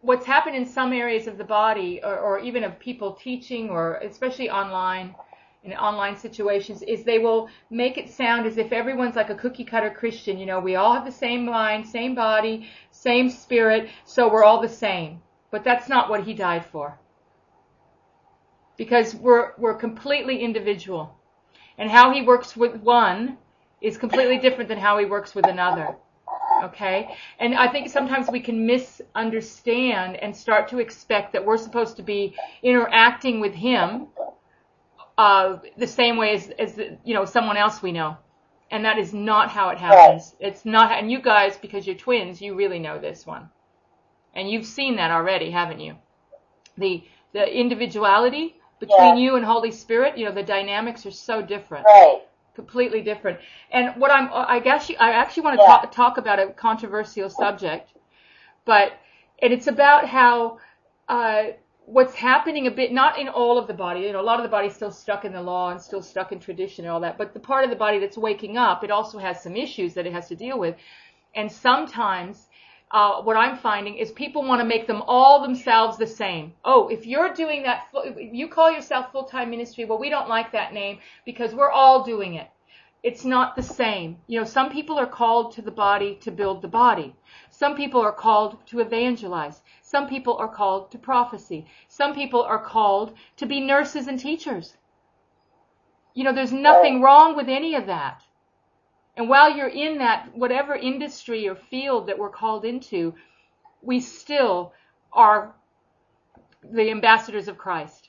what's happened in some areas of the body, or even of people teaching, or especially online, in online situations, is they will make it sound as if everyone's like a cookie cutter Christian. We all have the same mind, same body, same spirit, so we're all the same. But that's not what he died for. Because we're completely individual. And how he works with one is completely different than how he works with another. Okay? And I think sometimes we can misunderstand and start to expect that we're supposed to be interacting with him the same way as someone else we know. And that is not how it happens. It's not, and you guys, because you're twins, you really know this one. And you've seen that already, haven't you? The individuality between you and Holy Spirit, the dynamics are so different. Right. Completely different. And what I actually want to talk about a controversial subject, and it's about how what's happening a bit, not in all of the body. A lot of the body is still stuck in the law and still stuck in tradition and all that. But the part of the body that's waking up, it also has some issues that it has to deal with. And sometimes what I'm finding is people want to make them all themselves the same. Oh, if you're doing that, if you call yourself full-time ministry, well, we don't like that name because we're all doing it. It's not the same. Some people are called to the body to build the body. Some people are called to evangelize. Some people are called to prophecy. Some people are called to be nurses and teachers. There's nothing wrong with any of that. And while you're in that, whatever industry or field that we're called into, we still are the ambassadors of Christ.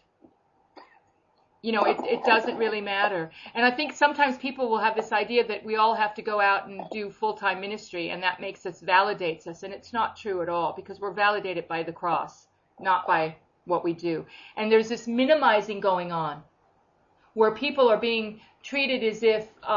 It doesn't really matter. And I think sometimes people will have this idea that we all have to go out and do full-time ministry, and that validates us. And it's not true at all, because we're validated by the cross, not by what we do. And there's this minimizing going on, where people are being treated as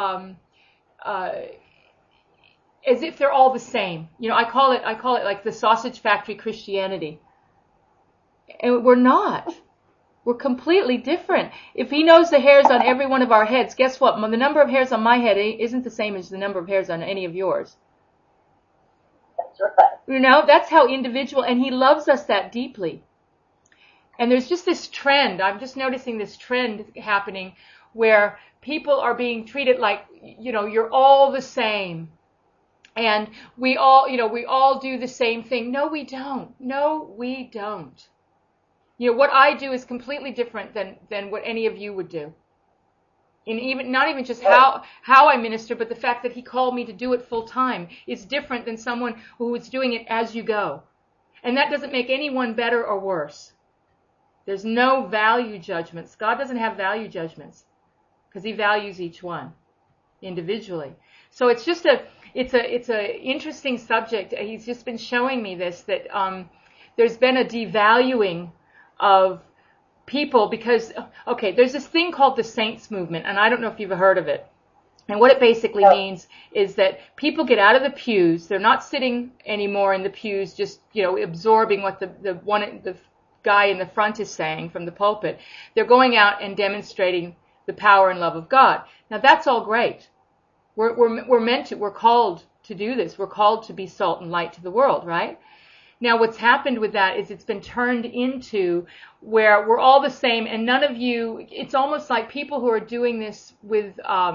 if they're all the same. I call it like the sausage factory Christianity. And we're not. We're completely different. If he knows the hairs on every one of our heads, guess what? The number of hairs on my head isn't the same as the number of hairs on any of yours. That's right. That's how individual, and he loves us that deeply. And there's just this trend, I'm just noticing this trend happening where people are being treated like, you're all the same. And we all do the same thing. No, we don't. No, we don't. What I do is completely different than what any of you would do. And not even just how I minister, but the fact that he called me to do it full time is different than someone who is doing it as you go. And that doesn't make anyone better or worse. There's no value judgments. God doesn't have value judgments because he values each one individually. So it's just it's a interesting subject. He's just been showing me this, that there's been a devaluing of people because, there's this thing called the Saints movement, and I don't know if you've heard of it. And what it basically means is that people get out of the pews. They're not sitting anymore in the pews, just, absorbing what the guy in the front is saying from the pulpit. They're going out and demonstrating the power and love of God. Now that's all great. We're called to do this. We're called to be salt and light to the world, right? Now what's happened with that is it's been turned into where we're all the same, and none of you, it's almost like people who are doing this with,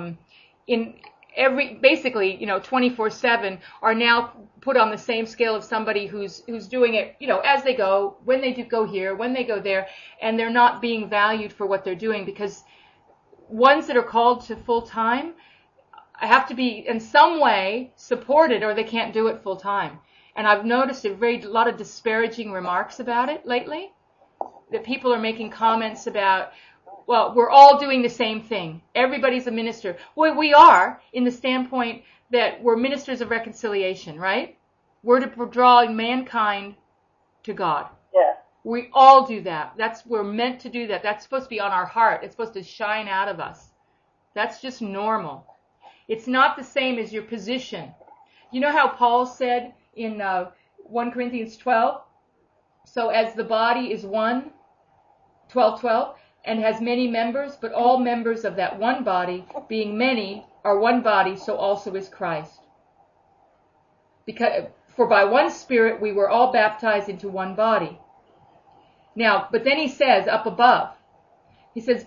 basically, 24/7 are now put on the same scale of somebody who's doing it, as they go, when they do go here, when they go there, and they're not being valued for what they're doing, because ones that are called to full time have to be in some way supported or they can't do it full time. And I've noticed a lot of disparaging remarks about it lately, that people are making comments about, well, we're all doing the same thing. Everybody's a minister. Well, we are, in the standpoint that we're ministers of reconciliation, right? We're to draw mankind to God. Yeah. We all do that. We're meant to do that. That's supposed to be on our heart. It's supposed to shine out of us. That's just normal. It's not the same as your position. You know how Paul said in 1 Corinthians 12? So as the body is one, 12:12, and has many members, but all members of that one body, being many, are one body, so also is Christ. Because For by one Spirit we were all baptized into one body. Now, but then he says up above, he says,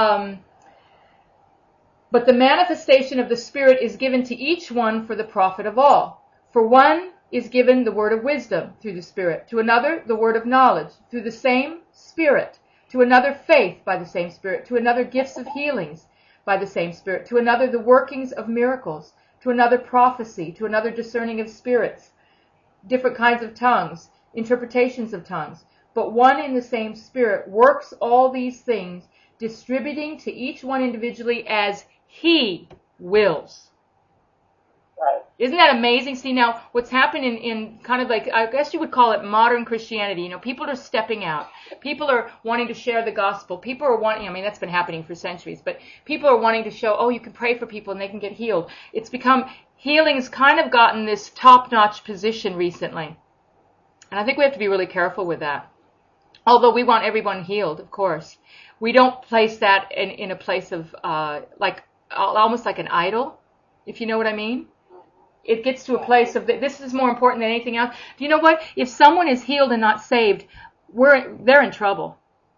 but the manifestation of the Spirit is given to each one for the profit of all. For one is given the word of wisdom through the Spirit, to another the word of knowledge through the same Spirit, to another faith by the same Spirit, to another gifts of healings by the same Spirit, to another the workings of miracles, to another prophecy, to another discerning of spirits, different kinds of tongues, interpretations of tongues. But one and the same Spirit works all these things, distributing to each one individually as He wills. Right. Isn't that amazing? See, now what's happening in kind of like, I guess you would call it modern Christianity. You know, people are stepping out. People are wanting to share the gospel. People are wanting, I mean, that's been happening for centuries, but people are wanting to show, oh, you can pray for people and they can get healed. It's become, healing's kind of gotten this top-notch position recently. And I think we have to be really careful with that. Although we want everyone healed, of course. We don't place that in a place of, like, almost like an idol, if you know what I mean. It gets to a place of, this is more important than anything else. Do you know what? If someone is healed and not saved, they're in trouble.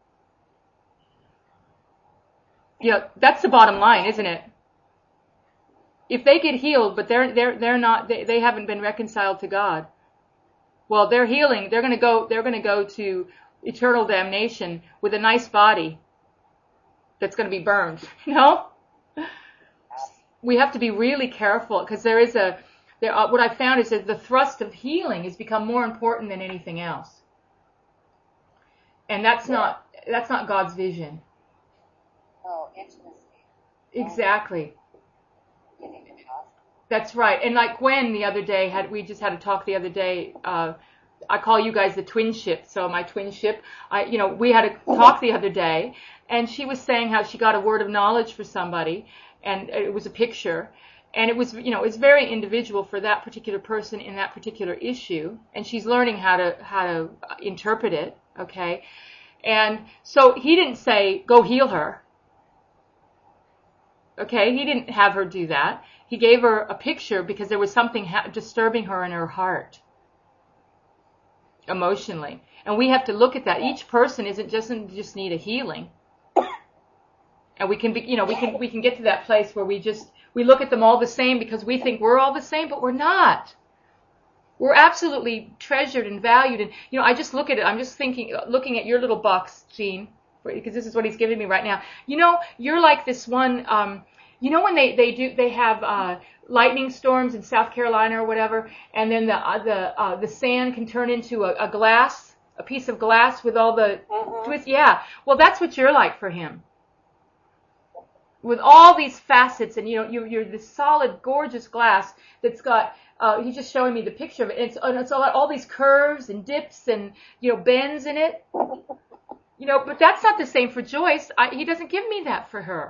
You know, that's the bottom line, isn't it? If they get healed, but they're not, they haven't been reconciled to God, well, their healing, they're going to go to eternal damnation with a nice body that's going to be burned. You know? We have to be really careful, because what I found is that the thrust of healing has become more important than anything else. And that's not God's vision. Oh, intimacy. Exactly. Getting to trust. That's right. And like Gwen the other day, we just had a talk the other day, I call you guys the twin ship. So my twin ship, we had a talk the other day, and she was saying how she got a word of knowledge for somebody, and it was a picture, and it was, it's very individual for that particular person in that particular issue, and she's learning how to interpret it, okay? And so he didn't say, go heal her. Okay, he didn't have her do that. He gave her a picture because there was something disturbing her in her heart, emotionally. And we have to look at that. Each person doesn't just need a healing. And we can we can get to that place where we look at them all the same because we think we're all the same, but we're not. We're absolutely treasured and valued. And, I just look at it. I'm just looking at your little box, Jean, because this is what he's giving me right now. You're like this one, when they have lightning storms in South Carolina or whatever, and then the sand can turn into a piece of glass with all the twists. Yeah. Well, that's what you're like for him. With all these facets, and you're this solid, gorgeous glass that's got. He's just showing me the picture of it. It's all these curves and dips and bends in it. But that's not the same for Joyce. He doesn't give me that for her.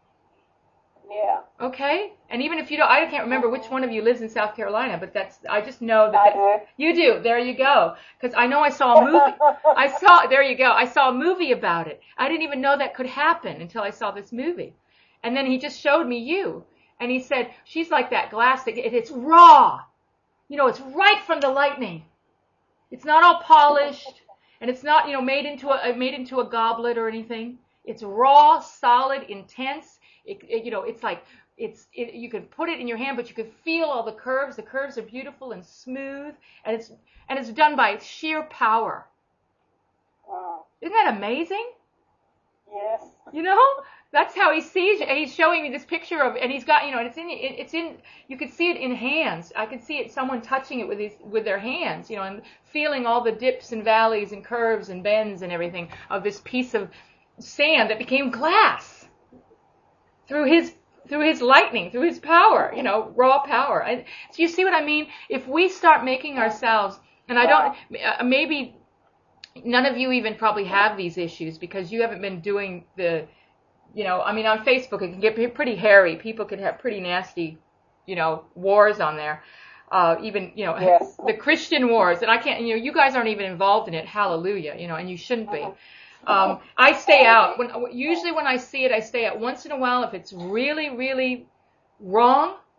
Yeah. Okay? And even if I can't remember which one of you lives in South Carolina, but I just know that you do. There you go. Because I know I saw a movie. There you go. I saw a movie about it. I didn't even know that could happen until I saw this movie. And then he just showed me you. And he said, she's like that glass. It's raw. It's right from the lightning. It's not all polished. And it's not, made into a goblet or anything. It's raw, solid, intense. It's like, you can put it in your hand, but you can feel all the curves. The curves are beautiful and smooth. And it's done by sheer power. Wow. Isn't that amazing? Yes. That's how he sees it. And he's showing me this picture of, and he's got, it's in, you could see it in hands. I could see it, someone touching it with their hands, and feeling all the dips and valleys and curves and bends and everything of this piece of sand that became glass through his lightning, through his power, raw power. So you see what I mean? If we start making ourselves, and I don't, maybe none of you even probably have these issues because you haven't been doing the, on Facebook it can get pretty hairy. People can have pretty nasty, wars on there. Even, yes. The Christian wars. And I can't, you guys aren't even involved in it. Hallelujah, and you shouldn't be. I stay out. Usually when I see it, I stay out. Once in a while, if it's really, really wrong,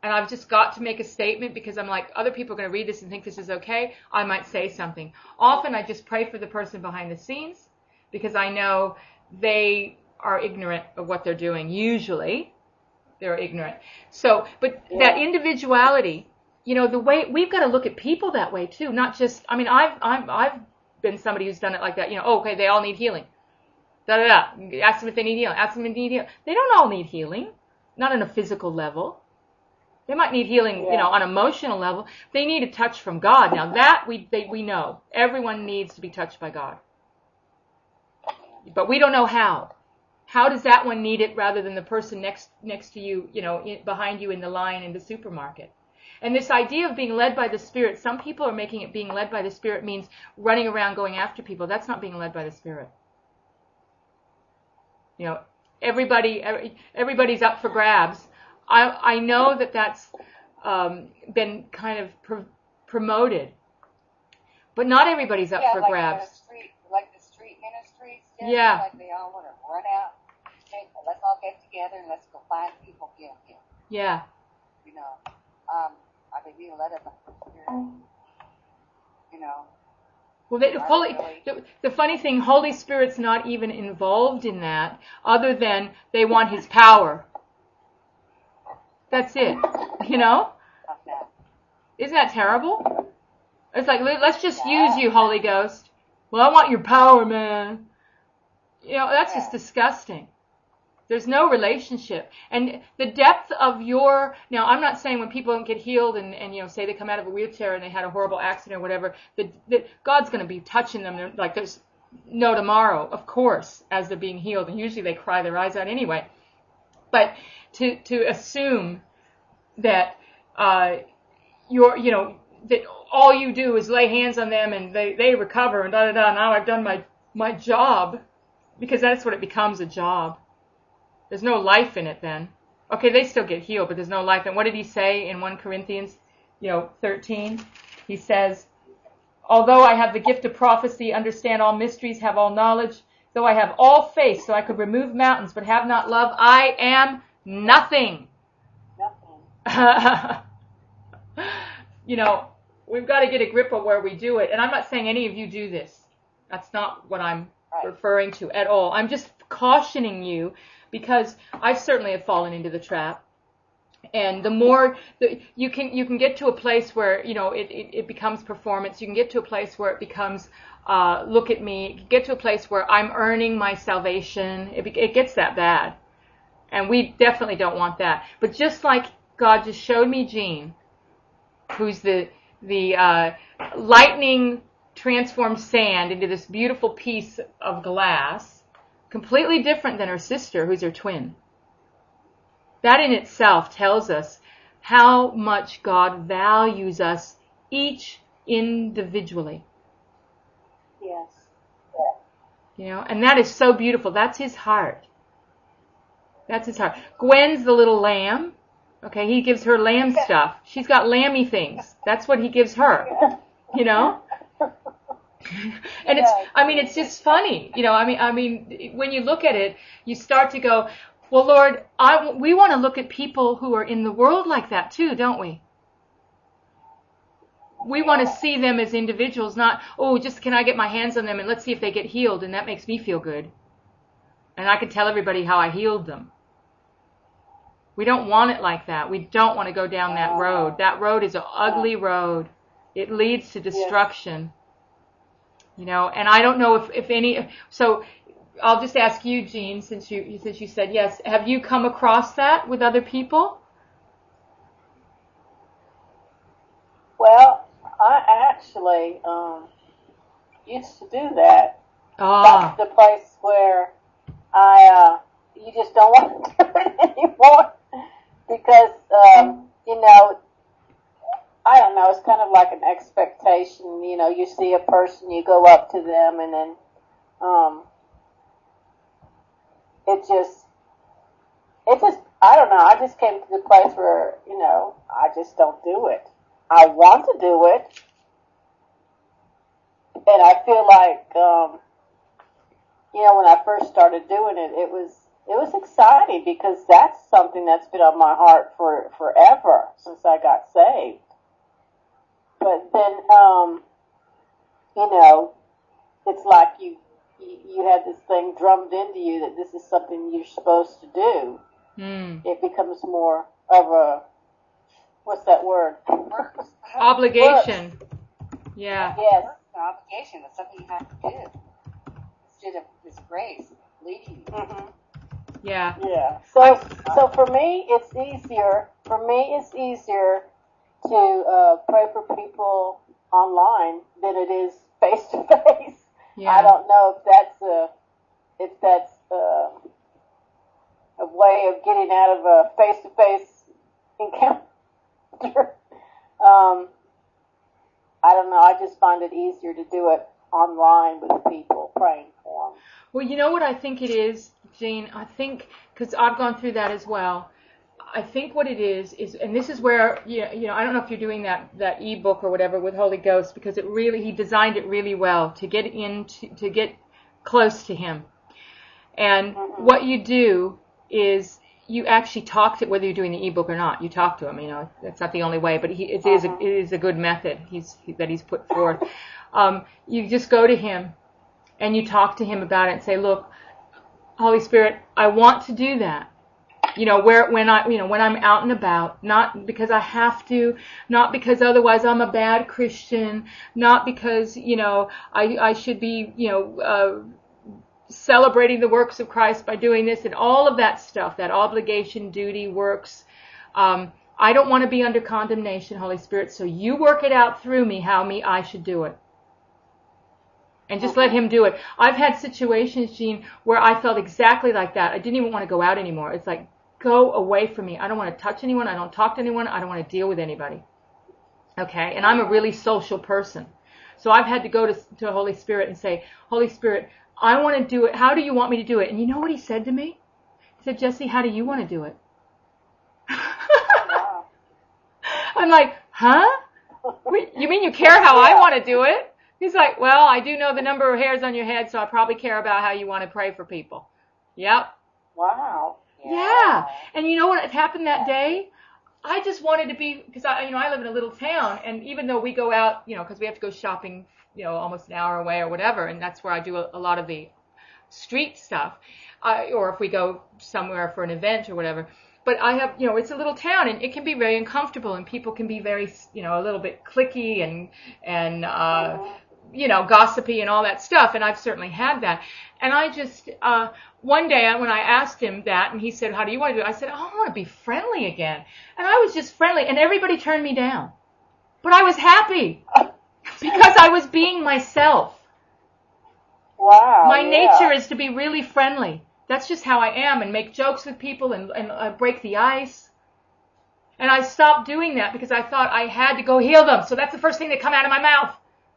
and I've just got to make a statement because I'm like, other people are going to read this and think this is okay, I might say something. Often I just pray for the person behind the scenes because I know they are ignorant of what they're doing. Usually they're ignorant. So, but that individuality, the way we've got to look at people that way too, not just, I've been somebody who's done it like that, okay, they all need healing. Ask them if they need healing. Ask them if they need healing. They don't all need healing, not on a physical level. They might need healing, on an emotional level. They need a touch from God. Now that we know. Everyone needs to be touched by God. But we don't know how. How does that one need it rather than the person next to you, behind you in the line in the supermarket? And this idea of being led by the Spirit, some people are making it being led by the Spirit means running around going after people. That's not being led by the Spirit. Everybody's up for grabs. I know that's been kind of promoted, but not everybody's up for grabs. Like the street ministries. Yeah. Like they all want to run out. Okay, let's all get together and let's go find people. Yeah. Are they being led by the Spirit? Well, the funny thing, Holy Spirit's not even involved in that, other than they want His power. That's it. Isn't that terrible? It's like, let's just use you, Holy Ghost. Well, I want your power, man. That's just disgusting. There's no relationship. And the depth of now I'm not saying when people don't get healed and say they come out of a wheelchair and they had a horrible accident or whatever, that God's going to be touching them like there's no tomorrow, of course, as they're being healed. And usually they cry their eyes out anyway. But to assume that that all you do is lay hands on them and they recover and now I've done my job, because that's what it becomes, a job. There's no life in it then. Okay, they still get healed, but there's no life. And what did he say in 1 Corinthians 13? He says, although I have the gift of prophecy, understand all mysteries, have all knowledge, though I have all faith so I could remove mountains, but have not love, I am nothing. We've got to get a grip of where we do it. And I'm not saying any of you do this. That's not what I'm referring to at all. I'm just cautioning you, because I certainly have fallen into the trap. And the more you can get to a place where it becomes performance. You can get to a place where it becomes look at me. You can get to a place where I'm earning my salvation. It gets that bad, and we definitely don't want that. But just like God just showed me Jean, who's the lightning transformed sand into this beautiful piece of glass. Completely different than her sister, who's her twin. That in itself tells us how much God values us each individually. Yes. And that is so beautiful. That's His heart. That's His heart. Gwen's the little lamb. Okay, He gives her lamb stuff. She's got lammy things. That's what He gives her. And it's just funny, when you look at it, you start to go, well, Lord, we want to look at people who are in the world like that too, don't we? We want to see them as individuals, not, just can I get my hands on them and let's see if they get healed, and that makes me feel good. And I can tell everybody how I healed them. We don't want it like that. We don't want to go down that road. That road is an ugly road. It leads to destruction. And I don't know if any, so I'll just ask you, Jean, since you said yes, have you come across that with other people? Well, I actually used to do that. That's the place where you just don't want to do it anymore, because I don't know, it's kind of like an expectation. You see a person, you go up to them, and then it just I don't know, I just came to the place where I just don't do it. I want to do it, and I feel like when I first started doing it, it was it was exciting because that's something that's been on my heart for forever since I got saved. But then, it's like you have this thing drummed into you that this is something you're supposed to do. It becomes more of a, what's that word? Obligation. Yeah. Yes. An obligation. It's something you have to do instead of this grace leading you. Mm-hmm. Yeah. Yeah. So for me, it's easier. To pray for people online than it is face to face. I don't know if that's a way of getting out of a face to face encounter. I don't know. I just find it easier to do it online with people, praying for them. Well, you know what I think it is, Jean? I think, because I've gone through that as well, I think what it is, and this is where, I don't know if you're doing that ebook or whatever with Holy Ghost, because he designed it really well to get close to him. And what you do is you actually talk to, whether you're doing the ebook or not, you talk to him. That's not the only way, but it is a good method that he's put forth. You just go to him and you talk to him about it and say, look, Holy Spirit, I want to do that. When I'm out and about, not because I have to, not because otherwise I'm a bad Christian, not because, I should be, celebrating the works of Christ by doing this and all of that stuff, that obligation, duty, works. I don't want to be under condemnation, Holy Spirit, so you work it out through me how I should do it. And just let him do it. I've had situations, Jean, where I felt exactly like that. I didn't even want to go out anymore. It's like, go away from me. I don't want to touch anyone. I don't talk to anyone. I don't want to deal with anybody. Okay? And I'm a really social person. So I've had to go to Holy Spirit and say, Holy Spirit, I want to do it. How do you want me to do it? And you know what he said to me? He said, Jessie, how do you want to do it? I'm like, huh? You mean you care how I want to do it? He's like, well, I do know the number of hairs on your head, so I probably care about how you want to pray for people. Yep. Wow. Yeah. And you know what had happened that day? I just wanted to be, because I live in a little town, and even though we go out, because we have to go shopping, almost an hour away or whatever, and that's where I do a lot of the street stuff, or if we go somewhere for an event or whatever. But I have, it's a little town, and it can be very uncomfortable, and people can be very, a little bit cliquey and gossipy and all that stuff, and I've certainly had that. And I just, one day when I asked him that, and he said, how do you want to do it? I said, I want to be friendly again. And I was just friendly, and everybody turned me down. But I was happy, because I was being myself. Wow. My nature is to be really friendly. That's just how I am, and make jokes with people and break the ice. And I stopped doing that because I thought I had to go heal them. So that's the first thing that come out of my mouth.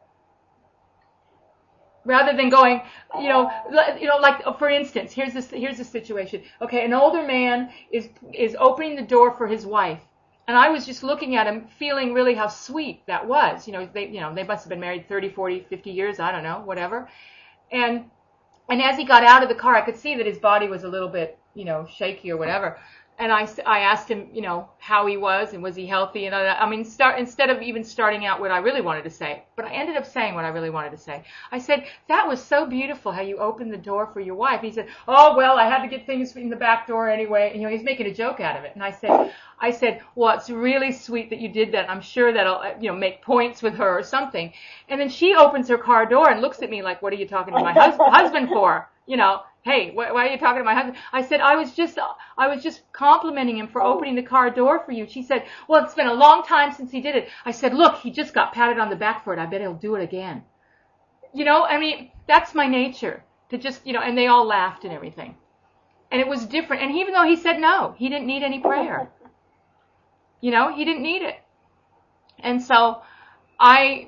Rather than going, like for instance, here's the situation. Okay, an older man is opening the door for his wife, and I was just looking at him, feeling really how sweet that was. They must have been married 30, 40, 50 years, I don't know, whatever. And as he got out of the car, I could see that his body was a little bit, shaky or whatever. And I asked him, how he was and was he healthy and all that. I mean, instead of even starting out what I really wanted to say, but I ended up saying what I really wanted to say. I said, that was so beautiful how you opened the door for your wife. He said, oh, well, I had to get things in the back door anyway. And, he's making a joke out of it. And I said, well, it's really sweet that you did that. I'm sure that'll, make points with her or something. And then she opens her car door and looks at me like, what are you talking to my husband for? Hey, why are you talking to my husband? I said, I was just complimenting him for opening the car door for you. She said, well, it's been a long time since he did it. I said, look, he just got patted on the back for it. I bet he'll do it again. That's my nature to just, and they all laughed and everything. And it was different. And even though he said no, he didn't need any prayer. He didn't need it. And so I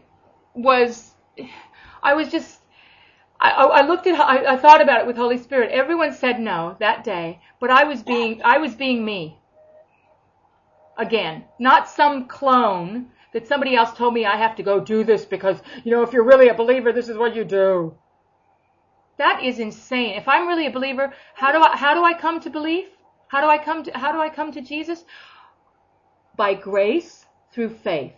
thought about it with Holy Spirit. Everyone said no that day, but I was being me. Again, not some clone that somebody else told me I have to go do this because, if you're really a believer, this is what you do. That is insane. If I'm really a believer, how do I come to belief? How do I come to Jesus? By grace through faith.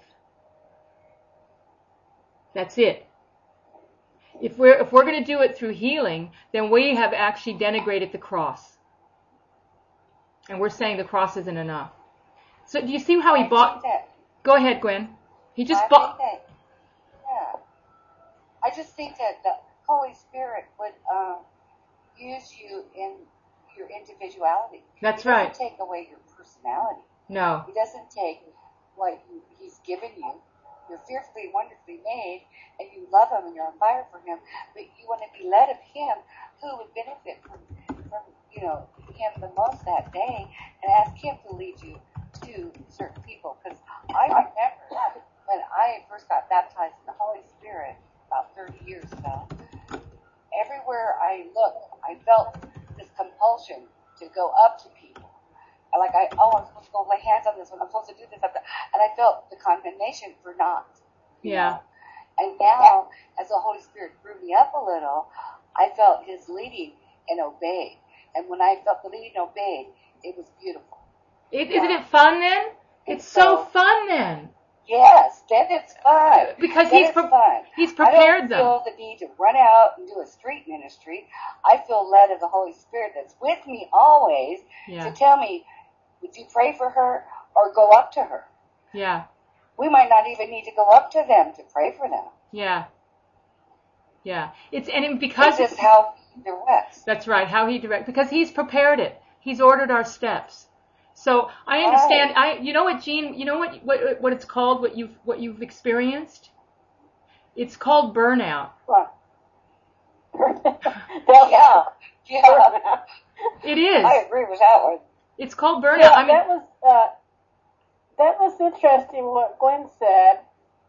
That's it. If we're going to do it through healing, then we have actually denigrated the cross. And we're saying the cross isn't enough. So do you see how he bought? Go ahead, Gwen. He just bought. Yeah. I just think that the Holy Spirit would use you in your individuality. That's right. He doesn't take away your personality. No. He doesn't take what he's given you. You're fearfully, wonderfully made, and you love him and you're on fire for him, but you want to be led of him who would benefit from him the most that day, and ask him to lead you to certain people. Because I remember when I first got baptized in the Holy Spirit about 30 years ago, everywhere I looked, I felt this compulsion to go up to people. I'm supposed to go lay hands on this one. I'm supposed to do this. And I felt the condemnation for not. Yeah. And now, as the Holy Spirit grew me up a little, I felt his leading and obeyed. And when I felt the leading and obeyed, it was beautiful. Isn't it fun then? It's so fun then. Yes, then it's fun. Because he's prepared them. I don't feel the need to run out and do a street ministry. I feel led of the Holy Spirit that's with me always to tell me, would you pray for her or go up to her? Yeah. We might not even need to go up to them to pray for them. Yeah. Yeah. It's just how he directs. That's right, how he directs. Because he's prepared it. He's ordered our steps. So I understand. Right. You know what, Jean? You know what it's called? What you've experienced? It's called burnout. What? Yeah. It is. I agree with that one. It's called burnout. Yeah, that was interesting what Gwen said.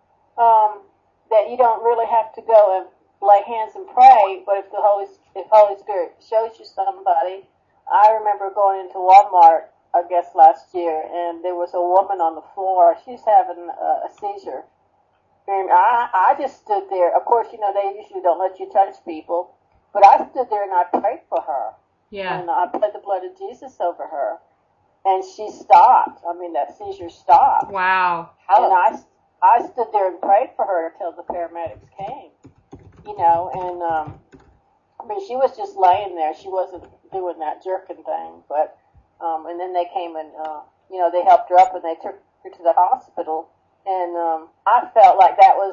That you don't really have to go and lay hands and pray, but if Holy Spirit shows you somebody. I remember going into Walmart, I guess last year, and there was a woman on the floor. She's having a seizure. And I just stood there. Of course, they usually don't let you touch people, but I stood there and I prayed for her. Yeah. And I pled the blood of Jesus over her, and she stopped. I mean, that seizure stopped. Wow. And I stood there and prayed for her until the paramedics came. And I mean, she was just laying there. She wasn't doing that jerking thing, but and then they came and they helped her up and they took her to the hospital. And I felt like that was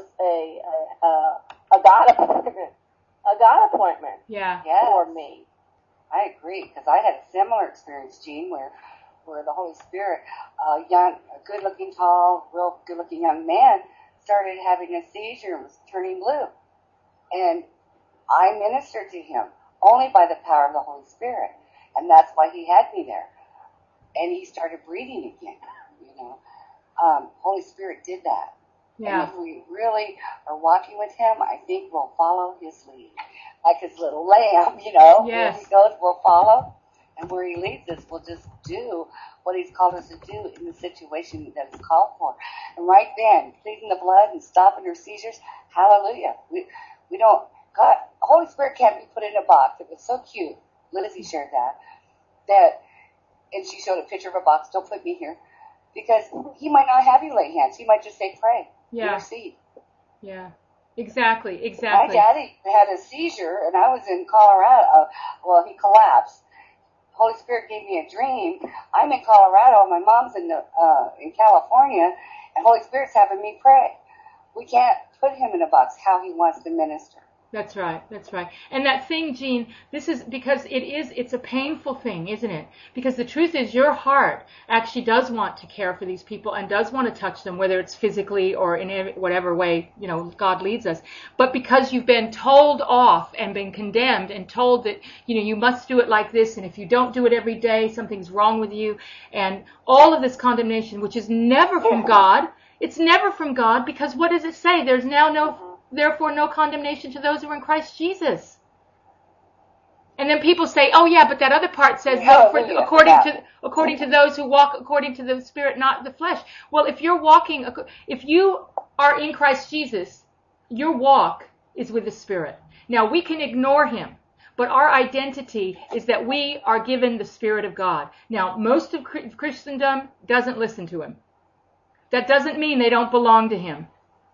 a God appointment. A God appointment. Yeah. For me. I agree, because I had a similar experience, Jean, where the Holy Spirit, a good-looking, tall, real good-looking young man, started having a seizure and was turning blue. And I ministered to him only by the power of the Holy Spirit. And that's why he had me there. And he started breathing again, Holy Spirit did that. Yeah. And if we really are walking with him, I think we'll follow his lead. Like his little lamb, Yes. Where he goes, we'll follow. And where he leads us, we'll just do what he's called us to do in the situation that it's called for. And right then, pleading the blood and stopping her seizures, hallelujah. We don't, God, Holy Spirit can't be put in a box. It was so cute. Lizzie shared that, and she showed a picture of a box. Don't put me here. Because he might not have you lay hands. He might just say, pray. Yeah. Intercede. Yeah. Exactly. My daddy had a seizure, and I was in Colorado. He collapsed. Holy Spirit gave me a dream. I'm in Colorado. My mom's in California, and Holy Spirit's having me pray. We can't put him in a box how he wants to minister. That's right. And that thing, Jean, this is because it's a painful thing, isn't it? Because the truth is your heart actually does want to care for these people and does want to touch them, whether it's physically or in whatever way, God leads us. But because you've been told off and been condemned and told that, you must do it like this, and if you don't do it every day, something's wrong with you, and all of this condemnation, which is never from God. It's never from God, because what does it say? There's now therefore no condemnation to those who are in Christ Jesus. And then people say, oh yeah, but that other part says according to those who walk according to the Spirit, not the flesh. Well, if you are in Christ Jesus, your walk is with the Spirit. Now we can ignore him. But our identity is that we are given the Spirit of God. Now, most of Christendom doesn't listen to him. That doesn't mean they don't belong to him.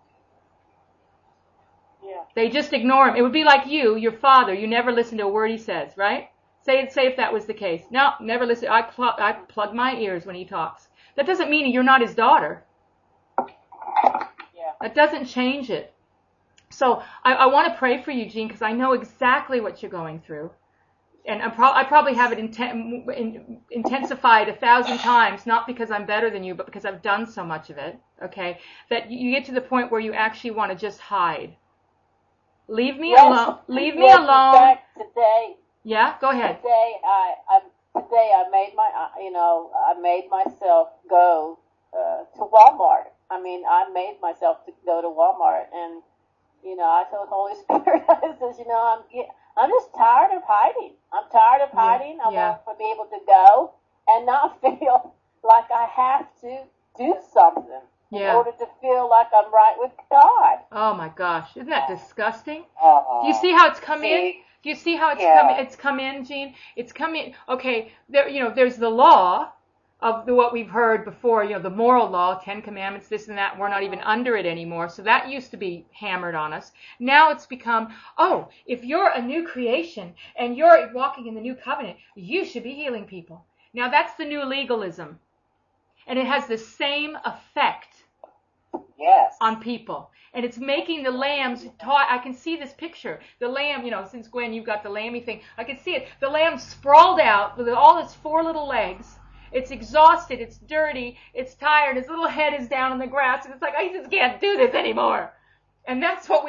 Yeah. They just ignore him. It would be like your father. You never listen to a word he says, right? Say if that was the case. No, never listen. I plug my ears when he talks. That doesn't mean you're not his daughter. Yeah. That doesn't change it. So I want to pray for you, Jean, because I know exactly what you're going through. And I probably have it intensified 1,000 times, not because I'm better than you, but because I've done so much of it, okay, that you get to the point where you actually want to just hide. Leave me alone. Leave me alone. In fact, today. Yeah, go ahead. Today I made myself go to Walmart. I made myself to go to Walmart, and I told Holy Spirit, I says, I'm just tired of hiding. I'm tired of hiding. I want to be able to go and not feel like I have to do something in order to feel like I'm right with God. Oh my gosh, isn't that disgusting? Do you see how it's come in? Do you see how it's come in, Jean? It's come in. Okay, there's the law of what we've heard before, the moral law, 10 Commandments, this and that. We're not even under it anymore. So that used to be hammered on us. Now it's become, if you're a new creation and you're walking in the new covenant, you should be healing people. Now that's the new legalism. And it has the same effect on people. And it's making the lambs taut. I can see this picture. The lamb, since Gwen, you've got the lammy thing, I can see it. The lamb sprawled out with all its 4 little legs. It's exhausted, it's dirty, it's tired, his little head is down in the grass, and it's like, I just can't do this anymore. And that's what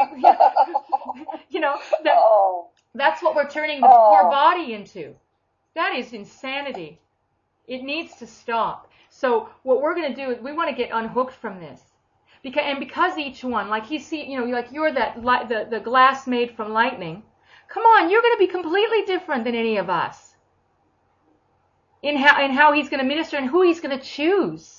that's what we're turning the poor body into. That is insanity. It needs to stop. So what we're going to do is we want to get unhooked from this. Because each one, like you're the glass made from lightning. Come on, you're going to be completely different than any of us. In how he's going to minister and who he's going to choose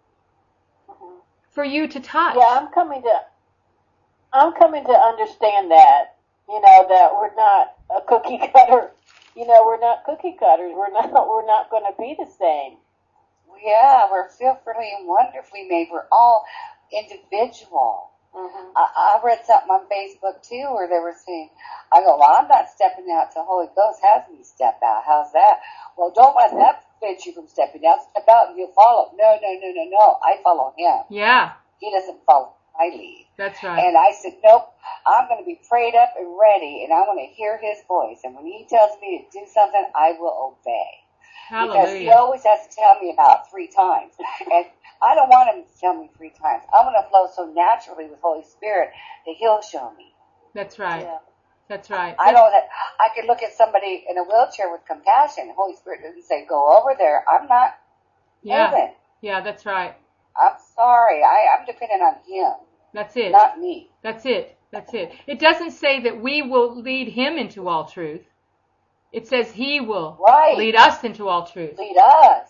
for you to touch. Yeah, I'm coming to understand that, that we're not a cookie cutter. We're not cookie cutters. We're not going to be the same. Yeah, we're fearfully and wonderfully made. We're all individual. Mm-hmm. I read something on Facebook too where they were saying, I'm not stepping out till Holy Ghost has me step out. How's that? Well, don't let that prevent you from stepping out. Step out and you'll follow. No. I follow him. Yeah. He doesn't follow my lead. That's right. And I said, nope, I'm going to be prayed up and ready, and I want to hear his voice. And when he tells me to do something, I will obey. Hallelujah. Because he always has to tell me about 3 times. And I don't want him to tell me 3 times. I want to flow so naturally with Holy Spirit that he'll show me. That's right. Yeah. That's right. I could look at somebody in a wheelchair with compassion. Holy Spirit doesn't say, go over there. I'm not moving. Yeah, that's right. I'm sorry. I'm dependent on him. That's it. Not me. That's it. It doesn't say that we will lead him into all truth. It says he will lead us into all truth. Lead us.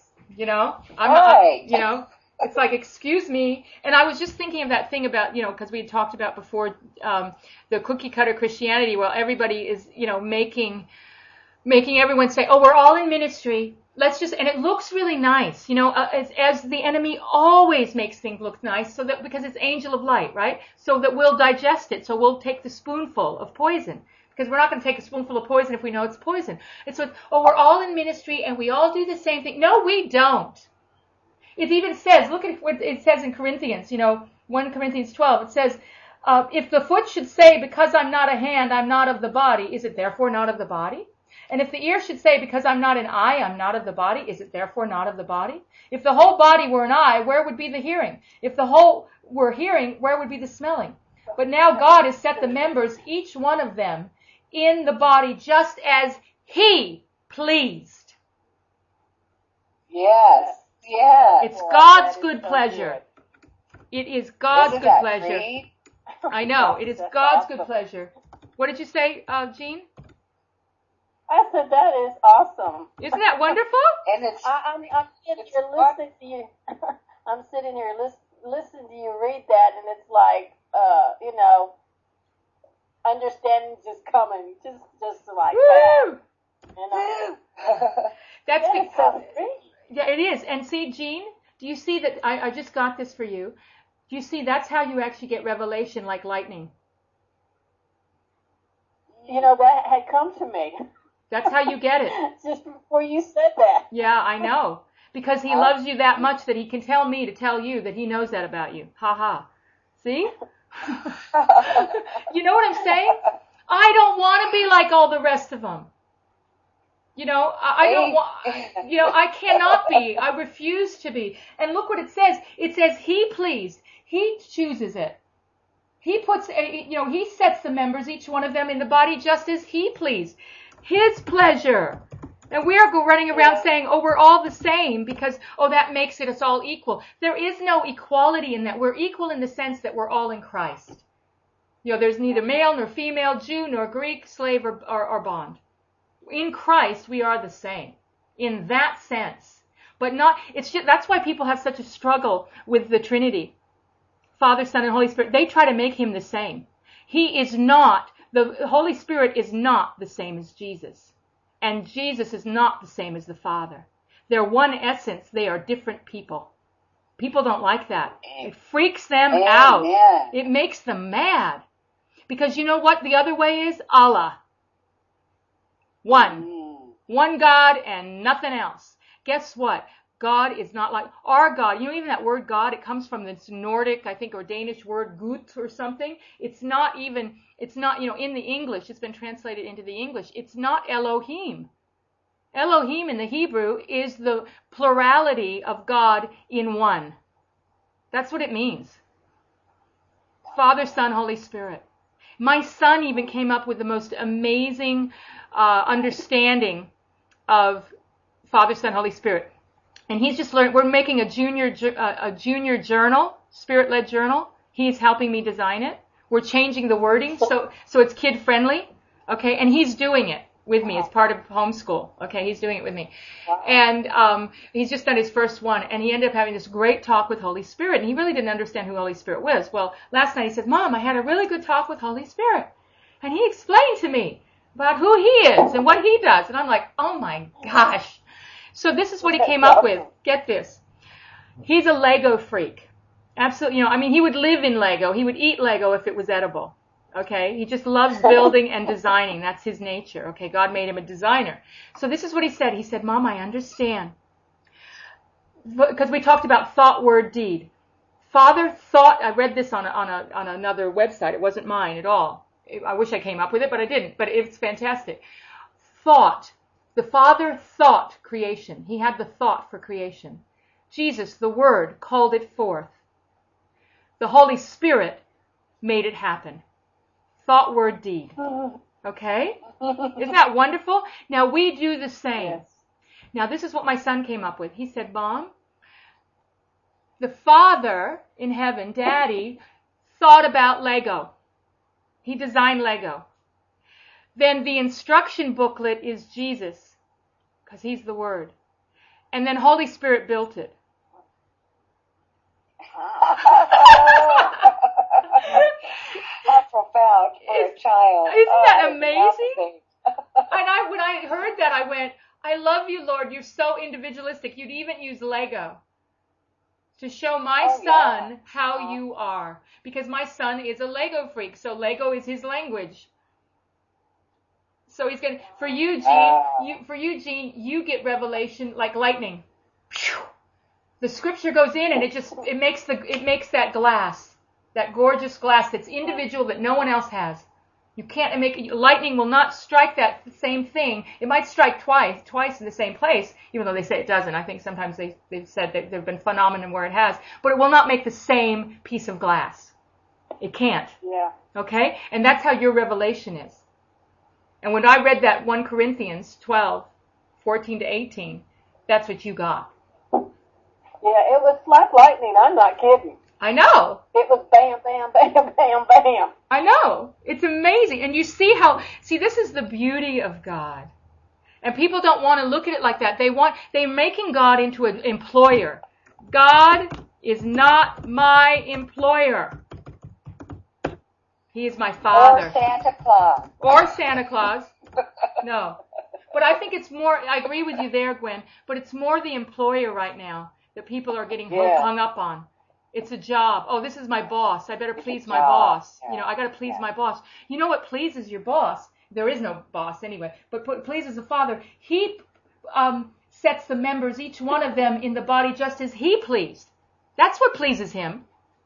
It's like, excuse me. And I was just thinking of that thing about, because we had talked about before the cookie cutter Christianity, where everybody is, making everyone say, we're all in ministry. And it looks really nice, as the enemy always makes things look nice, so that, because it's angel of light, right? So that we'll digest it. So we'll take the spoonful of poison. Because we're not going to take a spoonful of poison if we know it's poison. It's we're all in ministry and we all do the same thing. No, we don't. It even says, look at what it says in Corinthians, 1 Corinthians 12. It says, if the foot should say, because I'm not a hand, I'm not of the body, is it therefore not of the body? And if the ear should say, because I'm not an eye, I'm not of the body, is it therefore not of the body? If the whole body were an eye, where would be the hearing? If the whole were hearing, where would be the smelling? But now God has set the members, each one of them, in the body just as he pleased. Yes. It's God's good pleasure. It is God's good pleasure. Great? I know. It is God's good pleasure. What did you say, Jean? I said that is awesome. Isn't that wonderful? And I'm sitting here listening to you. I'm sitting here listening to you read that, and it's like, understanding's just coming, just like that. That's so yeah, it is. And see, Jean, do you see that? I just got this for you. Do you see that's how you actually get revelation like lightning? That had come to me. That's how you get it. Just before you said that. Yeah, I know. Because he loves you that much that he can tell me to tell you that he knows that about you. Ha ha. See? You know what I'm saying? I don't want to be like all the rest of them. I don't want, I cannot be. I refuse to be. And look what it says. It says he pleased. He chooses it. He puts, he sets the members, each one of them in the body just as he pleased. His pleasure. And we are running around saying, we're all the same because, that makes us all equal. There is no equality in that. We're equal in the sense that we're all in Christ. There's neither male nor female, Jew nor Greek, slave or bond. In Christ, we are the same in that sense. But that's why people have such a struggle with the Trinity. Father, Son, and Holy Spirit. They try to make him the same. The Holy Spirit is not the same as Jesus. And Jesus is not the same as the Father. They're one essence. They are different people. People don't like that. It freaks them out. It makes them mad. Because you know what the other way is? Allah. One God and nothing else. Guess what? God is not like our God. Even that word God, it comes from this Nordic, I think, or Danish word gut or something. It's not, in the English, it's been translated into the English. It's not Elohim. Elohim in the Hebrew is the plurality of God in one. That's what it means. Father, Son, Holy Spirit. My son even came up with the most amazing understanding of Father, Son, Holy Spirit. And he's just learned, we're making a junior journal, spirit-led journal. He's helping me design it. We're changing the wording so it's kid friendly. Okay. And he's doing it with me as part of homeschool. Okay. He's doing it with me. And, he's just done his first one and he ended up having this great talk with Holy Spirit. And he really didn't understand who Holy Spirit was. Well, last night he said, Mom, I had a really good talk with Holy Spirit. And he explained to me about who he is and what he does. And I'm like, oh my gosh. So this is what he came up with. Get this. He's a Lego freak. Absolutely. He would live in Lego. He would eat Lego if it was edible. Okay. He just loves building and designing. That's his nature. Okay. God made him a designer. So this is what he said. He said, Mom, I understand. Because we talked about thought, word, deed. Father thought, I read this on another website. It wasn't mine at all. I wish I came up with it, but I didn't. But it's fantastic. Thought. The Father thought creation. He had the thought for creation. Jesus, the Word, called it forth. The Holy Spirit made it happen. Thought, word, deed. Okay? Isn't that wonderful? Now we do the same. Yes. Now this is what my son came up with. He said, Mom, the Father in heaven, Daddy, thought about Lego. He designed Lego. Then the instruction booklet is Jesus, because he's the Word. And then Holy Spirit built it. How profound for a child. Isn't that amazing? And when I heard that, I went, I love you, Lord. You're so individualistic. You'd even use Lego to show my son how you are. Because my son is a Lego freak, so Lego is his language. So he's going to, for you, Jean, you get revelation like lightning. The scripture goes in and it makes that glass, that gorgeous glass that's individual that no one else has. You can't lightning will not strike that same thing. It might strike twice in the same place, even though they say it doesn't. I think sometimes they've said that there have been phenomena where it has, but it will not make the same piece of glass. It can't. Yeah. Okay? And that's how your revelation is. And when I read that 1 Corinthians 12, 14 to 18, that's what you got. Yeah, it was like lightning. I'm not kidding. I know. It was bam, bam, bam, bam, bam. I know. It's amazing. And you see this is the beauty of God. And people don't want to look at it like that. They're making God into an employer. God is not my employer. He is my Father. Or Santa Claus. Or Santa Claus. No. But I think it's more, I agree with you there, Gwen, but it's more the employer right now that people are getting hung up on. It's a job. Oh, this is my boss. I better please my boss. Yeah. You know, I got to please my boss. You know what pleases your boss? There is no boss anyway, but pleases the Father. He sets the members, each one of them, in the body just as He pleased. That's what pleases Him.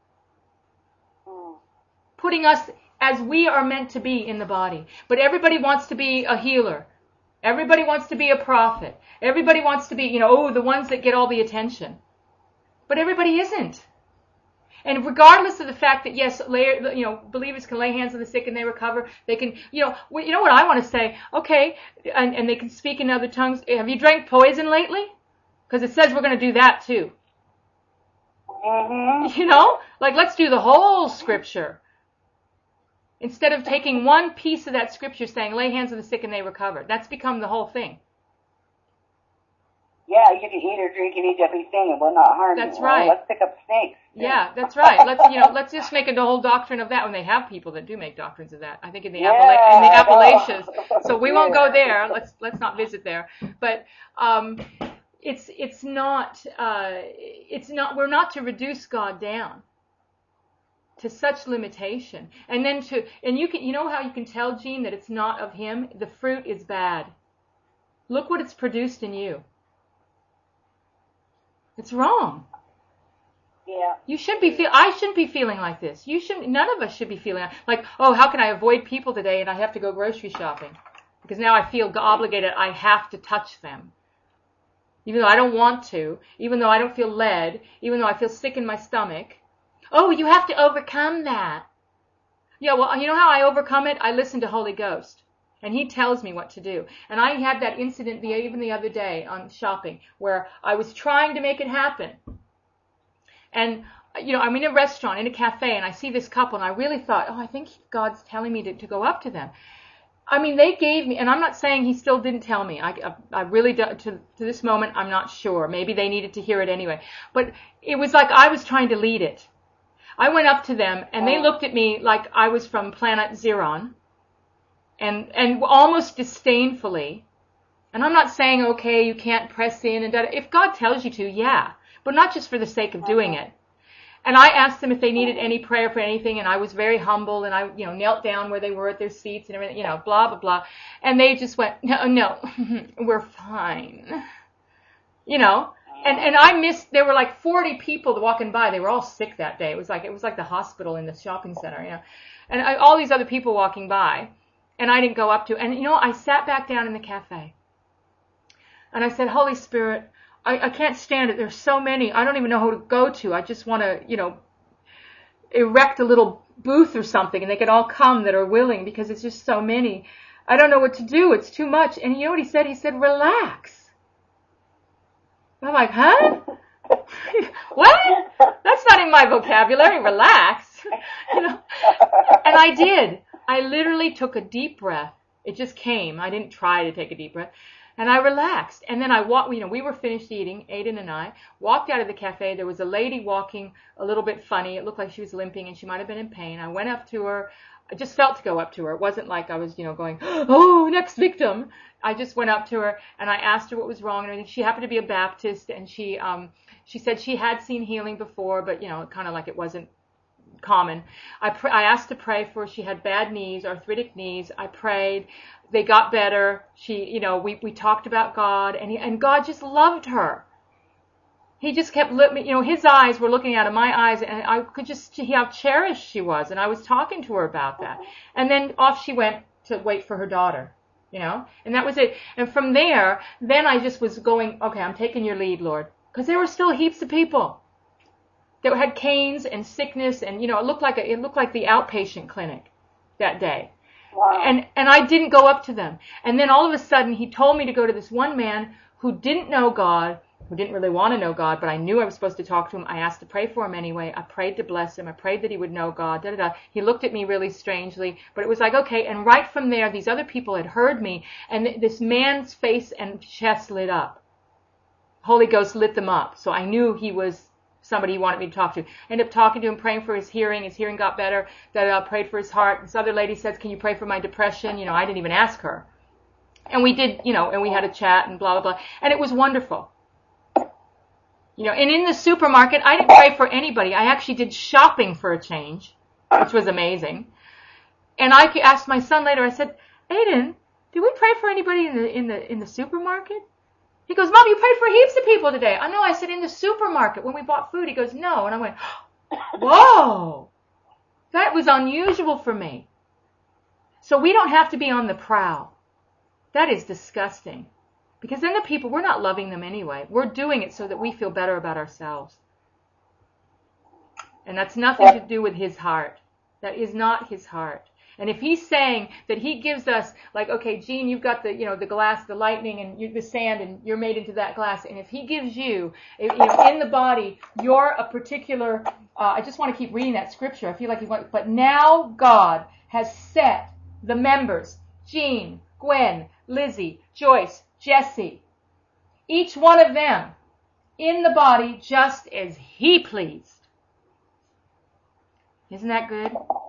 Putting us as we are meant to be in the body. But everybody wants to be a healer. Everybody wants to be a prophet. Everybody wants to be, the ones that get all the attention. But everybody isn't. And regardless of the fact that, yes, believers can lay hands on the sick and they recover, they can, what I want to say, okay, and they can speak in other tongues. Have you drank poison lately? Because it says we're going to do that too. Mm-hmm. Let's do the whole scripture. Instead of taking one piece of that scripture saying, lay hands on the sick and they recover. That's become the whole thing. Yeah, you can eat or drink any deadly thing. It will not harm you. That's right. Let's pick up snakes. Yeah, that's right. Let's just make a whole doctrine of that when they have people that do make doctrines of that. I think in the Appalachians. So we won't go there. Let's not visit there. But it's not we're not to reduce God down to such limitation. And then you know how you can tell, Jean, that it's not of Him? The fruit is bad. Look what it's produced in you. It's wrong. Yeah. I shouldn't be feeling like this. None of us should be feeling like, oh, how can I avoid people today and I have to go grocery shopping? Because now I feel obligated. I have to touch them. Even though I don't want to, even though I don't feel led, even though I feel sick in my stomach. Oh, you have to overcome that. Yeah, well, you know how I overcome it? I listen to Holy Ghost. And He tells me what to do. And I had that incident even the other day on shopping where I was trying to make it happen. And, I'm in a restaurant, in a cafe, and I see this couple, and I really thought, I think God's telling me to go up to them. I mean, they gave me, and I'm not saying He still didn't tell me. I really, to this moment, I'm not sure. Maybe they needed to hear it anyway. But it was like I was trying to lead it. I went up to them, and they looked at me like I was from planet Xeron. And almost disdainfully. And I'm not saying, okay, you can't press in and if God tells you to, yeah, but not just for the sake of doing it. And I asked them if they needed any prayer for anything, and I was very humble, and I, knelt down where they were at their seats and everything, blah, blah, blah. And they just went, no, we're fine. And I missed, there were like 40 people walking by. They were all sick that day. It was like the hospital in the shopping center, And all these other people walking by. And I didn't go up to, and I sat back down in the cafe. And I said, Holy Spirit, I can't stand it. There's so many. I don't even know who to go to. I just want to, erect a little booth or something, and they can all come that are willing because it's just so many. I don't know what to do. It's too much. And you know what He said? He said, relax. I'm like, huh? What? That's not in my vocabulary. Relax. And I did. I literally took a deep breath. It just came. I didn't try to take a deep breath. And I relaxed. And then I walked, we were finished eating, Aiden and I, walked out of the cafe. There was a lady walking a little bit funny. It looked like she was limping and she might have been in pain. I went up to her. I just felt to go up to her. It wasn't like I was, going, oh, next victim. I just went up to her and I asked her what was wrong and everything. She happened to be a Baptist, and she said she had seen healing before, but, kind of like it wasn't common. I asked to pray for her. She had bad knees, arthritic knees. I prayed. They got better. She, we talked about God, and God just loved her. He just kept looking, His eyes were looking out of my eyes, and I could just see how cherished she was, and I was talking to her about that. And then off she went to wait for her daughter, and that was it. And from there, then I just was going, okay, I'm taking your lead, Lord, because there were still heaps of people that had canes and sickness, and it looked like the outpatient clinic that day. Wow. And I didn't go up to them. And then all of a sudden He told me to go to this one man who didn't know God, who didn't really want to know God, but I knew I was supposed to talk to him. I asked to pray for him anyway. I prayed to bless him. I prayed that he would know God. He looked at me really strangely, but it was like, okay. And right from there, these other people had heard me, and this man's face and chest lit up. Holy Ghost lit them up. So I knew he was somebody he wanted me to talk to. Ended up talking to him, praying for his hearing. His hearing got better. That prayed for his heart. This other lady says, can you pray for my depression? I didn't even ask her. And we did, and we had a chat and blah, blah, blah. And it was wonderful. And in the supermarket, I didn't pray for anybody. I actually did shopping for a change, which was amazing. And I asked my son later, I said, Aiden, did we pray for anybody in the supermarket? He goes, Mom, you prayed for heaps of people today. I know. I said, in the supermarket when we bought food. He goes, no. And I went, whoa, that was unusual for me. So we don't have to be on the prowl. That is disgusting. Because then the people, we're not loving them anyway. We're doing it so that we feel better about ourselves. And that's nothing to do with his heart. That is not his heart. And if he's saying that he gives us, like, okay, Gene, you've got the glass, the lightning, and the sand, and you're made into that glass. And if he gives you, in the body, you're a particular, I just want to keep reading that scripture. I feel like but now God has set the members, Gene, Gwen, Lizzie, Joyce, Jesse, each one of them in the body just as he pleased. Isn't that good?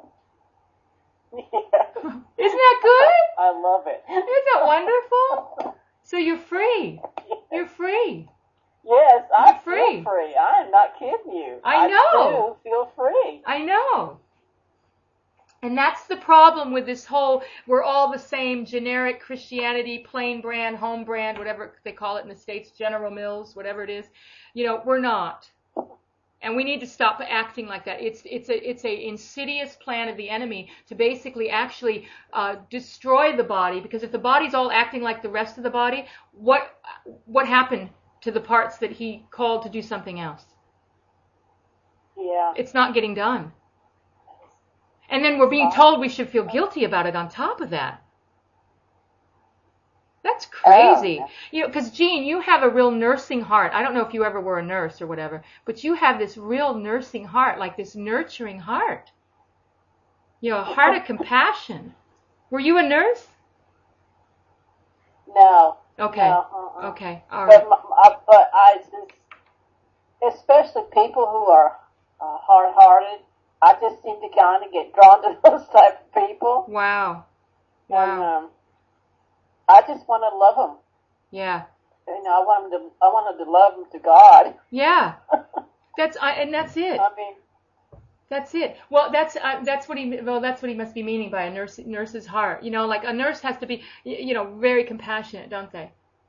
Yeah. Isn't that good? I love it. Isn't that wonderful? So you're free. You're free. Yes, I feel free. free. I am not kidding you. I know. I do feel free. I know. And that's the problem with this whole, we're all the same generic Christianity, plain brand, home brand, whatever they call it in the States, General Mills, whatever it is. We're not. And we need to stop acting like that. It's a insidious plan of the enemy to basically actually destroy the body, because if the body's all acting like the rest of the body, what happened to the parts that he called to do something else? Yeah. It's not getting done. And then we're being told we should feel guilty about it on top of that. That's crazy. Because Jean, you have a real nursing heart. I don't know if you ever were a nurse or whatever, but you have this real nursing heart, like this nurturing heart. A heart of compassion. Were you a nurse? No. Okay. No, Okay. All right. But I just, especially people who are hard-hearted, I just seem to kind of get drawn to those type of people. Wow. And I just want to love them. Yeah. I want them to love them to God. Yeah. That's it. I mean, that's it. Well, that's what he must be meaning by a nurse's heart. Like a nurse has to be, very compassionate, don't they?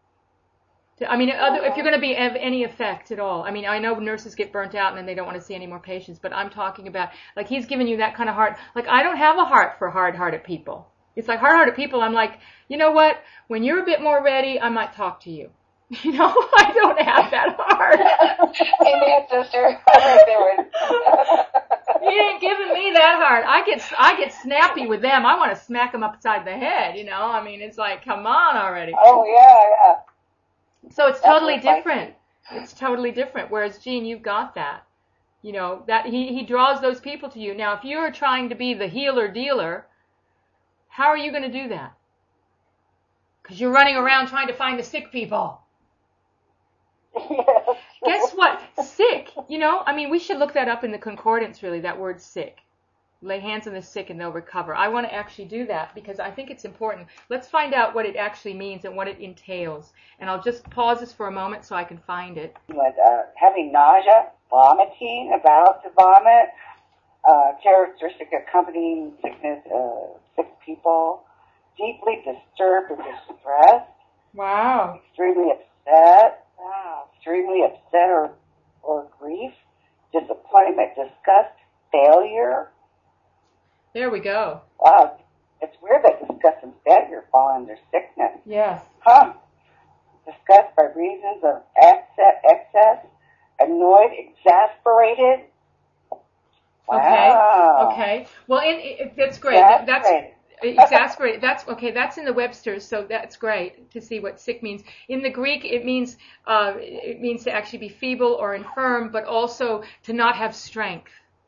If you're going to be of any effect at all. I know nurses get burnt out and then they don't want to see any more patients, but I'm talking about, like, he's giving you that kind of heart. Like, I don't have a heart for hard-hearted people. It's like hard-hearted people, I'm like, you know what? When you're a bit more ready, I might talk to you. I don't have that heart. Amen, sister. I He ain't giving me that heart. I get snappy with them. I want to smack them upside the head, It's like, come on already. Oh, yeah. So it's totally different. It's totally different. Whereas, Jean, you've got that. That he draws those people to you. Now, if you're trying to be the healer-dealer, how are you going to do that? Because you're running around trying to find the sick people. yes. Guess what? Sick. We should look that up in the concordance, really, that word sick. Lay hands on the sick and they'll recover. I want to actually do that because I think it's important. Let's find out what it actually means and what it entails. And I'll just pause this for a moment so I can find it. He was having nausea, vomiting, about to vomit, characteristic accompanying sickness, sick people, deeply disturbed or distressed. Wow. Extremely upset. Wow. Extremely upset or grief, disappointment, disgust, failure. There we go. Wow. It's weird that disgust and failure fall under sickness. Yes. Disgust by reasons of excess, annoyed, exasperated. Wow. Okay. Well, that's great. That's exasperated. That's in the Webster's, so that's great to see what sick means. In the Greek, it means to actually be feeble or infirm, but also to not have strength.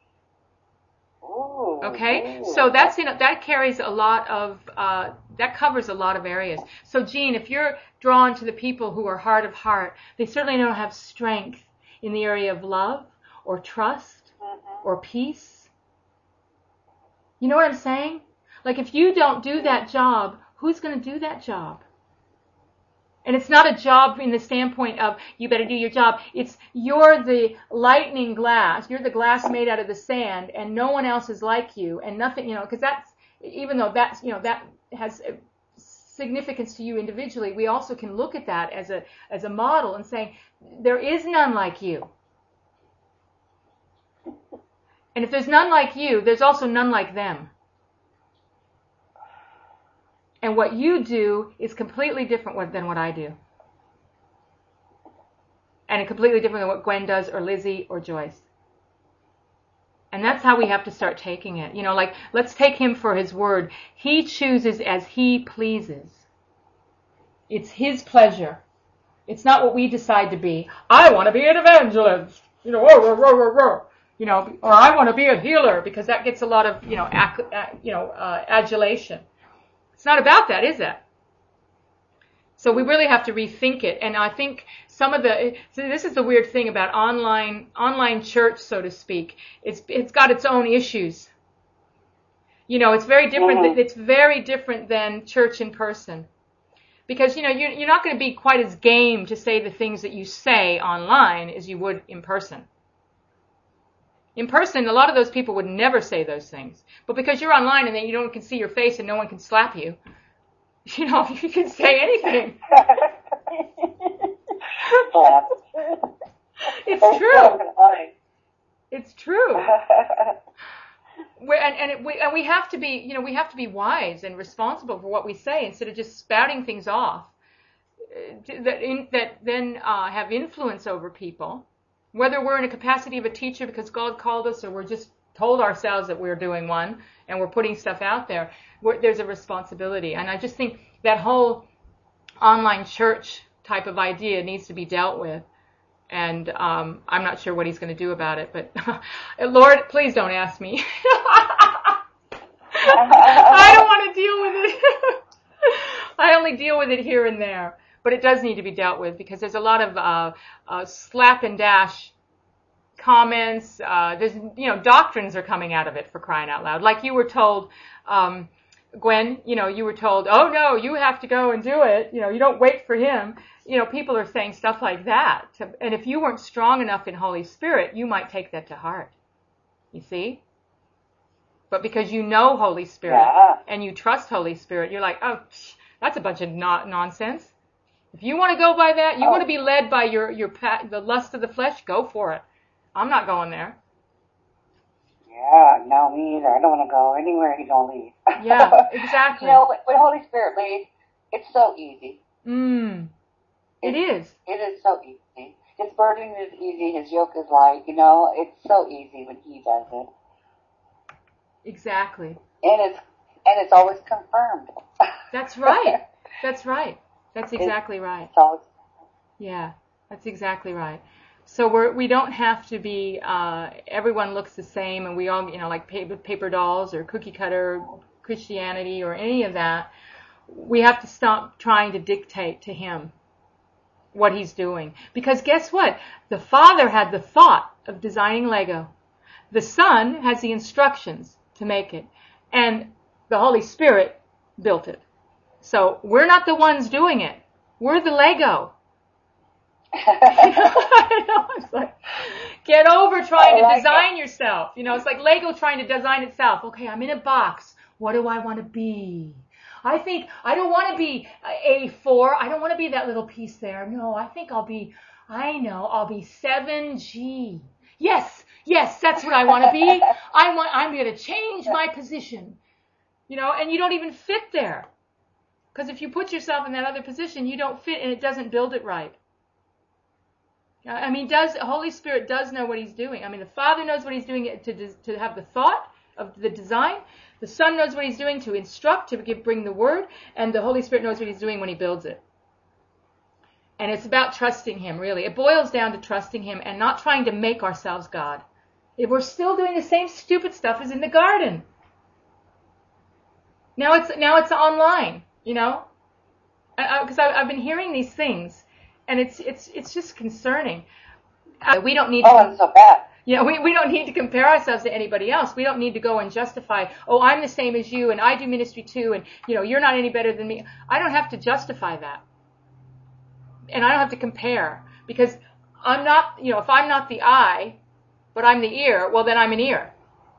Ooh, okay, ooh. So that carries a lot of that covers a lot of areas. So, Jean, if you're drawn to the people who are hard of heart, they certainly don't have strength in the area of love or trust or peace. You know what I'm saying? Like if you don't do that job, who's going to do that job? And it's not a job in the standpoint of you better do your job. It's you're the lightning glass. You're the glass made out of the sand, and no one else is like you, and nothing, because that's, even though that's, that has significance to you individually, we also can look at that as a model and saying there is none like you. And if there's none like you, there's also none like them. And what you do is completely different than what I do. And completely different than what Gwen does, or Lizzie, or Joyce. And that's how we have to start taking it. Like, let's take him for his word. He chooses as he pleases. It's his pleasure. It's not what we decide to be. I want to be an evangelist. Or I want to be a healer, because that gets a lot of, adulation. It's not about that, is it? So we really have to rethink it. And I think this is the weird thing about online church, so to speak. It's got its own issues. It's very different. It's very different than church in person. Because, you're not going to be quite as game to say the things that you say online as you would in person. In person, a lot of those people would never say those things. But because you're online and then you can see your face and no one can slap you, you can say anything. It's true. It's true. And we have to be wise and responsible for what we say, instead of just spouting things off that then have influence over people. Whether we're in a capacity of a teacher because God called us, or we're just told ourselves that we're doing one and we're putting stuff out there, there's a responsibility. And I just think that whole online church type of idea needs to be dealt with. And I'm not sure what he's going to do about it. But Lord, please don't ask me. I don't want to deal with it. I only deal with it here and there. But it does need to be dealt with, because there's a lot of slap and dash comments. There's doctrines are coming out of it, for crying out loud. Like you were told, Gwen, you were told, oh no, you have to go and do it. You don't wait for him. People are saying stuff like that. And if you weren't strong enough in Holy Spirit, you might take that to heart. You see? But because you know Holy Spirit and you trust Holy Spirit, you're like, oh, that's a bunch of nonsense. If you want to go by that, you want to be led by the lust of the flesh, go for it. I'm not going there. Yeah, no, me either. I don't want to go anywhere he don't lead. Yeah, exactly. When Holy Spirit leads, it's so easy. It is. It is so easy. His burden is easy. His yoke is light. It's so easy when he does it. Exactly. And it's always confirmed. That's right. That's right. That's exactly right. Yeah, that's exactly right. So we don't have to be, everyone looks the same, and we all, like paper dolls or cookie cutter Christianity or any of that. We have to stop trying to dictate to him what he's doing. Because guess what? The Father had the thought of designing Lego. The Son has the instructions to make it. And the Holy Spirit built it. So we're not the ones doing it. We're the Lego. It's like, get over trying to design yourself. It's like Lego trying to design itself. Okay, I'm in a box. What do I want to be? I think I don't want to be A4. I don't want to be that little piece there. No, I think I'll be 7G. Yes, that's what I want to be. I'm going to change my position. And you don't even fit there. Because if you put yourself in that other position, you don't fit, and it doesn't build it right. Holy Spirit does know what he's doing. The Father knows what he's doing to have the thought of the design. The Son knows what he's doing to instruct, to bring the word, and the Holy Spirit knows what he's doing when he builds it. And it's about trusting him, really. It boils down to trusting him and not trying to make ourselves God. If we're still doing the same stupid stuff as in the garden. Now it's online, because I've been hearing these things, and it's just concerning. We don't need. It's so bad. You know, we don't need to compare ourselves to anybody else. We don't need to go and justify, oh, I'm the same as you and I do ministry too and, you know, you're not any better than me. I don't have to justify that. And I don't have to compare because I'm not, you know, if I'm not the eye, but I'm the ear, well, then I'm an ear.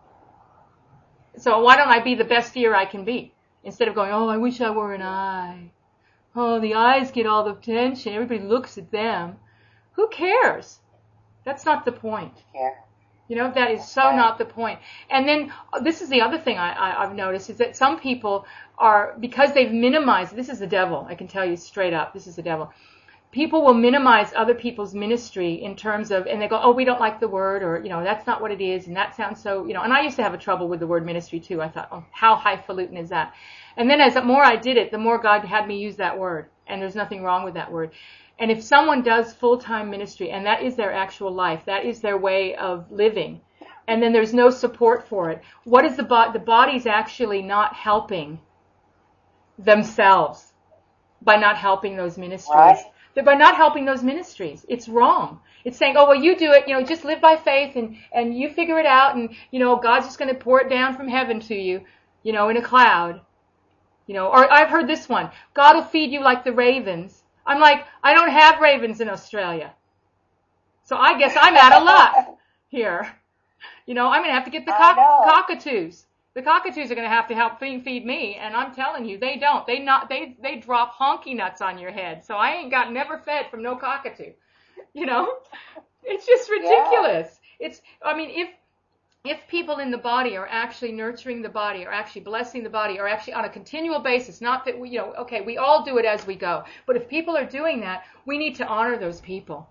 So why don't I be the best ear I can be instead of going, oh, I wish I were an eye. Oh, the eyes get all the attention. Everybody looks at them. Who cares? That's not the point. Yeah. You know, that is so not the point. And then this is the other thing I've noticed is that some people are, because they've minimized, this is the devil, I can tell you straight up, this is the devil. People will minimize other people's ministry in terms of, and they go, oh, we don't like the word, or, you know, that's not what it is, and that sounds so, you know, and I used to have a trouble with the word ministry too. I thought, oh, how highfalutin is that? And then as the more I did it, the more God had me use that word, and there's nothing wrong with that word. And if someone does full-time ministry, and that is their actual life, that is their way of living, and then there's no support for it, what is the body's actually not helping themselves by not helping those ministries. Right. By not helping those ministries. It's wrong. It's saying, oh, well, you do it, you know, just live by faith and you figure it out and, you know, God's just going to pour it down from heaven to you, you know, in a cloud. You know, or I've heard this one, God will feed you like the ravens. I'm like, I don't have ravens in Australia. So I guess I'm out of luck here. You know, I'm going to have to get the cockatoos. The cockatoos are going to have to help feed me, and I'm telling you, they don't. They drop honky nuts on your head. So I ain't got never fed from no cockatoo. You know, it's just ridiculous. Yeah. I mean, if people in the body are actually nurturing the body, or actually blessing the body, or actually on a continual basis, not that we, you know, okay, we all do it as we go, but if people are doing that, we need to honor those people.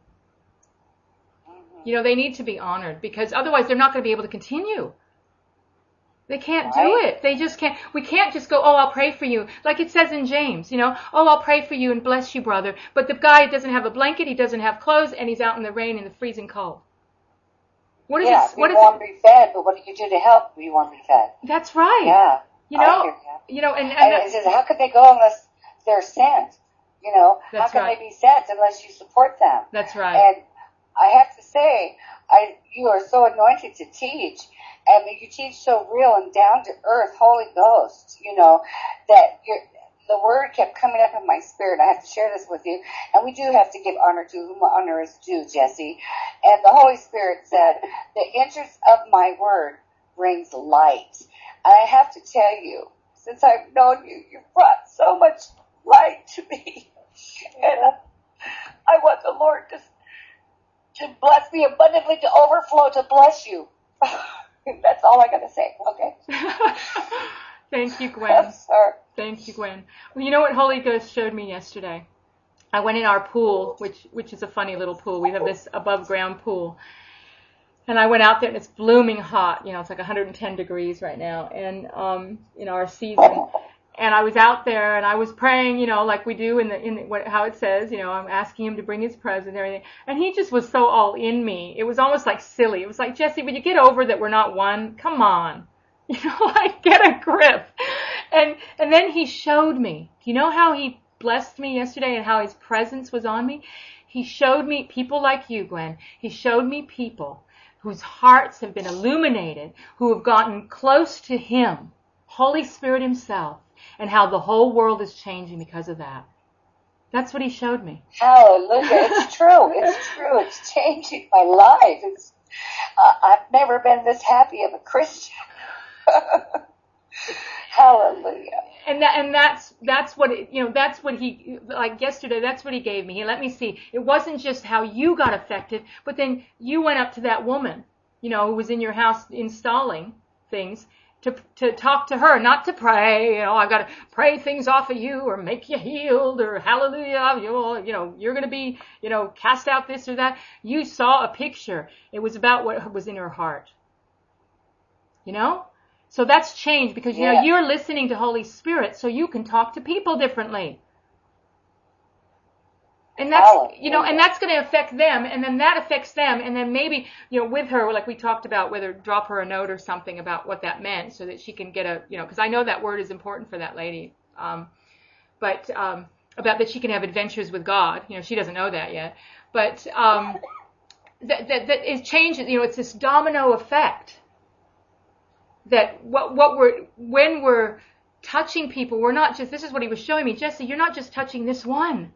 You know, they need to be honored because otherwise they're not going to be able to continue. They can't do it. They just can't. We can't just go, oh, I'll pray for you. Like it says in James, you know, oh, I'll pray for you and bless you, brother. But the guy doesn't have a blanket, he doesn't have clothes, and he's out in the rain in the freezing cold. What is it? What is want to be fed, but what do you do to help you want to be fed? That's right. Yeah. You know, and it says, how could they go unless they're sent? You know, how can they be sent unless you support them? That's right. And I have to say, you are so anointed to teach. I mean, you teach so real and down to earth, Holy Ghost, you know, that the word kept coming up in my spirit. I have to share this with you. And we do have to give honor to whom honor is due, Jesse. And the Holy Spirit said, the interest of my word brings light. And I have to tell you, since I've known you, you've brought so much light to me. And I want the Lord to bless me abundantly, to overflow, to bless you. That's all I got to say, okay? Thank you, Gwen. Yes, sir. Thank you, Gwen. Well, you know what Holy Ghost showed me yesterday? I went in our pool, which is a funny little pool. We have this above-ground pool. And I went out there, and it's blooming hot. You know, it's like 110 degrees right now, and in our season. And I was out there, and I was praying, you know, like we do how it says, you know, I'm asking him to bring his presence and everything. And he just was so all in me. It was almost like silly. It was like, Jesse, would you get over that we're not one? Come on. You know, like, get a grip. And then he showed me. Do you know how he blessed me yesterday and how his presence was on me? He showed me people like you, Gwen. He showed me people whose hearts have been illuminated, who have gotten close to him, Holy Spirit himself, and how the whole world is changing because of that. That's what he showed me. Hallelujah. It's true. It's true. It's changing my life. I've never been this happy of a Christian. Hallelujah. And that's what it, you know, that's what he, like yesterday, that's what he gave me. He let me see. It wasn't just how you got affected, but then you went up to that woman, you know, who was in your house installing things, to talk to her, not to pray, you know, I've got to pray things off of you or make you healed or hallelujah, you know, you're going to be, you know, cast out this or that. You saw a picture. It was about what was in her heart. You know? So that's changed because, you know, you're listening to Holy Spirit so you can talk to people differently. And that's, you know, and that's going to affect them, and then that affects them, and then maybe, you know, with her, like we talked about, whether drop her a note or something about what that meant so that she can get a, you know, because I know that word is important for that lady, but about that she can have adventures with God. You know, she doesn't know that yet. But that it changes. You know, it's this domino effect. That when we're touching people, we're not just. This is what he was showing me, Jesse. You're not just touching this one.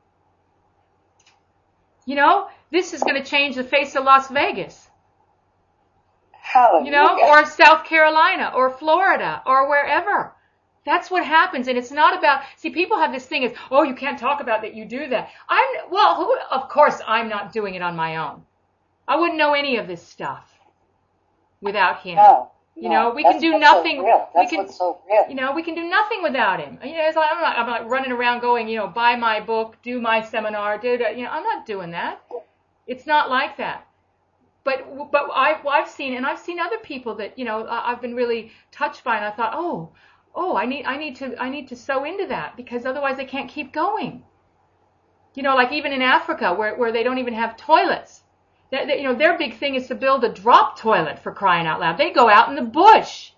You know, this is going to change the face of Las Vegas. Hallelujah. You know, or South Carolina, or Florida, or wherever. That's what happens, and it's not about. See, people have this thing as, oh, you can't talk about that. You do that. Of course, I'm not doing it on my own. I wouldn't know any of this stuff without him. No. You know, we can do nothing. What's so real. You know, we can do nothing without him. You know, it's like, I'm not running around going, you know, buy my book, do my seminar, you know, I'm not doing that. It's not like that. But I've seen other people that, you know, I've been really touched by, and I thought, I need to sow into that, because otherwise they can't keep going. You know, like even in Africa where they don't even have toilets. You know, their big thing is to build a drop toilet, for crying out loud. They go out in the bush.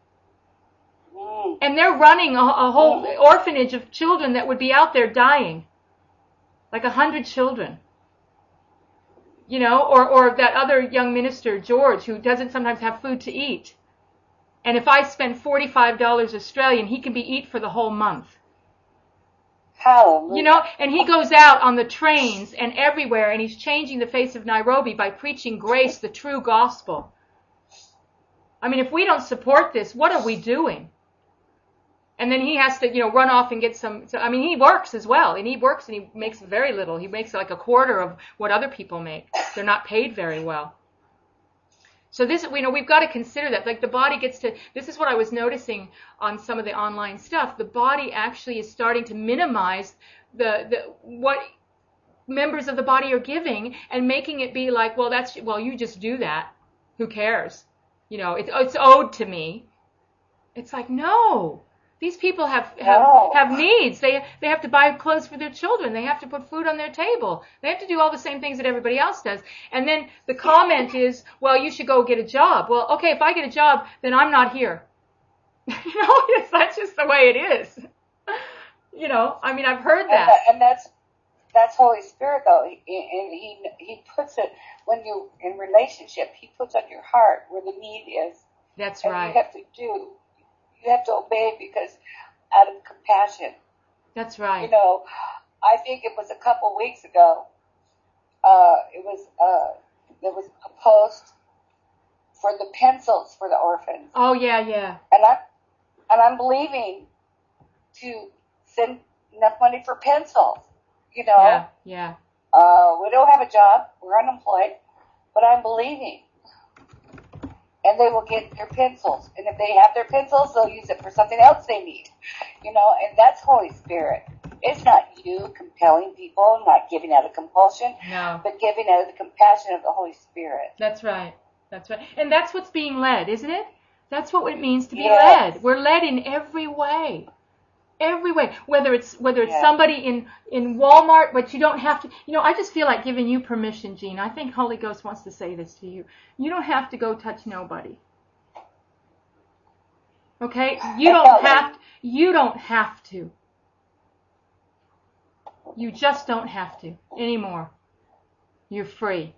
And they're running a whole orphanage of children that would be out there dying. Like 100 children. You know, or that other young minister, George, who doesn't sometimes have food to eat. And if I spend $45 Australian, he can be eat for the whole month. Hallelujah. You know, and he goes out on the trains and everywhere, and he's changing the face of Nairobi by preaching grace, the true gospel. I mean, if we don't support this, what are we doing? And then he has to, you know, run off and get I mean, he works as well, and he works and he makes very little. He makes like a quarter of what other people make. They're not paid very well. So this, you know, we've got to consider that. Like the body gets to, this is what I was noticing on some of the online stuff. The body actually is starting to minimize what members of the body are giving, and making it be like, well, you just do that. Who cares? You know, it's owed to me. It's like, no. These people have needs. They have to buy clothes for their children. They have to put food on their table. They have to do all the same things that everybody else does. And then the comment is, well, you should go get a job. Well, okay, if I get a job, then I'm not here. You know, that's just the way it is. You know, I mean, I've heard that. And that's Holy Spirit, though. And he puts it, when you in relationship, he puts on your heart where the need is. That's and right. You have to obey because out of compassion. That's right. You know, I think it was a couple weeks ago. There was a post for the pencils for the orphans. Oh yeah. And I'm believing to send enough money for pencils. You know. Yeah. We don't have a job. We're unemployed, but I'm believing. And they will get their pencils. And if they have their pencils, they'll use it for something else they need. You know, and that's Holy Spirit. It's not you compelling people, not giving out of compulsion, but giving out of the compassion of the Holy Spirit. That's right. And that's what's being led, isn't it? That's what it means to be led. We're led in every way. Every way, whether it's somebody in Walmart, but you don't have to. You know, I just feel like giving you permission, Jean. I think Holy Ghost wants to say this to you. You don't have to go touch nobody. Okay, you don't have to. You just don't have to anymore. You're free.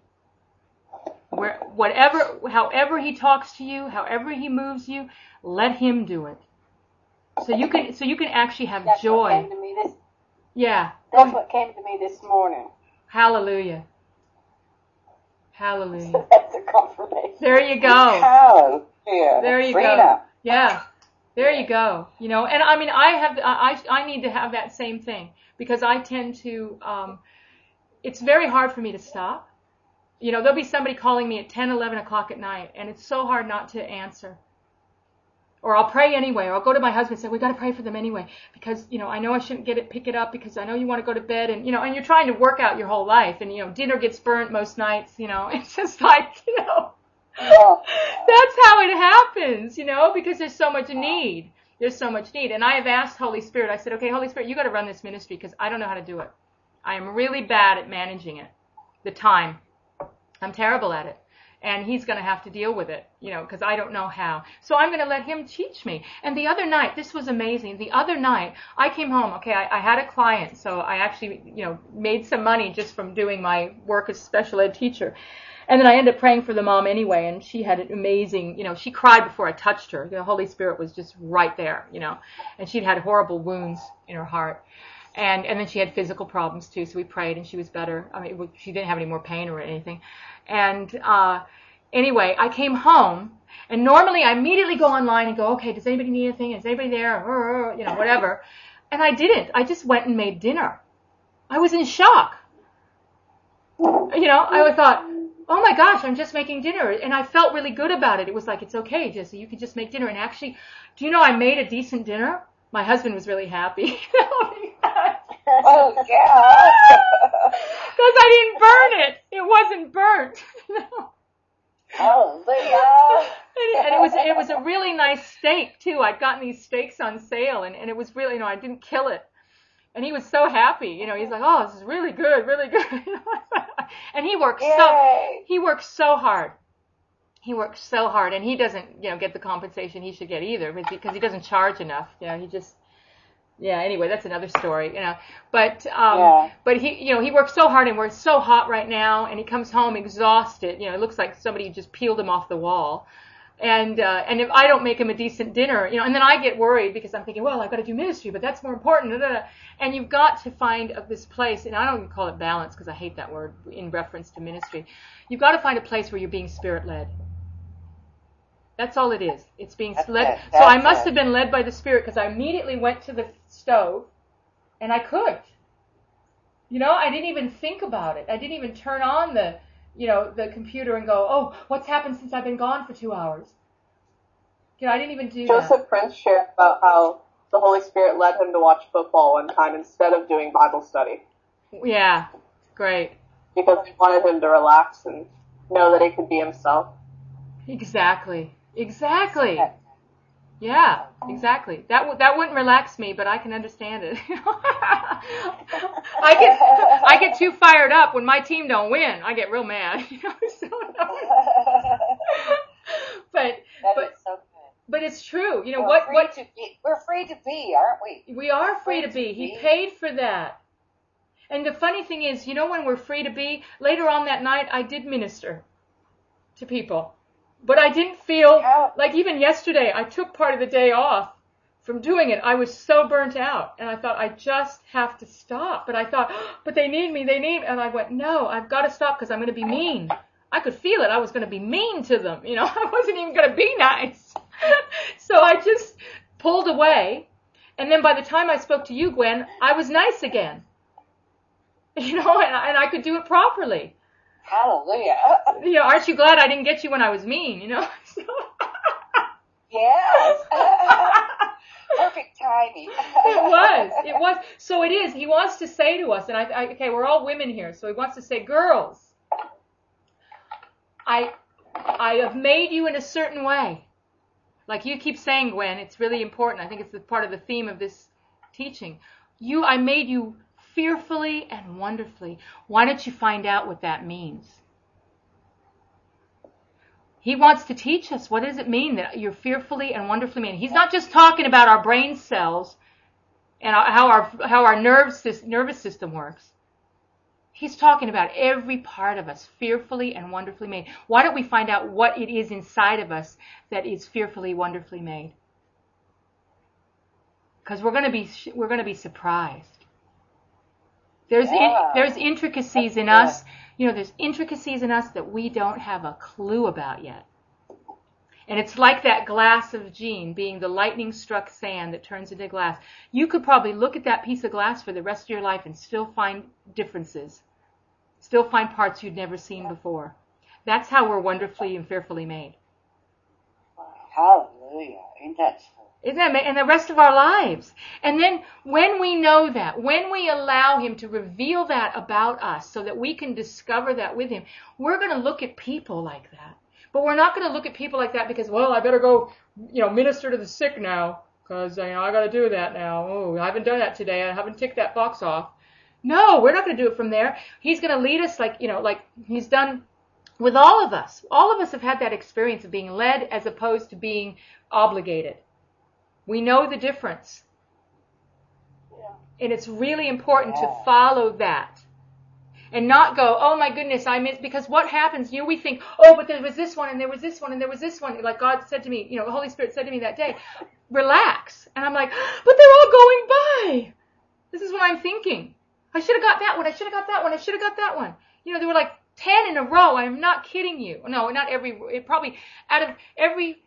However he talks to you, however he moves you, let him do it. So you can actually have joy. What came to me That's what came to me this morning. Hallelujah. So that's a confirmation. There you go. Hallelujah. There you go. Yeah. There you go. You know, and I mean, I need to have that same thing, because I tend to, it's very hard for me to stop. You know, there'll be somebody calling me at 10, 11 o'clock at night, and it's so hard not to answer. Or I'll pray anyway, or I'll go to my husband and say, we got to pray for them anyway, because, you know, I know I shouldn't pick it up because I know you want to go to bed, and, you know, and you're trying to work out your whole life, and, you know, dinner gets burnt most nights, you know, it's just like, you know, that's how it happens, you know, because there's so much need. There's so much need. And I have asked Holy Spirit, I said, okay, Holy Spirit, you got to run this ministry because I don't know how to do it. I am really bad at managing it, the time. I'm terrible at it. And he's going to have to deal with it, you know, because I don't know how. So I'm going to let him teach me. And the other night, this was amazing. The other night, I came home. Okay, I had a client, so I actually, you know, made some money just from doing my work as a special ed teacher. And then I ended up praying for the mom anyway, and she had an amazing, she cried before I touched her. The Holy Spirit was just right there, and she'd had horrible wounds in her heart. And then she had physical problems too, so we prayed and she was better. I mean, she didn't have any more pain or anything. And anyway, I came home, and normally I immediately go online and go, okay, does anybody need anything? Is anybody there? Whatever. And I didn't. I just went and made dinner. I was in shock. I thought, oh my gosh, I'm just making dinner. And I felt really good about it. It was like, it's okay, Jesse, you can just make dinner. And actually, do you know I made a decent dinner? My husband was really happy. Oh, yeah. Because I didn't burn it. It wasn't burnt. Oh, yeah. And it was a really nice steak, too. I'd gotten these steaks on sale, and it was really, I didn't kill it. And he was so happy. He's like, oh, this is really good, really good. And he works so hard. He works so hard, and he doesn't, get the compensation he should get either, because he doesn't charge enough. He just, anyway, that's another story, But he works so hard, and we're so hot right now, and he comes home exhausted. It looks like somebody just peeled him off the wall. And if I don't make him a decent dinner, and then I get worried because I'm thinking, well, I've got to do ministry, but that's more important. And you've got to find this place, and I don't even call it balance because I hate that word in reference to ministry. You've got to find a place where you're being Spirit-led. That's all it is. It's being led. So I must have been led by the Spirit because I immediately went to the stove and I cooked. I didn't even think about it. I didn't even turn on the computer and go, oh, what's happened since I've been gone for 2 hours? I didn't even do that. Joseph Prince shared about how the Holy Spirit led him to watch football one time instead of doing Bible study. Yeah, great. Because he wanted him to relax and know that he could be himself. Exactly. Yeah, exactly. That wouldn't relax me, but I can understand it. I get too fired up when my team don't win. I get real mad. But it's true. We're free to be, aren't we? We are free to be. He paid for that. And the funny thing is, when we're free to be, later on that night, I did minister to people. But I didn't feel, like even yesterday, I took part of the day off from doing it. I was so burnt out. And I thought, I just have to stop. But I thought, but they need me. And I went, no, I've got to stop because I'm going to be mean. I could feel it. I was going to be mean to them. I wasn't even going to be nice. So I just pulled away. And then by the time I spoke to you, Gwen, I was nice again. And I could do it properly. Hallelujah. Aren't you glad I didn't get you when I was mean, Yes. Perfect timing. It was. So it is. He wants to say to us, and okay, we're all women here, so he wants to say, girls, I have made you in a certain way. Like you keep saying, Gwen, it's really important. I think it's part of the theme of this teaching. I made you fearfully and wonderfully. Why don't you find out what that means? He wants to teach us, what does it mean that you're fearfully and wonderfully made? He's not just talking about our brain cells and how our nervous system works. He's talking about every part of us, fearfully and wonderfully made. Why don't we find out what it is inside of us that is fearfully, wonderfully made? Because we're going to be surprised. There's intricacies in us. There's intricacies in us that we don't have a clue about yet. And it's like that glass of Jean being the lightning-struck sand that turns into glass. You could probably look at that piece of glass for the rest of your life and still find differences. Still find parts you'd never seen before. That's how we're wonderfully and fearfully made. Hallelujah. Ain't that true? Isn't that amazing? And the rest of our lives. And then when we know that, when we allow him to reveal that about us so that we can discover that with him, we're going to look at people like that. But we're not going to look at people like that because, well, I better go, minister to the sick now because, I got to do that now. Oh, I haven't done that today. I haven't ticked that box off. No, we're not going to do it from there. He's going to lead us like he's done with all of us. All of us have had that experience of being led as opposed to being obligated. We know the difference. Yeah. And it's really important to follow that. and not go, oh my goodness, because what happens, we think, oh, but there was this one, and there was this one, and there was this one, like God said to me, the Holy Spirit said to me that day, relax. And I'm like, but they're all going by. This is what I'm thinking. I should have got that one, I should have got that one, I should have got that one. There were like 10 in a row. I'm not kidding you. No, not probably out of every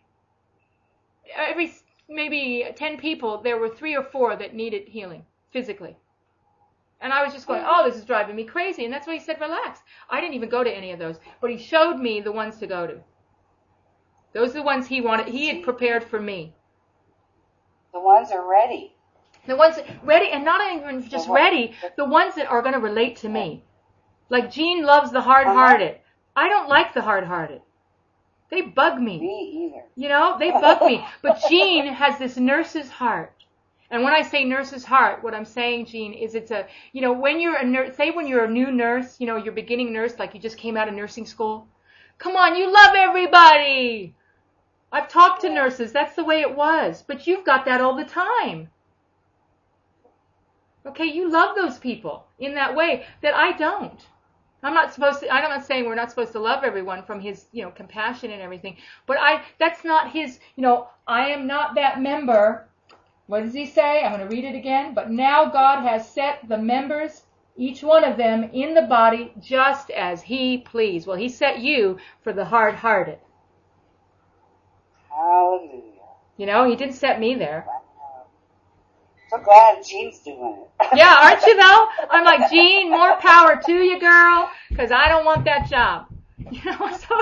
maybe 10 people, there were 3 or 4 that needed healing physically. And I was just going, oh, this is driving me crazy. And that's why he said, relax. I didn't even go to any of those, but he showed me the ones to go to. Those are the ones he had prepared for me. The ones are ready. The ones ready, and not even just ready, the ones that are going to relate to me. Like Jean loves the hard-hearted. I don't like the hard-hearted. They bug me. Me either. They bug me. But Jean has this nurse's heart. And when I say nurse's heart, what I'm saying, Jean, is it's a, when you're a nurse, say when you're a new nurse, you're beginning nurse, like you just came out of nursing school. Come on, you love everybody. I've talked to nurses. That's the way it was. But you've got that all the time. Okay, you love those people in that way that I don't. I'm not saying we're not supposed to love everyone from his, compassion and everything. But that's not his, I am not that member. What does he say? I'm going to read it again. But now God has set the members, each one of them, in the body just as he pleased. Well, he set you for the hard-hearted. Hallelujah. He didn't set me there. So glad Jean's doing it. Yeah, aren't you though? I'm like, Jean, more power to you, girl, because I don't want that job. So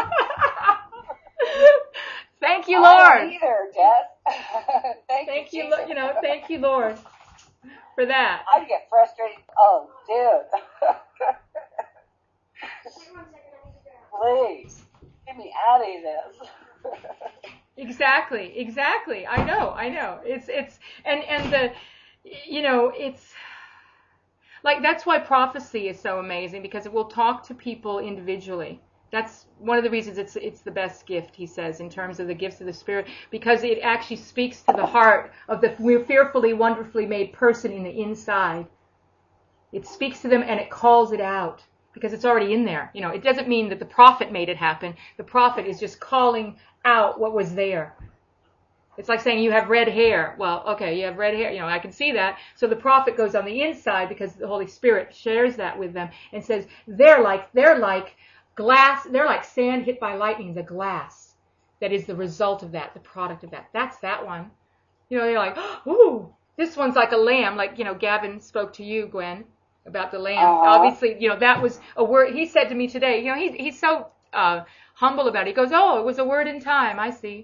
thank you, Lord. I don't either, Jess. Thank you, thank you, Lord, for that. I get frustrated. Oh, dude. Please, get me out of this. Exactly. I know. It's it's like, that's why prophecy is so amazing, because it will talk to people individually. That's one of the reasons it's the best gift, he says, in terms of the gifts of the Spirit, because it actually speaks to the heart of the fearfully, wonderfully made person in the inside. It speaks to them and it calls it out, because it's already in there. It doesn't mean that the prophet made it happen. The prophet is just calling out what was there. It's like saying you have red hair. Well, okay, you have red hair. I can see that. So the prophet goes on the inside, because the Holy Spirit shares that with them and says they're like glass. They're like sand hit by lightning. The glass that is the result of that, the product of that. That's that one. They're like, ooh, this one's like a lamb. Like Gavin spoke to you, Gwen, about the lamb. Obviously, that was a word he said to me today. He's so humble about it. He goes, oh, it was a word in time. I see.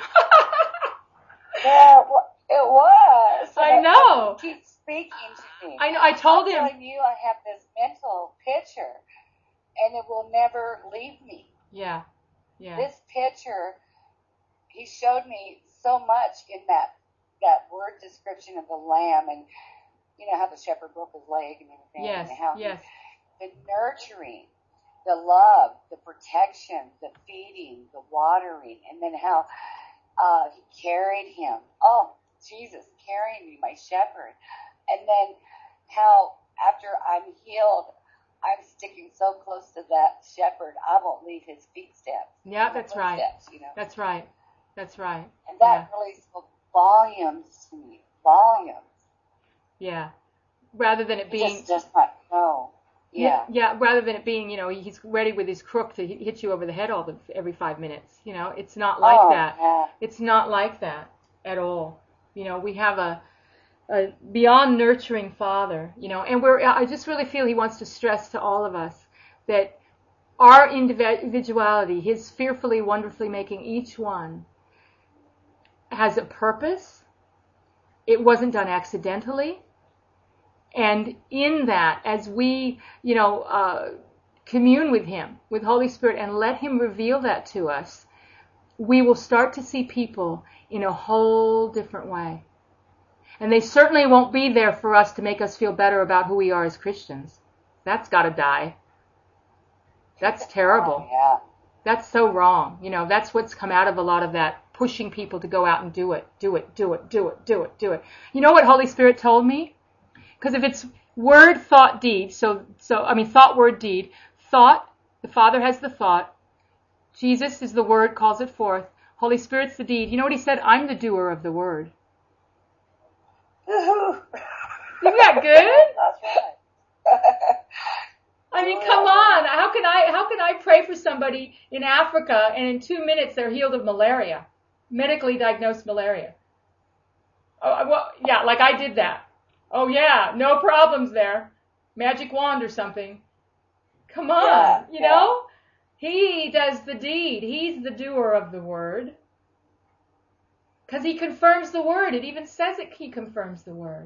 Yeah, it was. I know. He keeps speaking to me. I know. I told him. I'm telling you, I have this mental picture, and it will never leave me. Yeah. This picture, he showed me so much in that word description of the lamb, and how the shepherd broke his leg and everything. Yes. And how Yes. The nurturing, the love, the protection, the feeding, the watering, and then how he carried him. Oh, Jesus, carrying me, my shepherd. And then how after I'm healed, I'm sticking so close to that shepherd, I won't leave his footsteps. Yeah, that's right. That's right. And that really spoke volumes to me. Volumes. Yeah. Rather than it being... Just like, no. Yeah. Yeah, rather than it being, he's ready with his crook to hit you over the head every 5 minutes. It's not like that. Yeah. It's not like that at all. We have a beyond nurturing Father, and I just really feel he wants to stress to all of us that our individuality, his fearfully, wonderfully making each one, has a purpose. It wasn't done accidentally. And in that, as we, commune with him, with Holy Spirit, and let him reveal that to us, we will start to see people in a whole different way. And they certainly won't be there for us to make us feel better about who we are as Christians. That's got to die. That's terrible. Yeah. That's so wrong. That's what's come out of a lot of that, pushing people to go out and do it. You know what Holy Spirit told me? Because if it's word, thought, deed, thought, word, deed, thought, the Father has the thought, Jesus is the word, calls it forth, Holy Spirit's the deed. You know what he said? I'm the doer of the word. Isn't that good? That's right. I mean, come on. How can I pray for somebody in Africa and in 2 minutes they're healed of malaria, medically diagnosed malaria? Oh, well, yeah, like I did that. Oh yeah, no problems there. Magic wand or something. Come on, you know? He does the deed. He's the doer of the word. Because he confirms the word. It even says he confirms the word.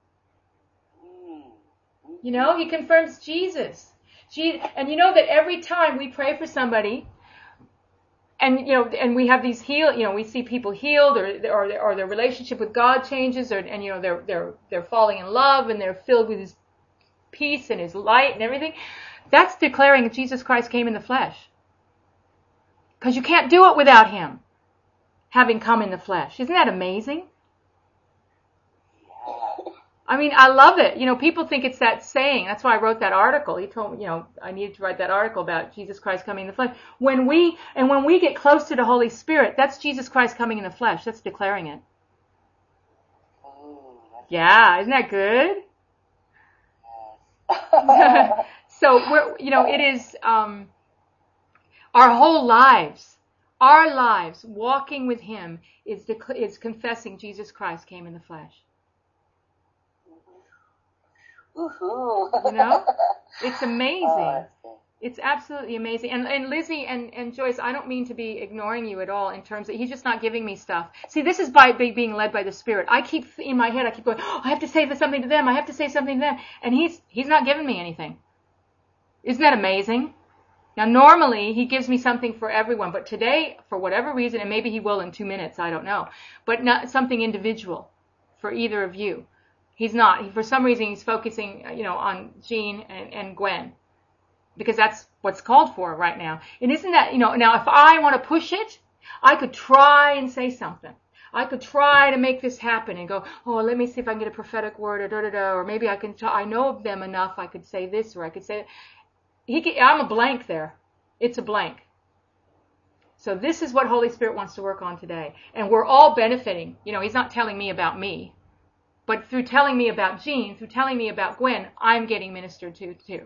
You know, he confirms Jesus. And you know that every time we pray for somebody, and you know, and we have these we see people healed, or their relationship with God changes, and you know, they're falling in love, and they're filled with His peace and His light and everything. That's declaring that Jesus Christ came in the flesh. Because you can't do it without Him having come in the flesh. Isn't that amazing? I mean, I love it. You know, people think it's that saying. That's why I wrote that article. He told me, you know, I needed to write that article about Jesus Christ coming in the flesh. When we get close to the Holy Spirit, that's Jesus Christ coming in the flesh. That's declaring it. Yeah, isn't that good? So it is our whole lives, walking with Him is confessing Jesus Christ came in the flesh. You know, it's amazing. It's absolutely amazing. And Lizzie and Joyce, I don't mean to be ignoring you at all in terms of He's just not giving me stuff. See, this is by being led by the Spirit. I keep in my head, going, I have to say something to them. I have to say something to them. And He's not giving me anything. Isn't that amazing? Now, normally He gives me something for everyone, but today, for whatever reason, and maybe He will in 2 minutes, I don't know, but not something individual for either of you. He's not. For some reason, He's focusing, on Jean and Gwen, because that's what's called for right now. And isn't that, now if I want to push it, I could try and say something. I could try to make this happen and go, let me see if I can get a prophetic word or da-da-da, or maybe I know of them enough, I could say this, or I could say, I'm a blank there. It's a blank. So this is what Holy Spirit wants to work on today. And we're all benefiting. He's not telling me about me. But through telling me about Jean, through telling me about Gwen, I'm getting ministered to too.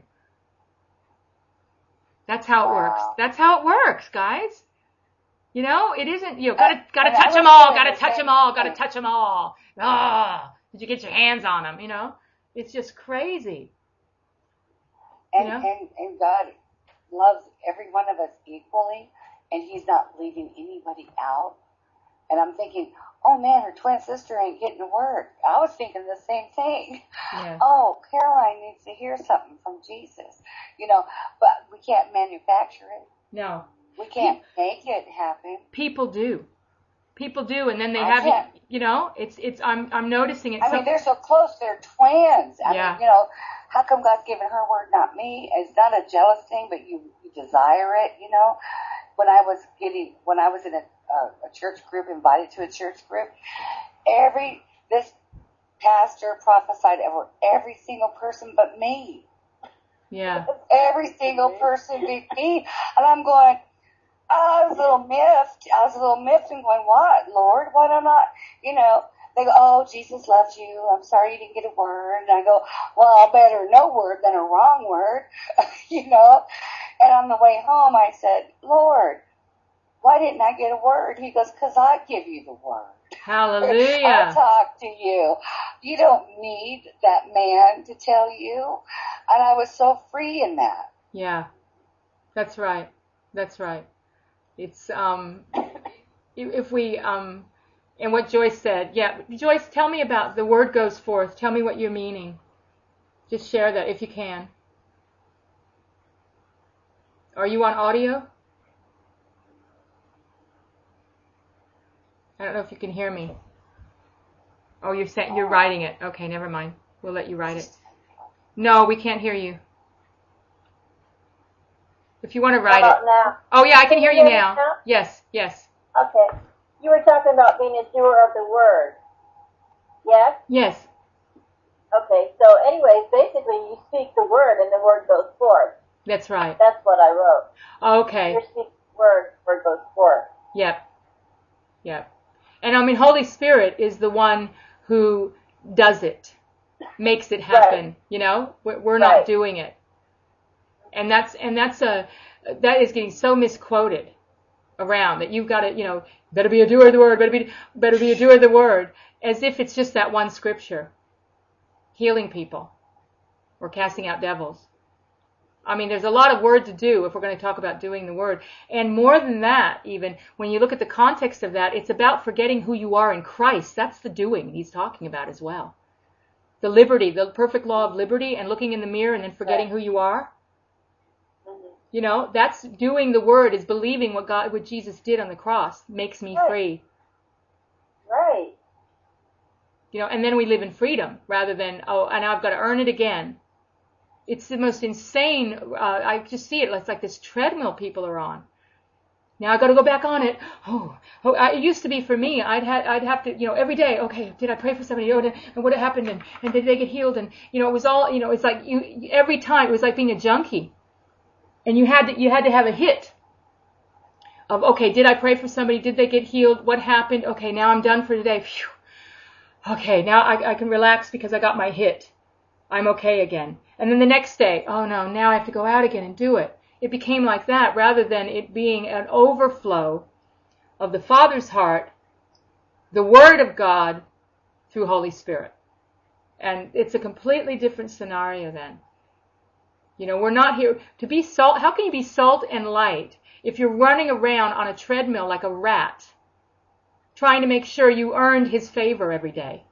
That's how it works. That's how it works, guys. It isn't, gotta touch them all, gotta touch them all, gotta touch them all. Did you get your hands on them, It's just crazy. And God loves every one of us equally, and He's not leaving anybody out. And I'm thinking, oh man, her twin sister ain't getting to work. I was thinking the same thing. Yeah. Oh, Caroline needs to hear something from Jesus. But we can't manufacture it. No. We can't make it happen. People do, and then they have it. I'm noticing it. I mean, they're so close. They're twins. I mean, how come God's given her word, not me? It's not a jealous thing, but you desire it. When I was in a church group, invited to a church group, this pastor prophesied over every single person but me. Yeah. Every single person but me. And I'm going, I was a little miffed and going, what, Lord? Why don't I, they go, oh, Jesus loves you. I'm sorry you didn't get a word. And I go, well, better no word than a wrong word, And on the way home, I said, Lord, why didn't I get a word? He goes, because I give you the word. Hallelujah. I talk to you. You don't need that man to tell you. And I was so free in that. Yeah, that's right. It's, if we, and what Joyce said. Yeah, Joyce, tell me about the word goes forth. Tell me what you're meaning. Just share that if you can. Are you on audio? I don't know if you can hear me. Oh, you're writing it. Okay, never mind. We'll let you write it. No, we can't hear you. If you want to write it. Now? Oh, yeah, I can hear you now. Yes. Okay. You were talking about being a doer of the word. Yes? Yes. Okay, so anyways, basically you speak the word and the word goes forth. That's right. That's what I wrote. Okay. You speak the word goes forth. Yep. Yep. And I mean, Holy Spirit is the one who does it, makes it happen. Right. You know, we're not doing it. And that is getting so misquoted around that you've got to, you know, better be a doer of the word, better be a doer of the word, as if it's just that one scripture. Healing people or casting out devils. I mean, there's a lot of word to do if we're going to talk about doing the word. And more than that, even, when you look at the context of that, it's about forgetting who you are in Christ. That's the doing he's talking about as well. The liberty, the perfect law of liberty, and looking in the mirror and then forgetting who you are. You know, that's doing the word, is believing what Jesus did on the cross makes me free. Right. You know, and then we live in freedom rather than, and I've got to earn it again. It's the most insane, I just see it, it's like this treadmill people are on. Now I've got to go back on it. It used to be for me, I'd have to, you know, every day, okay, did I pray for somebody? And what happened? And did they get healed? And, you know, it was all, you know, it's like every time, it was like being a junkie. And you had to have a hit of, okay, did I pray for somebody? Did they get healed? What happened? Okay, now I'm done for today. Phew. Okay, now I can relax because I got my hit. I'm okay again. And then the next day, oh no, now I have to go out again and do it. It became like that rather than it being an overflow of the Father's heart, the Word of God through Holy Spirit. And it's a completely different scenario then. You know, we're not here to be salt. How can you be salt and light if you're running around on a treadmill like a rat, trying to make sure you earned His favor every day?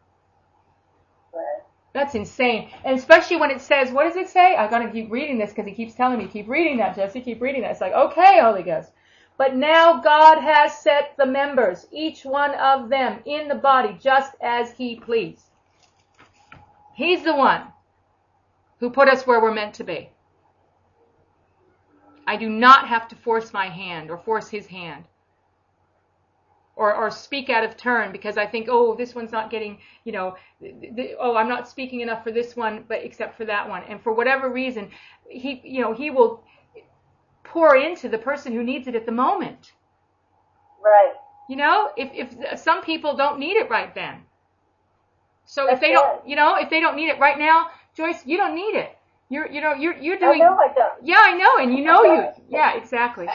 That's insane. And especially when it says, what does it say? I've got to keep reading this because he keeps telling me, keep reading that, Jesse, keep reading that. It's like, okay, Holy Ghost. But now God has set the members, each one of them, in the body just as He pleased. He's the one who put us where we're meant to be. I do not have to force my hand or force His hand. Or speak out of turn because I think, oh, this one's not getting, you know, I'm not speaking enough for this one, but except for that one. And for whatever reason, He will pour into the person who needs it at the moment. Right. You know, if some people don't need it right then. So if they don't need it right now, Joyce, you don't need it. You're doing. I know I don't. Yeah, I know, and you know you. Yeah, exactly.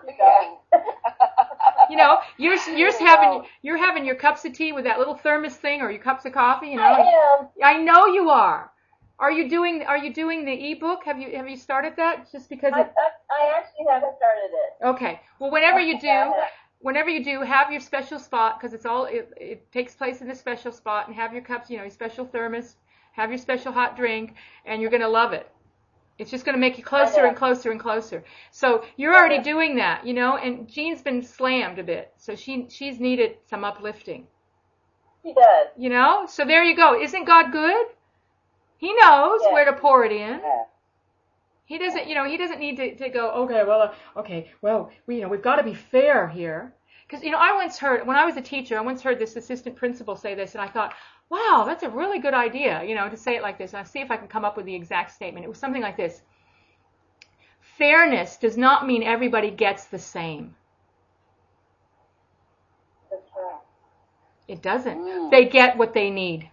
You know, you're having your cups of tea with that little thermos thing, or your cups of coffee. You know. I am. I know you are. Are you doing the ebook? Have you started that? Just because I actually haven't started it. Okay. Well, whenever you do, have your special spot because it takes place in this special spot, and have your cups, you know, your special thermos, have your special hot drink, and you're going to love it. It's just going to make you closer and closer and closer. So you're already doing that, you know, and Jean's been slammed a bit. So she's needed some uplifting. She does. You know? So there you go. Isn't God good? He knows where to pour it in. Yeah. He doesn't need to go, we've got to be fair here. Because, you know, I once heard, when I was a teacher, I once heard this assistant principal say this, and I thought, wow, that's a really good idea, you know, to say it like this. And I'll see if I can come up with the exact statement. It was something like this. Fairness does not mean everybody gets the same. That's right. It doesn't. They get what they need.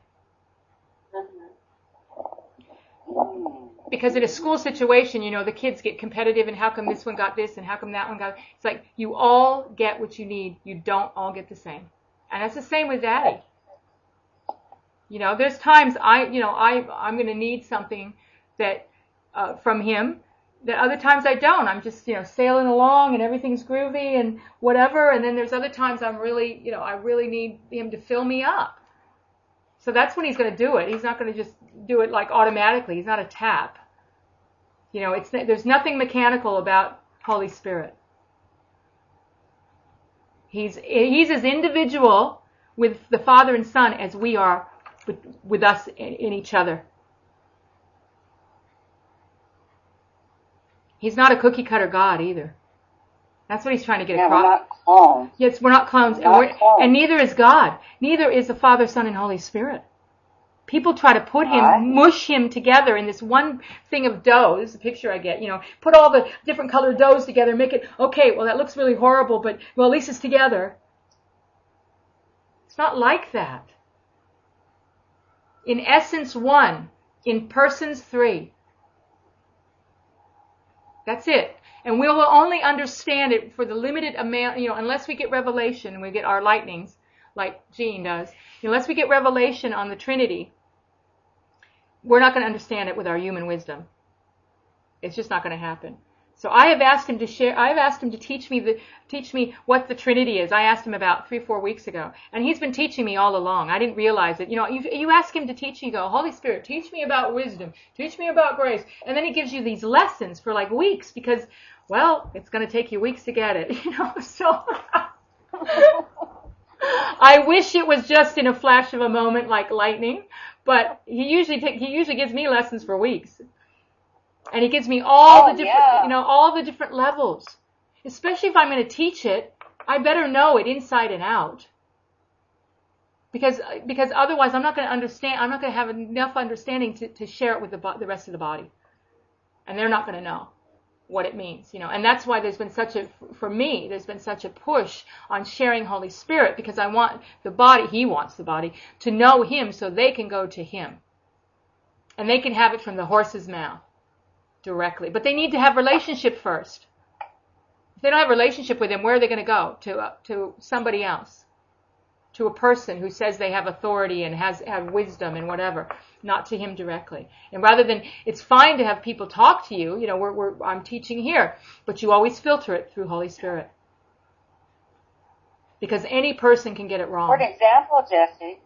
Because in a school situation, you know, the kids get competitive, and how come this one got this and how come that one got... It's like you all get what you need. You don't all get the same. And that's the same with Daddy. You know, there's times I'm going to need something that from him that other times I don't. I'm just, you know, sailing along and everything's groovy and whatever. And then there's other times I really need him to fill me up. So that's when he's going to do it. He's not going to just do it like automatically. He's not a tap. You know, there's nothing mechanical about Holy Spirit. He's as individual with the Father and Son as we are with us in each other. He's not a cookie cutter God either. That's what he's trying to get across. We're not clones. Yes, we're not clones. And neither is God. Neither is the Father, Son, and Holy Spirit. People try to put him, mush him together in this one thing of dough. This is a picture I get, put all the different colored doughs together, make it, okay, well, that looks really horrible, but, well, at least it's together. It's not like that. In essence, one. In persons, three. That's it. And we will only understand it for the limited amount, unless we get revelation and we get our lightnings, like Jean does. Unless we get revelation on the Trinity, we're not going to understand it with our human wisdom. It's just not going to happen. So I have asked him to share. I have asked him to teach me what the Trinity is. I asked him about 3-4 weeks ago, and he's been teaching me all along. I didn't realize it. You ask him to teach you, go, Holy Spirit, teach me about wisdom, teach me about grace, and then he gives you these lessons for like weeks because, well, it's going to take you weeks to get it. So I wish it was just in a flash of a moment like lightning, but he usually gives me lessons for weeks. And he gives me all the different levels. Especially if I'm going to teach it, I better know it inside and out. Because otherwise I'm not going to understand, I'm not going to have enough understanding to share it with the rest of the body. And they're not going to know what it means, And that's why there's been such a push on sharing Holy Spirit, because I want he wants the body to know him so they can go to him. And they can have it from the horse's mouth. Directly. But they need to have relationship first. If they don't have a relationship with him, where are they going to go? To somebody else. To a person who says they have authority and have wisdom and whatever. Not to him directly. And rather than, it's fine to have people talk to you, I'm teaching here, but you always filter it through Holy Spirit. Because any person can get it wrong. For an example, Jesse,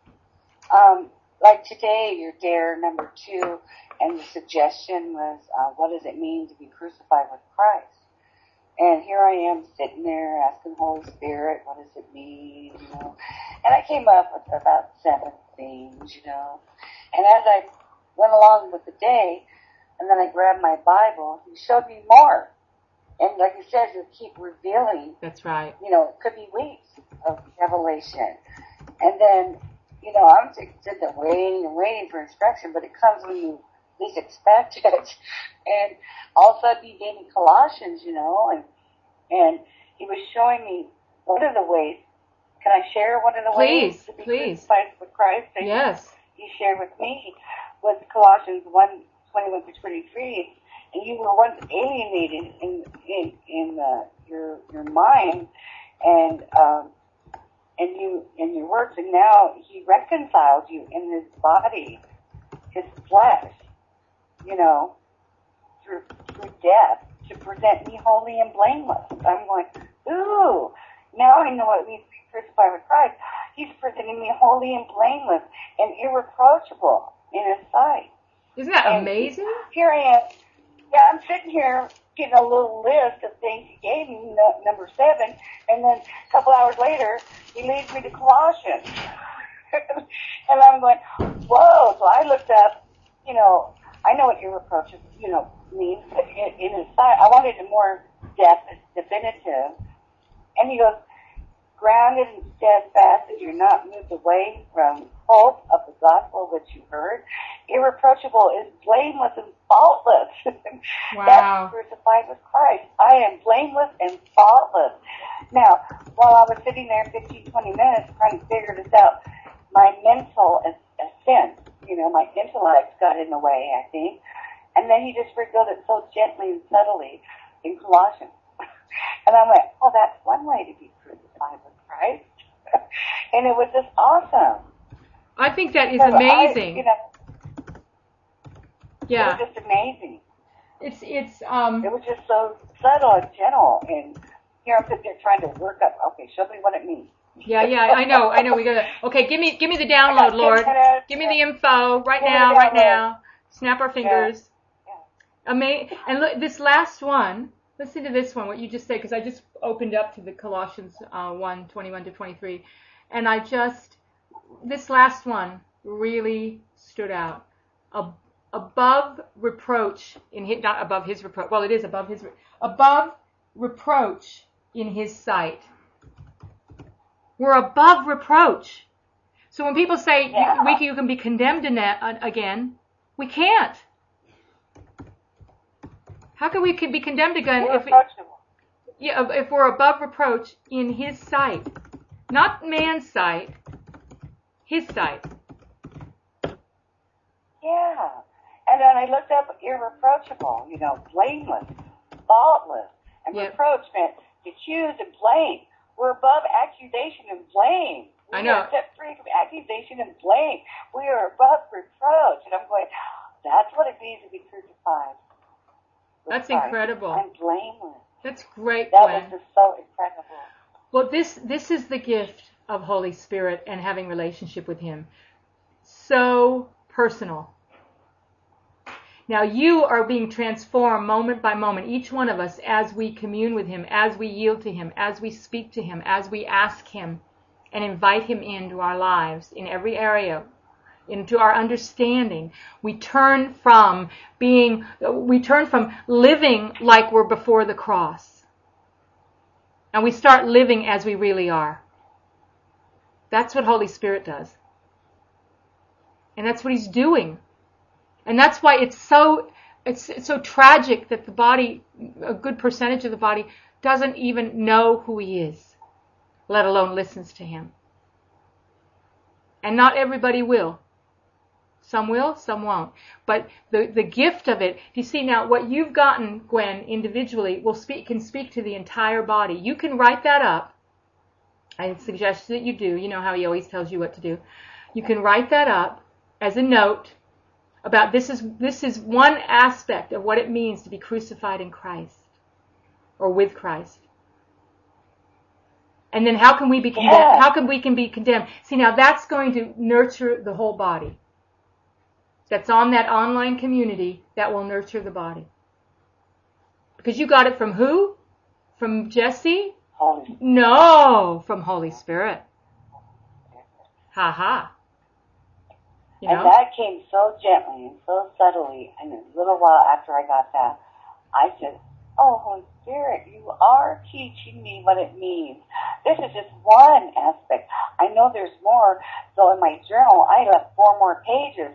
like today, your dare number 2, and the suggestion was, what does it mean to be crucified with Christ? And here I am sitting there asking Holy Spirit, what does it mean, And I came up with about 7 things, And as I went along with the day, and then I grabbed my Bible, he showed me more. And like you said, you keep revealing. That's right. It could be weeks of revelation. And then, I'm sitting there waiting for instruction, but it comes when you least expect it. And all of a sudden he gave me Colossians, and he was showing me one of the ways. Can I share one of the ways to be crucified with Christ? And yes. He shared with me was Colossians 1:21-23, and you were once alienated in your mind and your works, and now he reconciled you in his body, his flesh, through death, to present me holy and blameless. I'm going, ooh, now I know what it means to be crucified with Christ. He's presenting me holy and blameless and irreproachable in his sight. Isn't that amazing? Here I am. Yeah, I'm sitting here getting a little list of things he gave me, number 7, and then a couple hours later, he leads me to Colossians. And I'm going, whoa. So I looked up, I know what irreproachable, means, but in his sight, I wanted it more definitive. And he goes, grounded and steadfast, that you're not moved away from hope of the gospel which you heard. Irreproachable is blameless and faultless. Wow. That's crucified with Christ. I am blameless and faultless. Now, while I was sitting there 15, 20 minutes trying to figure this out, my mental ascent, my intellect got in the way, I think. And then he just revealed it so gently and subtly in Colossians. And I went, oh, that's one way to be crucified with Christ. And it was just awesome. I think that is amazing. Yeah. It was just amazing. It was just so subtle and gentle. And here I'm sitting there trying to work up, okay, show me what it means. Yeah, I know. We gotta, okay, give me the download, Lord. Give me the info right now. Snap our fingers. Yeah. And look, this last one, listen to this one, what you just said, because I just opened up to the Colossians 1:21-23, and this last one really stood out. Above reproach not above his reproach. Well, it is above reproach in his sight. We're above reproach. So when people say you can be condemned again, we can't. How can we be condemned again if we're above reproach in His sight? Not man's sight, His sight. Yeah. And then I looked up irreproachable, blameless, faultless. And reproach meant to accuse and blame. We're above accusation and blame. I know. We are set free from accusation and blame. We are above reproach. And I'm going, that's what it means to be crucified. That's incredible. I'm blameless. That's great, That Gwen. was just so incredible. Well, this is the gift of Holy Spirit and having relationship with Him. So personal. Now you are being transformed moment by moment, each one of us, as we commune with Him, as we yield to Him, as we speak to Him, as we ask Him and invite Him into our lives in every area, into our understanding. We turn from living like we're before the cross. And we start living as we really are. That's what Holy Spirit does. And that's what He's doing. And that's why it's so tragic that the body, a good percentage of the body, doesn't even know who He is, let alone listens to Him. And not everybody will. Some will, some won't. But the gift of it, you see now what you've gotten, Gwen, individually, can speak to the entire body. You can write that up. I suggest that you do. You know how He always tells you what to do. You can write that up as a note about this is one aspect of what it means to be crucified in Christ or with Christ. And then how can we be condemned? Yeah. How can we be condemned? See, now that's going to nurture the whole body. That's on that online community that will nurture the body. Because you got it from who? From Jesse? No, from Holy Spirit. Ha ha. And that came so gently and so subtly, and a little while after I got that, I said, oh, Holy Spirit, you are teaching me what it means. This is just one aspect. I know there's more, so in my journal, I left 4 more pages.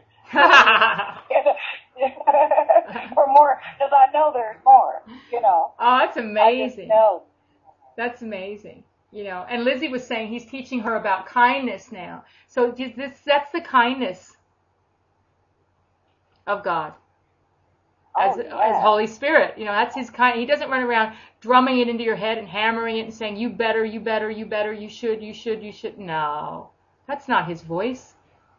Or more, because I know there's more, Oh, that's amazing. No. That's amazing. And Lizzie was saying He's teaching her about kindness now. So that's the kindness of God. As Holy Spirit. That's His kind. He doesn't run around drumming it into your head and hammering it and saying, you better, you better, you better, you should. No. That's not His voice.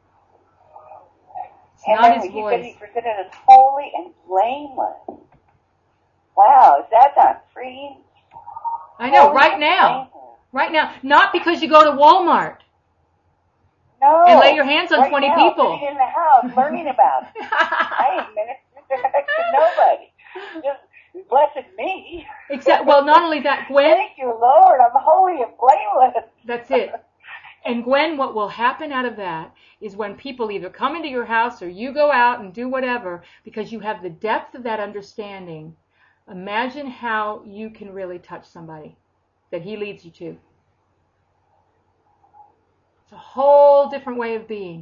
It's not His voice. He presented as holy and blameless. Wow, is that not freeing? I know, right now. Right now. Not because you go to Walmart. No. And lay your hands on 20 people. Sitting in the house learning about it. I ain't ministered to nobody. Just blessed me. Well, not only that, Gwen. Thank you, Lord. I'm holy and blameless. That's it. And Gwen, what will happen out of that is when people either come into your house or you go out and do whatever, because you have the depth of that understanding, imagine how you can really touch somebody that He leads you to. It's a whole different way of being.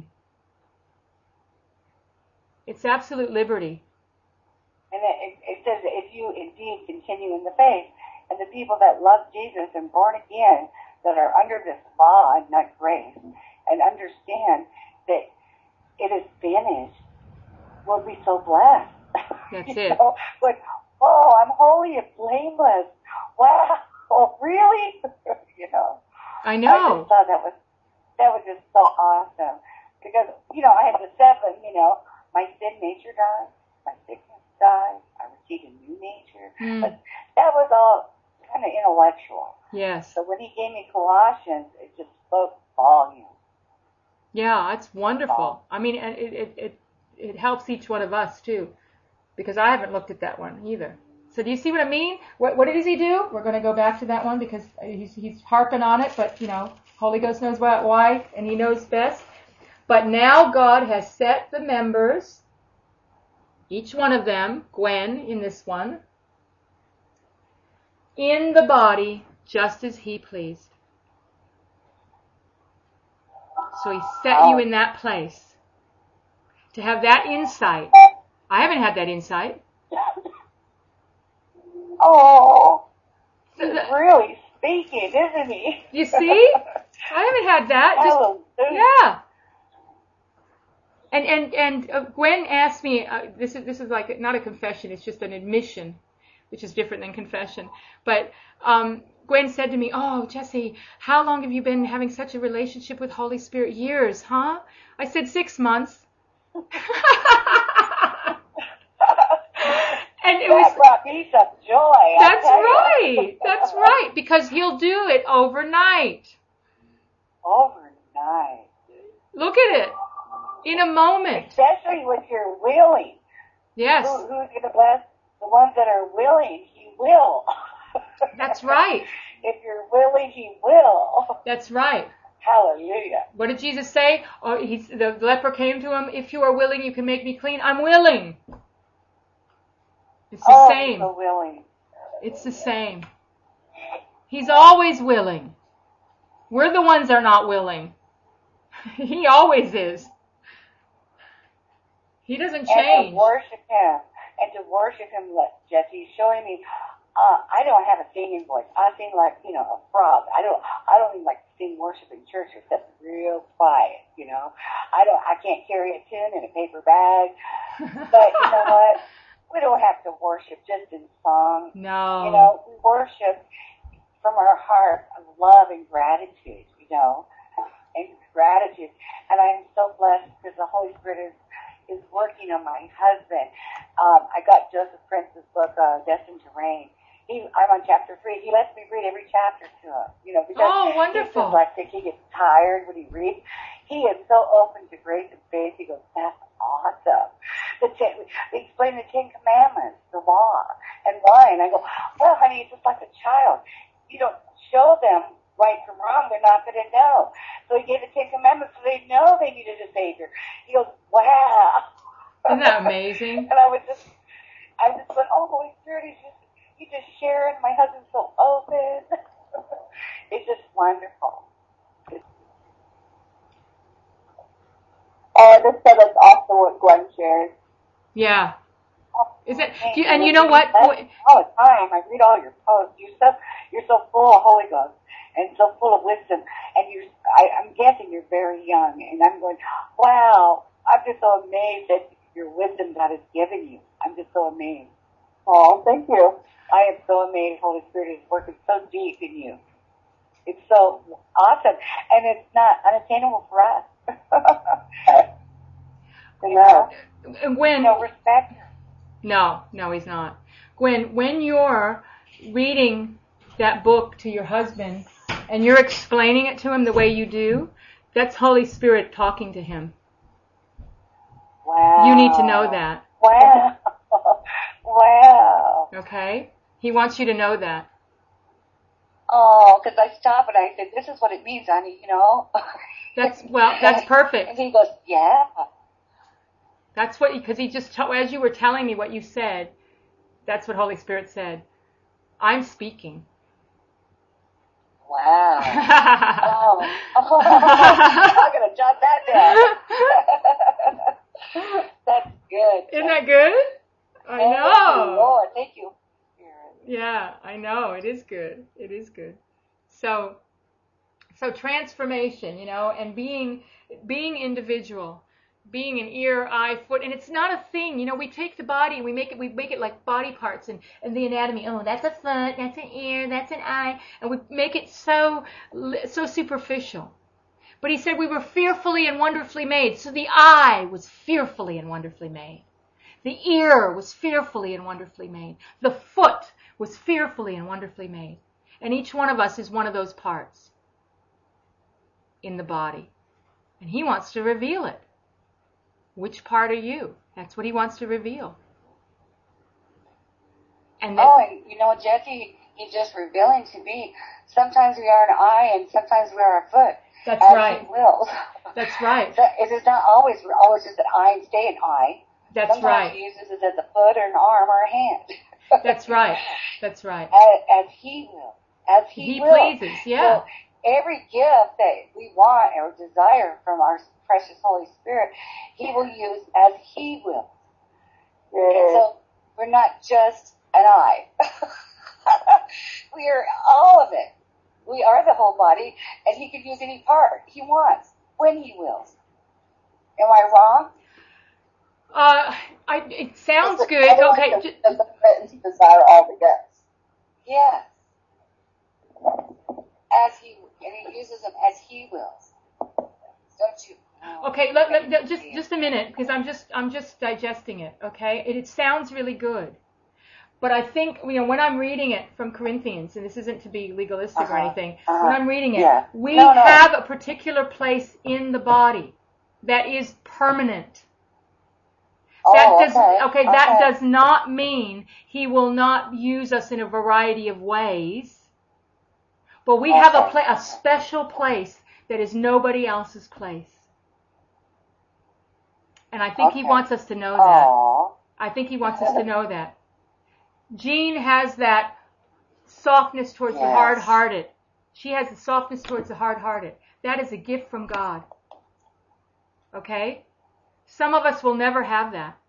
It's absolute liberty. And it says that if you indeed continue in the faith, and the people that love Jesus and born again, that are under this law and not grace, and understand that it is finished, will be so blessed. That's it. Like, oh, I'm holy and blameless. Wow, oh, really? I know. I just thought that was just so awesome. Because, I had the 7, my sin nature died, my sickness died, I received a new nature. But that was all kind of intellectual. Yes. So when He gave me Colossians, it just spoke volumes. Yeah, it's wonderful. I mean, and it helps each one of us too, because I haven't looked at that one either. So do you see what I mean? What does He do? We're going to go back to that one because he's harping on it, but Holy Ghost knows why, and He knows best. But now God has set the members, each one of them, Gwen in this one, in the body just as He pleased. So he set you in that place to have that insight. I haven't had that insight. Oh, he's really speaking, isn't he? You see? I haven't had that. Yeah. And Gwen asked me, this is like not a confession, it's just an admission, which is different than confession. But Gwen said to me, "Oh, Jessie, how long have you been having such a relationship with Holy Spirit? Years, huh?" I said 6 months. And it that brought me some joy. That's right. That's right. Because he'll do it overnight. Overnight. Look at it. In a moment. Especially when you're willing. Yes. Who's going to bless the ones that are willing? He will. That's right. If you're willing, he will. That's right. Hallelujah. What did Jesus say? Oh, the leper came to him. "If you are willing, you can make me clean." I'm willing. It's the same. So willing. It's the same. He's always willing. We're the ones that are not willing. He always is. He doesn't change. And to worship him. Jesse's showing me, I don't have a singing voice. I sing like, a frog. I don't even like to sing worship in church except real quiet, I can't carry a tune in a paper bag. But you know what? We don't have to worship just in song. No. We worship from our heart of love and gratitude, and gratitude. And I am so blessed because the Holy Spirit is working on my husband. I got Joseph Prince's book, Destined to Reign. I'm on chapter 3. He lets me read every chapter to him, because wonderful. He's dyslexic. He gets tired when he reads. He is so open to grace and faith. He goes, "That's awesome." They explain the 10 Commandments, the law, and why. And I go, "Well, honey, it's just like a child. You don't show them right from wrong, they're not going to know." So he gave the 10 Commandments so they know they needed a Savior. He goes, "Wow." Isn't that amazing? And I just went, "Oh, Holy Spirit, he's just sharing. My husband's so open." It's just wonderful. I just said that's awesome what Gwen shared. Yeah. Is it? And you know what? All the time, I read all your posts. You're so full of Holy Ghost and so full of wisdom. And I'm guessing you're very young. And I'm going, wow, I'm just so amazed at your wisdom God has given you. I'm just so amazed. Oh, thank you. I am so amazed Holy Spirit is working so deep in you. It's so awesome. And it's not unattainable for us. Gwen, no respect. No, he's not. Gwen, when you're reading that book to your husband and you're explaining it to him the way you do, that's Holy Spirit talking to him. Wow. You need to know that. Wow. Wow. Okay? He wants you to know that. Oh, because I stopped and I said, "This is what it means, honey, That's perfect. And he goes, "Yeah." That's what, because he just, as you were telling me what you said, that's what Holy Spirit said. I'm speaking. Wow. I'm going to jot that down. That's good. Isn't that good? I know. Thank you, Lord. Thank you. Yeah, I know. It is good. It is good. So transformation, and being individual, being an ear, eye, foot, and it's not a thing. We take the body and we make it like body parts and the anatomy. Oh, that's a foot, that's an ear, that's an eye, and we make it so superficial. But he said we were fearfully and wonderfully made. So the eye was fearfully and wonderfully made. The ear was fearfully and wonderfully made. The foot was fearfully and wonderfully made. And each one of us is one of those parts in the body. And he wants to reveal it. Which part are you? That's what he wants to reveal. And Jesse, he's just revealing to me, sometimes we are an eye and sometimes we are a foot. That's as right. He wills. That's right. It is not always just an eye and stay an eye. That's sometimes right. He uses it as a foot or an arm or a hand. That's right. That's right. As he will. As he will. pleases, yeah. So every gift that we want or desire from our precious Holy Spirit, He will use as He will. And so we're not just an eye. We are all of it. We are the whole body, and He can use any part He wants, when He wills. Am I wrong? It sounds good. Okay. And desire all the gifts. Yes. And He uses them as He wills. Don't you? Okay, just a minute, because I'm just digesting it. Okay, it sounds really good, but I think when I'm reading it from Corinthians, and this isn't to be legalistic or anything, when I'm reading it, we have a particular place in the body that is permanent. That does not mean He will not use us in a variety of ways, but we have a special place that is nobody else's place. And I think He wants us to know that. I think He wants us to know that. Jean has that softness towards the hard-hearted. She has the softness towards the hard-hearted. That is a gift from God. Okay? Some of us will never have that.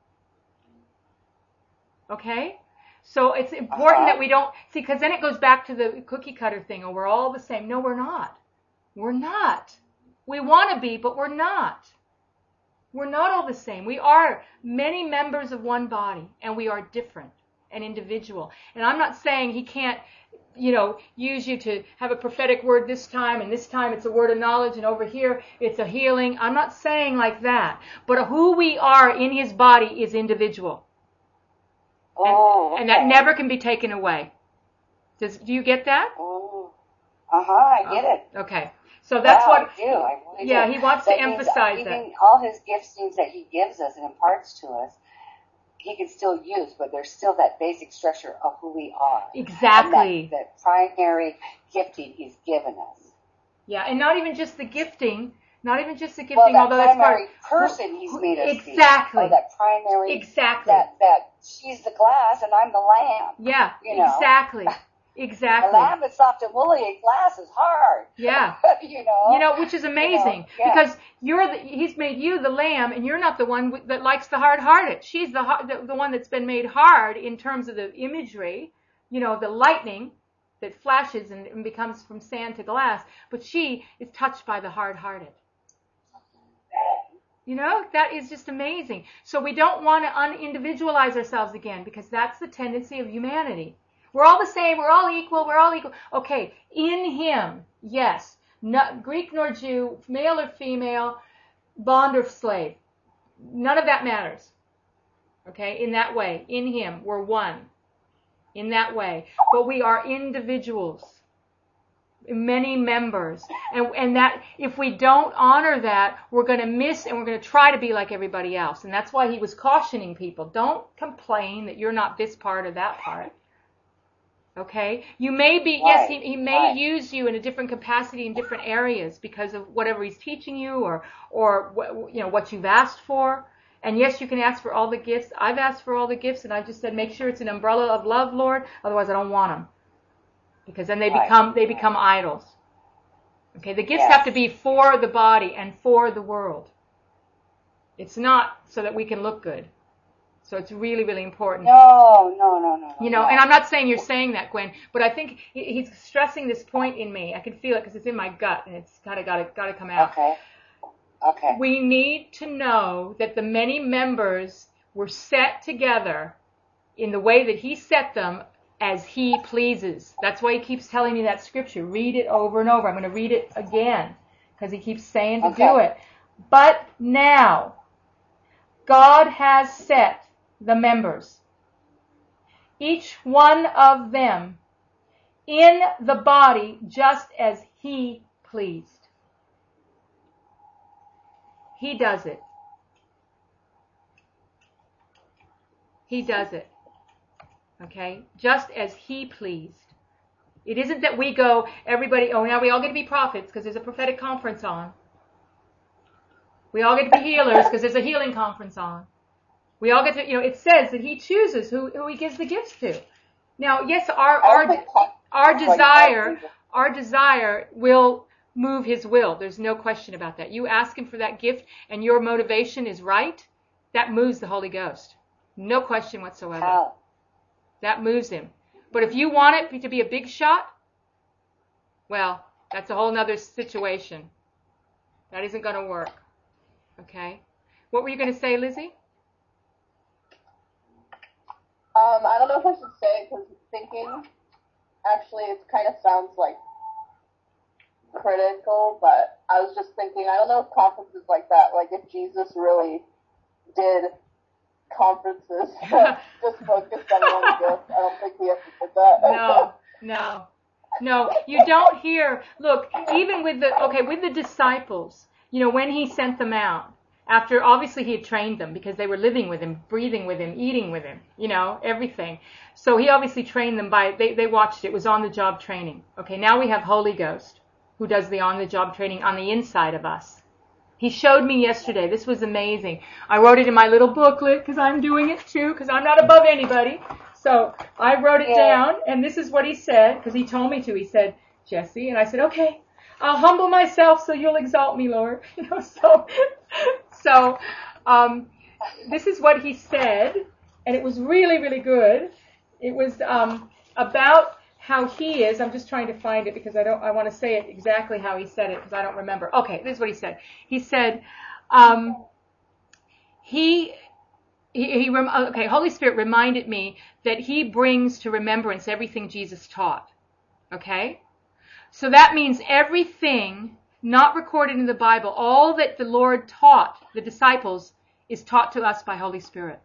Okay? So it's important that we don't... See, because then it goes back to the cookie cutter thing. Oh, we're all the same. No, we're not. We're not. We want to be, but we're not. We're not all the same. We are many members of one body, and we are different and individual. And I'm not saying He can't, use you to have a prophetic word this time, and this time it's a word of knowledge, and over here it's a healing. I'm not saying like that. But who we are in His body is individual. And that never can be taken away. Do you get that? I get it. Okay. So that's what... I do. I really do. He wants to emphasize that. Even all His giftings that He gives us and imparts to us, He can still use, but there's still that basic structure of who we are. Exactly. And that primary gifting He's given us. Yeah, and not even just the gifting, although that's part of person He's made us be. Exactly. Or that primary. Exactly. That she's the glass and I'm the lamb. Yeah, exactly. Exactly. The lamb is soft and woolly, and glass is hard. Yeah. Which is amazing because He's made you the lamb, and you're not the one that likes the hard-hearted. She's the one that's been made hard in terms of the imagery, the lightning that flashes and becomes from sand to glass. But she is touched by the hard-hearted. That is just amazing. So we don't want to unindividualize ourselves again, because that's the tendency of humanity. We're all the same. We're all equal. Okay, in Him, yes. Not Greek nor Jew, male or female, bond or slave. None of that matters. Okay, in that way. In Him, we're one. In that way. But we are individuals. Many members. And that, if we don't honor that, we're going to miss, and we're going to try to be like everybody else. And that's why He was cautioning people. Don't complain that you're not this part or that part. Okay? You may be, yes, He may use you in a different capacity in different areas because of whatever He's teaching you or what you've asked for. And yes, you can ask for all the gifts. I've asked for all the gifts, and I just said, make sure it's an umbrella of love, Lord. Otherwise, I don't want them. Because then they become idols. Okay? The gifts have to be for the body and for the world. It's not so that we can look good. So it's really, really important. No. And I'm not saying you're saying that, Gwen, but I think He's stressing this point in me. I can feel it because it's in my gut, and it's kind of got to come out. Okay. We need to know that the many members were set together in the way that He set them as He pleases. That's why He keeps telling me that scripture. Read it over and over. I'm going to read it again because He keeps saying to do it. But now, God has set the members, each one of them, in the body just as He pleased. He does it. He does it. Okay? Just as He pleased. It isn't that we go, everybody, now we all get to be prophets because there's a prophetic conference on. We all get to be healers because there's a healing conference on. We all get to, it says that He chooses who He gives the gifts to. Now, yes, our desire our desire will move his will. There's no question about that. You ask him for that gift and your motivation is right, that moves the Holy Ghost. No question whatsoever. Wow. That moves him. But if you want it to be a big shot, well, that's a whole nother situation. That isn't going to work. Okay? What were you going to say, Lizzie? I don't know if I should say it because thinking, actually, it kind of sounds like critical, but I was just thinking, I don't know if conferences like that, like if Jesus really did conferences just focused on one gift, I don't think he ever did that. No, you don't hear, look, even with the disciples, when he sent them out, after obviously he had trained them because they were living with him, breathing with him, eating with him, everything. So he obviously trained them they watched it was on-the-job training. Okay, now we have Holy Ghost who does the on-the-job training on the inside of us. He showed me yesterday. This was amazing. I wrote it in my little booklet because I'm doing it too because I'm not above anybody. So I wrote it down, and this is what he said because he told me to. He said, Jesse, and I said, okay, I'll humble myself so you'll exalt me, Lord. So this is what he said, and it was really, really good. It was about how he is. I'm just trying to find it because I want to say it exactly how he said it because I don't remember. Okay, this is what he said. He said, Holy Spirit reminded me that he brings to remembrance everything Jesus taught. Okay? So that means everything not recorded in the Bible, all that the Lord taught the disciples is taught to us by Holy Spirit.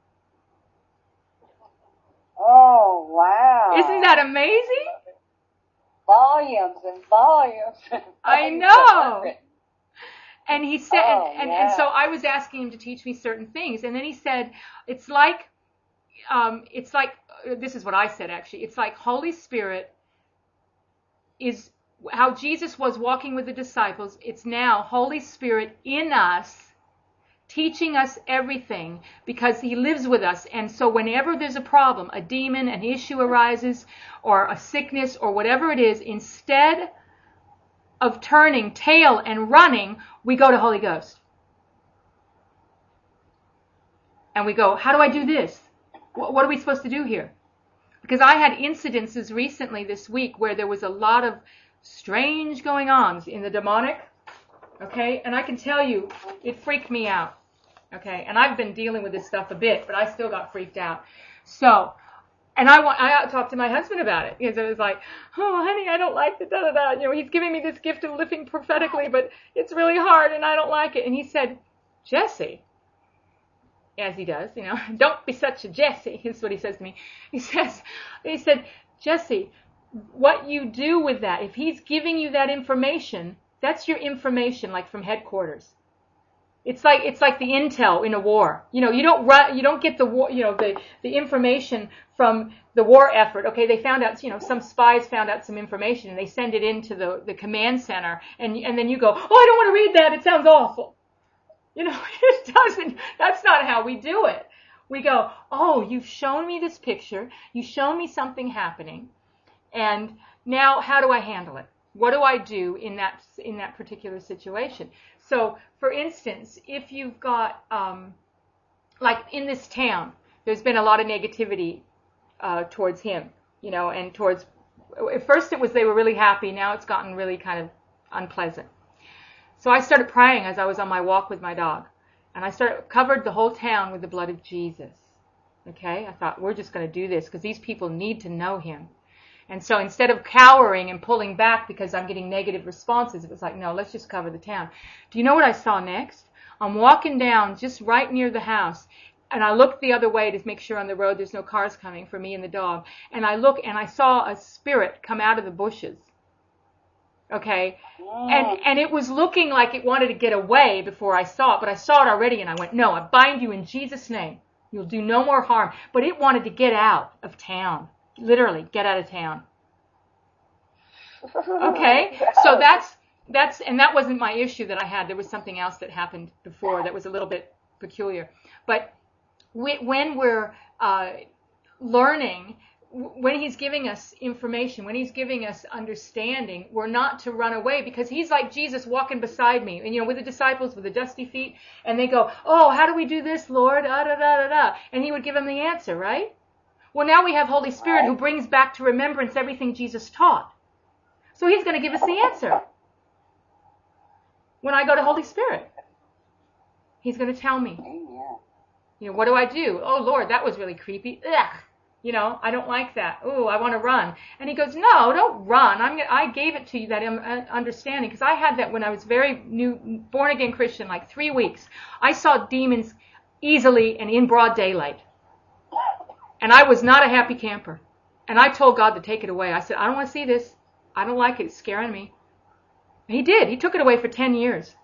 Oh, wow. Isn't that amazing? Volumes and volumes. I know. And he said, and so I was asking him to teach me certain things. And then he said, it's like, this is what I said actually. It's like Holy Spirit is how Jesus was walking with the disciples. It's now Holy Spirit in us, teaching us everything because he lives with us. And so whenever there's a problem, a demon, an issue arises, or a sickness, or whatever it is, instead of turning tail and running, we go to Holy Ghost. And we go, how do I do this? What are we supposed to do here? Because I had incidences recently this week where there was a lot of strange going on in the demonic. Okay? And I can tell you, it freaked me out. Okay? And I've been dealing with this stuff a bit, but I still got freaked out. So, and I talked to my husband about it because it was like, oh, honey, I don't like the da-da-da. He's giving me this gift of living prophetically, but it's really hard and I don't like it. And he said, Jesse, as he does, don't be such a Jesse, is what he says to me. He said, Jesse, what you do with that, if he's giving you that information, that's your information, like from headquarters. It's like the intel in a war. You don't get the war, the information from the war effort. Okay, they found out, some spies found out some information and they send it into the command center and then you go, oh, I don't want to read that. It sounds awful. It doesn't, that's not how we do it. We go, oh, you've shown me this picture. You've shown me something happening. And now how do I handle it? What do I do in that particular situation? So, for instance, if you've got, like in this town, there's been a lot of negativity towards him, and towards, at first it was they were really happy, now it's gotten really kind of unpleasant. So I started praying as I was on my walk with my dog, and I covered the whole town with the blood of Jesus. Okay? I thought, we're just going to do this because these people need to know him. And so instead of cowering and pulling back because I'm getting negative responses, it was like, no, let's just cover the town. Do you know what I saw next? I'm walking down just right near the house, and I looked the other way to make sure on the road there's no cars coming for me and the dog. And I look and I saw a spirit come out of the bushes. Okay? And it was looking like it wanted to get away before I saw it, but I saw it already and I went, no, I bind you in Jesus' name. You'll do no more harm. But it wanted to get out of town. Literally, get out of town. Okay? So and that wasn't my issue that I had. There was something else that happened before that was a little bit peculiar. But when we're learning, when he's giving us information, when he's giving us understanding, we're not to run away, because he's like Jesus walking beside me, and with the disciples with the dusty feet, and they go, oh, how do we do this, Lord? Da, da, da, da, da. And he would give them the answer, right? Well, now we have Holy Spirit who brings back to remembrance everything Jesus taught. So he's going to give us the answer. When I go to Holy Spirit, he's going to tell me. What do I do? Oh, Lord, that was really creepy. Ugh. I don't like that. Oh, I want to run. And he goes, no, don't run. I gave it to you, that understanding, because I had that when I was very new, born-again Christian, like 3 weeks. I saw demons easily and in broad daylight. And I was not a happy camper. And I told God to take it away. I said, I don't want to see this. I don't like it. It's scaring me. And he did. He took it away for 10 years.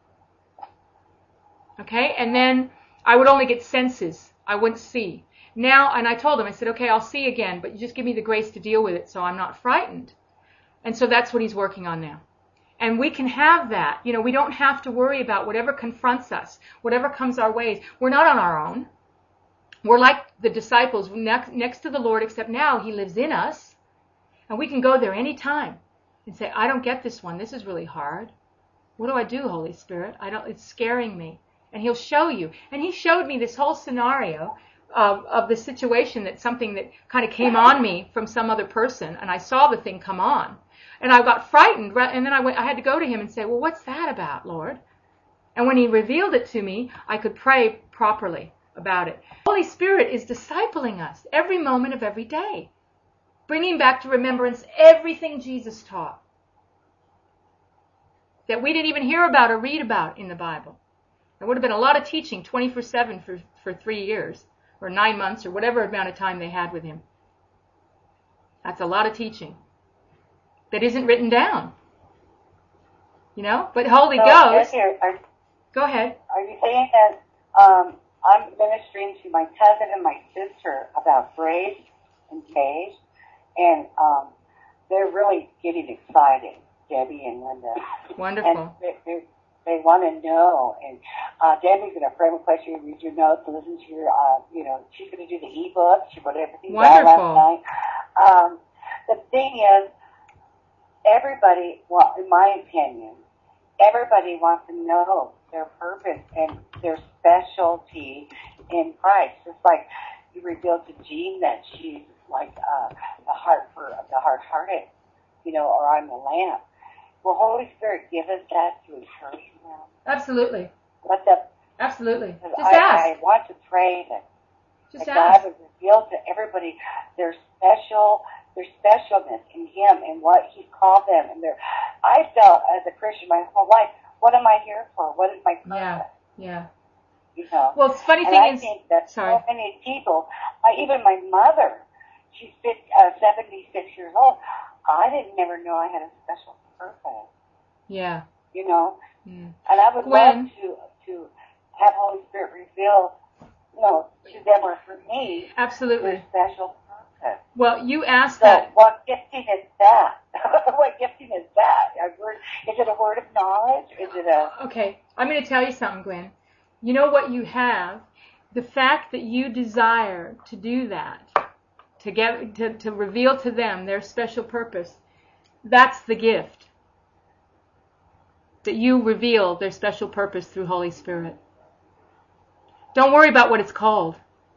Okay? And then I would only get senses. I wouldn't see. Now, and I told him, I said, okay, I'll see again, but you just give me the grace to deal with it so I'm not frightened. And so that's what he's working on now. And we can have that. We don't have to worry about whatever confronts us, whatever comes our ways. We're not on our own. We're like the disciples next to the Lord, except now he lives in us. And we can go there anytime and say, I don't get this one. This is really hard. What do I do, Holy Spirit? It's scaring me. And he'll show you. And he showed me this whole scenario of the situation, that something that kind of came on me from some other person, and I saw the thing come on, and I got frightened, and then I had to go to him and say, well, what's that about, Lord? And when he revealed it to me, I could pray properly about it. Holy Spirit is discipling us every moment of every day, bringing back to remembrance everything Jesus taught that we didn't even hear about or read about in the Bible. There would have been a lot of teaching 24/7 for 3 years. Or 9 months, or whatever amount of time they had with him. That's a lot of teaching that isn't written down. But Holy Ghost. Go ahead. Are you saying that I'm ministering to my cousin and my sister about Grace and Paige, and they're really getting excited, Debbie and Linda. Wonderful. And they want to know, and Debbie's going to frame a question, read your notes, listen to your, she's going to do the e-book. She wrote everything down last night. The thing is, everybody, well, in my opinion, everybody wants to know their purpose and their specialty in Christ. Just like you revealed to Jean that she's like the heart for the hard-hearted, or I'm the lamp. Will Holy Spirit give us that to encourage them? Absolutely. Absolutely. Just ask. I want to pray that God would reveal to everybody their specialness in Him and what He's called them. And I felt as a Christian my whole life, what am I here for? What is my purpose? Yeah. Well, the funny thing is, I think that so many people, even my mother, she's 76 years old. I didn't never know I had a special purpose. Yeah. And I would love to have Holy Spirit reveal, to them or for me, absolutely, their special purpose. Well, you asked so that. What gifting is that? What gifting is that? Is it a word of knowledge? Is it a... Okay, I'm going to tell you something, Gwen. You know what you have? The fact that you desire to do that, to reveal to them their special purpose, that's the gift. That you reveal their special purpose through Holy Spirit. Don't worry about what it's called.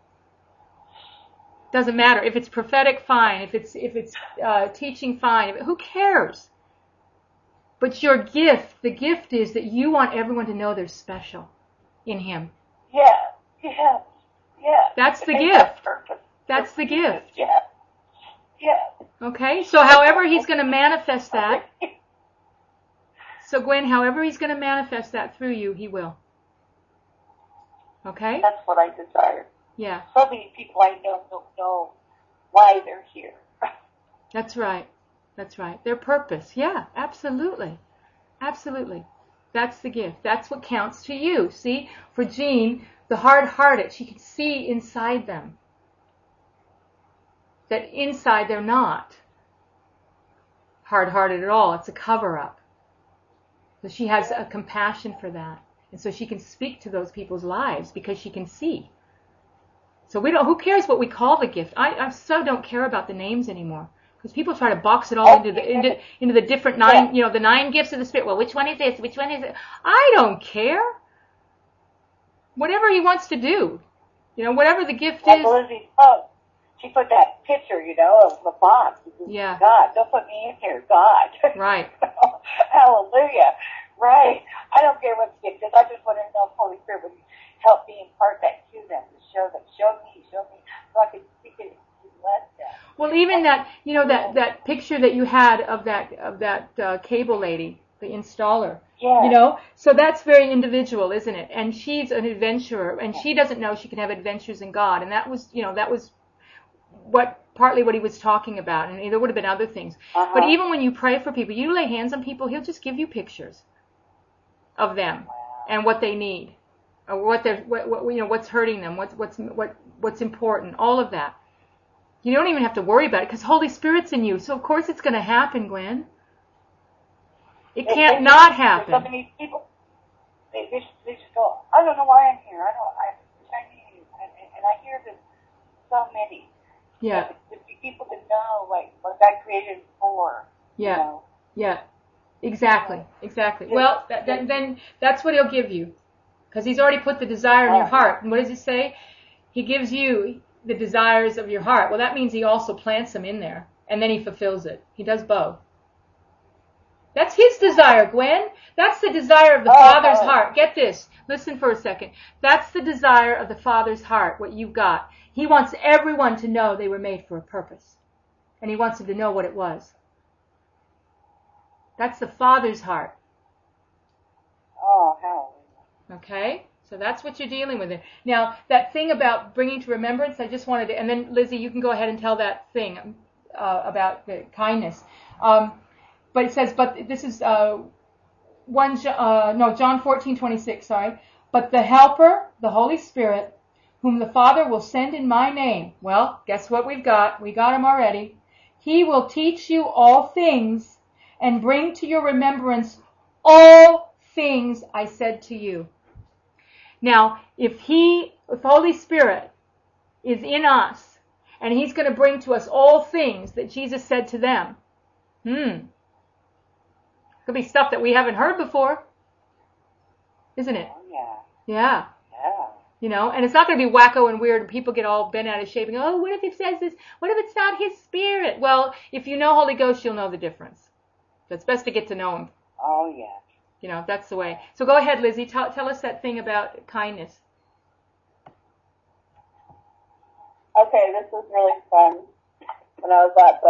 Doesn't matter. If it's prophetic, fine. If it's teaching, fine. Who cares? But your gift, the gift is that you want everyone to know they're special in Him. Yeah. That's the gift. That's the gift. Yeah. Okay? So however He's going to manifest that, so Gwen, however He's going to manifest that through you, He will. Okay? That's what I desire. Yeah. So many people I know don't know why they're here. That's right. Their purpose. Yeah, absolutely. That's the gift. That's what counts to you. See, for Jean, the hard-hearted, she can see inside them. That inside they're not hard-hearted at all. It's a cover-up. So she has a compassion for that. And so she can speak to those people's lives because she can see. So who cares what we call the gift? I so don't care about the names anymore. Because people try to box it all into the different 9, the 9 gifts of the Spirit. Well, which one is this? Which one is it? I don't care. Whatever he wants to do. Whatever the gift is. Lizzie, she put that picture, of the box. Yeah. God, don't put me in here, God. Right. Hallelujah. Right. I don't care what the gift is. I just want to know if Holy Spirit would help me impart that to them, to show me, so I can speak it to bless them. Well, even that, that picture that you had of that cable lady, the installer. Yeah. So that's very individual, isn't it? And she's an adventurer, and she doesn't know she can have adventures in God. And that was partly what he was talking about. And there would have been other things. Uh-huh. But even when you pray for people, you lay hands on people, he'll just give you pictures of them and what they need, or what's hurting them, what's important, all of that. You don't even have to worry about it because Holy Spirit's in you. So of course it's going to happen, Gwen. It can't not happen. So many people, they just go, I don't know why I'm here. I need you. And I hear this so many. Yeah. The people that know, what God created for. Yeah. Yeah. Exactly. Well, then that's what he'll give you. Because he's already put the desire in your heart. And what does he say? He gives you the desires of your heart. Well, that means he also plants them in there. And then he fulfills it. He does both. That's his desire, Gwen. That's the desire of the Father's heart. Get this. Listen for a second. That's the desire of the Father's heart, what you've got. He wants everyone to know they were made for a purpose. And he wants them to know what it was. That's the Father's heart. Oh, hallelujah. Okay? So that's what you're dealing with there. Now, that thing about bringing to remembrance, I just wanted to, and then Lizzie, you can go ahead and tell that thing about the kindness. But it says, but this is John 14:26, sorry. But the Helper, the Holy Spirit, whom the Father will send in my name. Well, guess what we've got? We got him already. He will teach you all things and bring to your remembrance all things I said to you. Now, if Holy Spirit is in us and he's going to bring to us all things that Jesus said to them, could be stuff that we haven't heard before, isn't it? Oh, yeah. Yeah. And it's not going to be wacko and weird and people get all bent out of shape and go, what if it says this? What if it's not his Spirit? Well, if you know Holy Ghost, you'll know the difference. So it's best to get to know him. Oh, yeah. That's the way. So go ahead, Lizzie. Tell us that thing about kindness. Okay, this was really fun. When I was at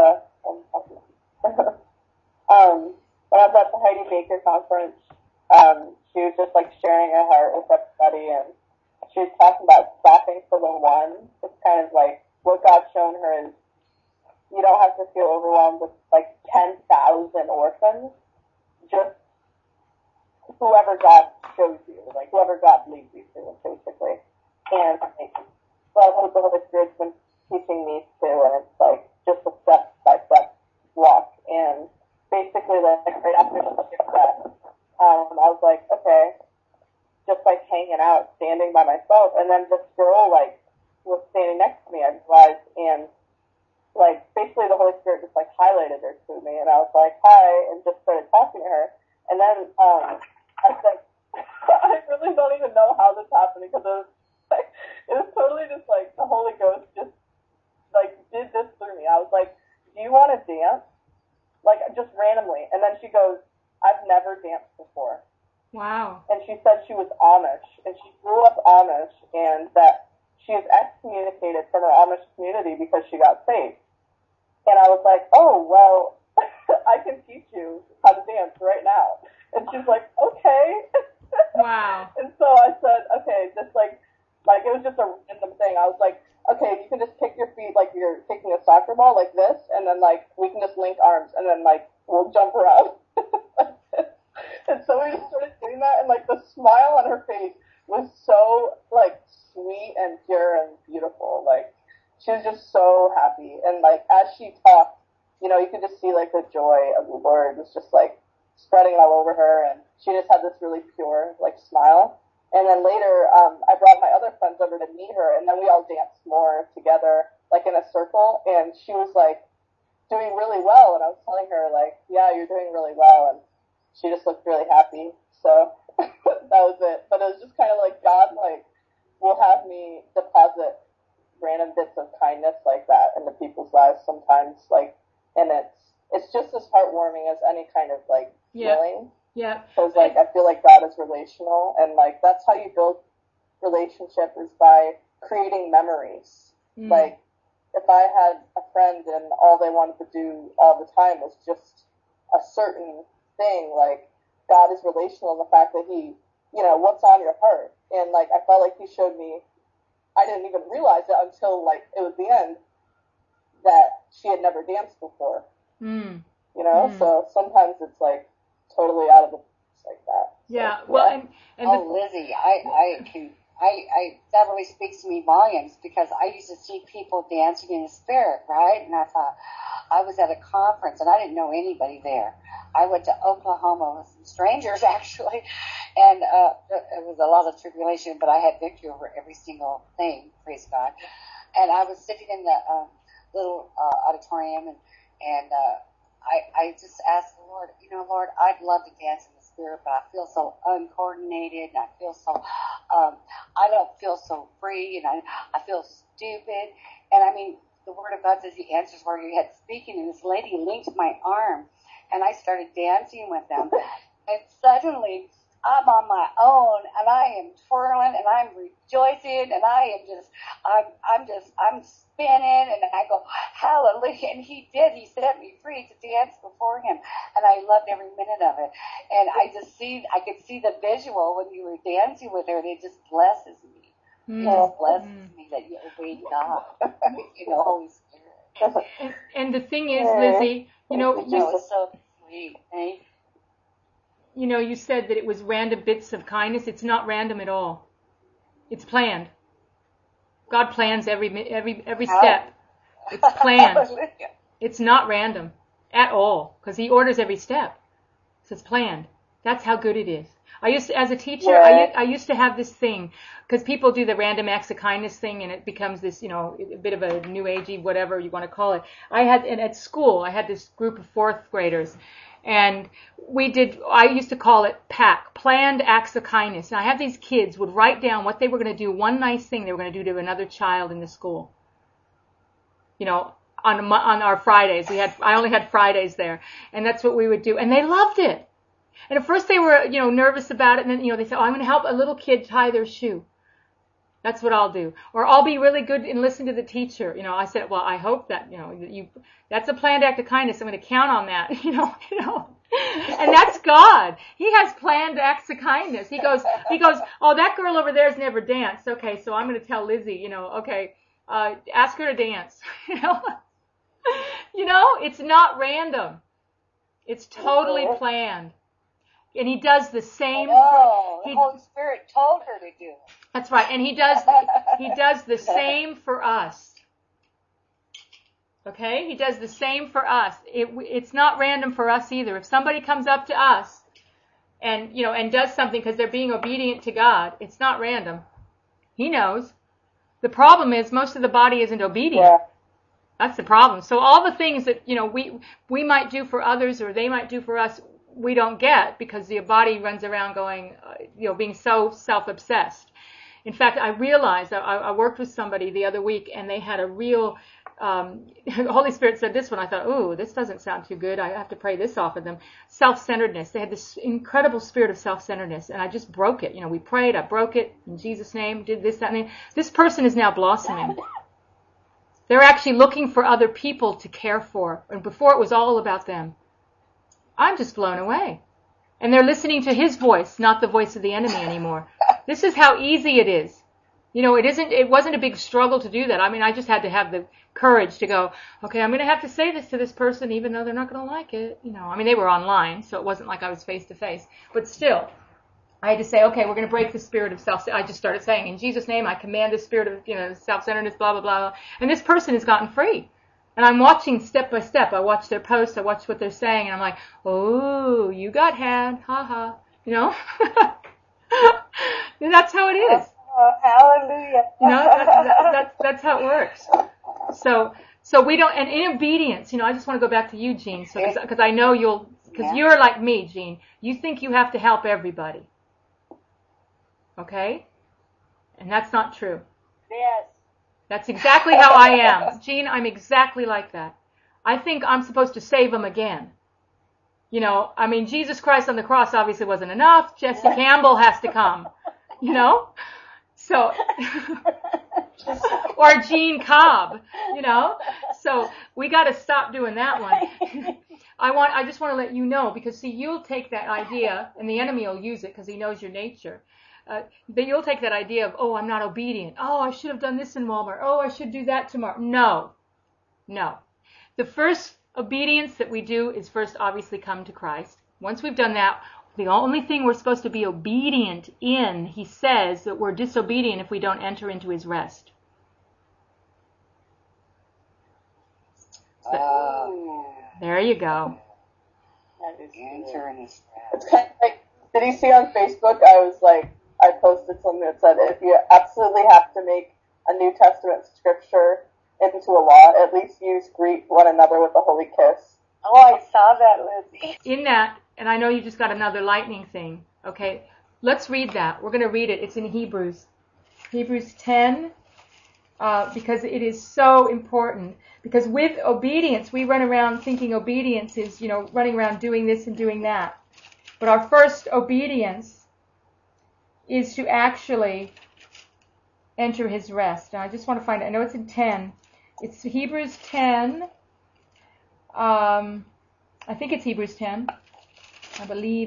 the Heidi Baker conference, she was just sharing her heart with everybody, and she was talking about staffing for the one. It's kind of what God's shown her is you don't have to feel overwhelmed with 10,000 orphans. Just whoever God shows you, whoever God leads you to, basically. And well, what the Holy Spirit's been teaching me too, and it's just a step-by-step walk. And basically, right after that, I was like, okay, just hanging out, standing by myself, and then this girl was standing next to me. I realized, and basically the Holy Spirit just highlighted her to me, and I was like, hi, and just started talking to her. And then I said, I really don't even know how this happened because it was totally just the Holy Ghost just did this through me. I was like, do you want to dance? Just randomly. And then she goes, I've never danced before. Wow. And she said she was Amish, and she grew up Amish, and that she was excommunicated from her Amish community because she got saved. And I was like, oh, well, I can teach you how to dance right now. And she's like, okay. Wow. And so I said, okay, just it was just a random thing. I was like, okay, you can just kick your feet like you're kicking a soccer ball like this, and then we can just link arms, and then we'll jump around. And so we just started doing that, and the smile on her face was so sweet and pure and beautiful. She was just so happy, and as she talked, you could just see the joy of the Lord was just spreading all over her, and she just had this really pure smile. And then later, I brought my other friends over to meet her, and then we all danced more together, like in a circle, and she was like doing really well, and I was telling her like, yeah, you're doing really well, and she just looked really happy. So that was it. But it was just kind of like God, like, will have me deposit random bits of kindness like that into people's lives sometimes, like, and it's just as heartwarming as any kind of like feeling. Yeah. Because like I feel like God is relational, and like that's how you build relationship, is by creating memories. Like if I had a friend and all they wanted to do all the time was just a certain thing, like God is relational in the fact that He, you know, what's on your heart, and like I felt like He showed me. I didn't even realize it until like it was the end that she had never danced before. You know, so sometimes it's like totally out of the like that. Yeah. So, well, yeah. and Lizzie, that really speaks to me volumes, because I used to see people dancing in the spirit, right? And I thought, I was at a conference and I didn't know anybody there. I went to Oklahoma with some strangers actually, and it was a lot of tribulation, but I had victory over every single thing, praise God. And I was sitting in the little auditorium, and I just asked the Lord, you know, Lord, I'd love to dance in the spirit, but I feel so uncoordinated, and I feel so, I don't feel so free, and I feel stupid. And I mean, the Word of God says He answers where He had speaking, and this lady linked my arm, and I started dancing with them, and suddenly I'm on my own, and I am twirling, and I'm rejoicing, and I'm spinning, and I go, hallelujah, and He set me free to dance before Him, and I loved every minute of it, and I could see the visual when you were dancing with her, and it just blesses me. It just blesses me that you obeyed God, you know, Holy Spirit. And the thing is, Lizzie, you know, it was so sweet, eh? You know, you said that it was random bits of kindness. It's not random at all. It's planned. God plans every step. It's planned. It's not random at all, because He orders every step. So it's planned. That's how good it is. As a teacher, I used to have this thing, because people do the random acts of kindness thing, and it becomes this, you know, a bit of a new agey, whatever you want to call it. And at school, I had this group of fourth graders, and I used to call it PAC, Planned Acts of Kindness. And I had these kids would write down what they were going to do, one nice thing they were going to do to another child in the school. You know, on our Fridays, I only had Fridays there, and that's what we would do, and they loved it. And at first they were, you know, nervous about it, and then, you know, they said, oh, I'm going to help a little kid tie their shoe. That's what I'll do. Or I'll be really good and listen to the teacher. You know, I said, well, I hope that, you know, that's a planned act of kindness. I'm going to count on that, you know. And that's God. He has planned acts of kindness. He goes, oh, that girl over there's never danced. Okay, so I'm going to tell Lizzie, you know, okay, ask her to dance. You know, it's not random. It's totally planned. And He does the same. The Holy Spirit told her to do it. That's right. And He does the same for us. Okay? He does the same for us. It's not random for us either. If somebody comes up to us and, you know, and does something because they're being obedient to God, it's not random. He knows. The problem is most of the body isn't obedient. Yeah. That's the problem. So all the things that, you know, we might do for others or they might do for us, we don't get, because the body runs around going, you know, being so self-obsessed. In fact, I realized I worked with somebody the other week, and they had a real, the Holy Spirit said this one. I thought, ooh, this doesn't sound too good. I have to pray this off of them. Self-centeredness. They had this incredible spirit of self-centeredness, and I just broke it. You know, we prayed, I broke it in Jesus' name, did this, that, and that. This person is now blossoming. They're actually looking for other people to care for, and before it was all about them. I'm just blown away. And they're listening to His voice, not the voice of the enemy anymore. This is how easy it is. You know, it wasn't a big struggle to do that. I mean, I just had to have the courage to go, okay, I'm going to have to say this to this person, even though they're not going to like it. You know, I mean, they were online, so it wasn't like I was face to face. But still, I had to say, okay, we're going to break the spirit of I just started saying, in Jesus' name, I command the spirit of, you know, self-centeredness, blah, blah, blah. And this person has gotten free. And I'm watching step by step. I watch their posts. I watch what they're saying. And I'm like, oh, you got had. Ha ha. You know? That's how it is. Hallelujah. That's how it works. So we don't, and in obedience, I just want to go back to you, Jean, because I know because you're like me, Jean. You think you have to help everybody. Okay? And that's not true. Yes. That's exactly how I am. Jean, I'm exactly like that. I think I'm supposed to save them again. Jesus Christ on the cross obviously wasn't enough. Jesse Campbell has to come. So, or Gene Cobb, So we got to stop doing that one. I just want to let you know, because see, you'll take that idea, and the enemy will use it because he knows your nature. That you'll take that idea of, oh, I'm not obedient. Oh, I should have done this in Walmart. Oh, I should do that tomorrow. No. The first obedience that we do is first obviously come to Christ. Once we've done that, the only thing we're supposed to be obedient in, he says that we're disobedient if we don't enter into his rest. There you go. Enter in his rest. It's kind of like, did you see on Facebook, I posted something that said, if you absolutely have to make a New Testament scripture into a law, at least greet one another with a holy kiss. Oh, I saw that, Lizzie. In that, and I know you just got another lightning thing, okay? Let's read that. We're going to read it. It's in Hebrews. Hebrews 10, because it is so important. Because with obedience, we run around thinking obedience is, running around doing this and doing that. But our first obedience is to actually enter his rest. Now, I just want to find it. I know it's in 10. It's Hebrews 10. I think it's Hebrews 10. I believe.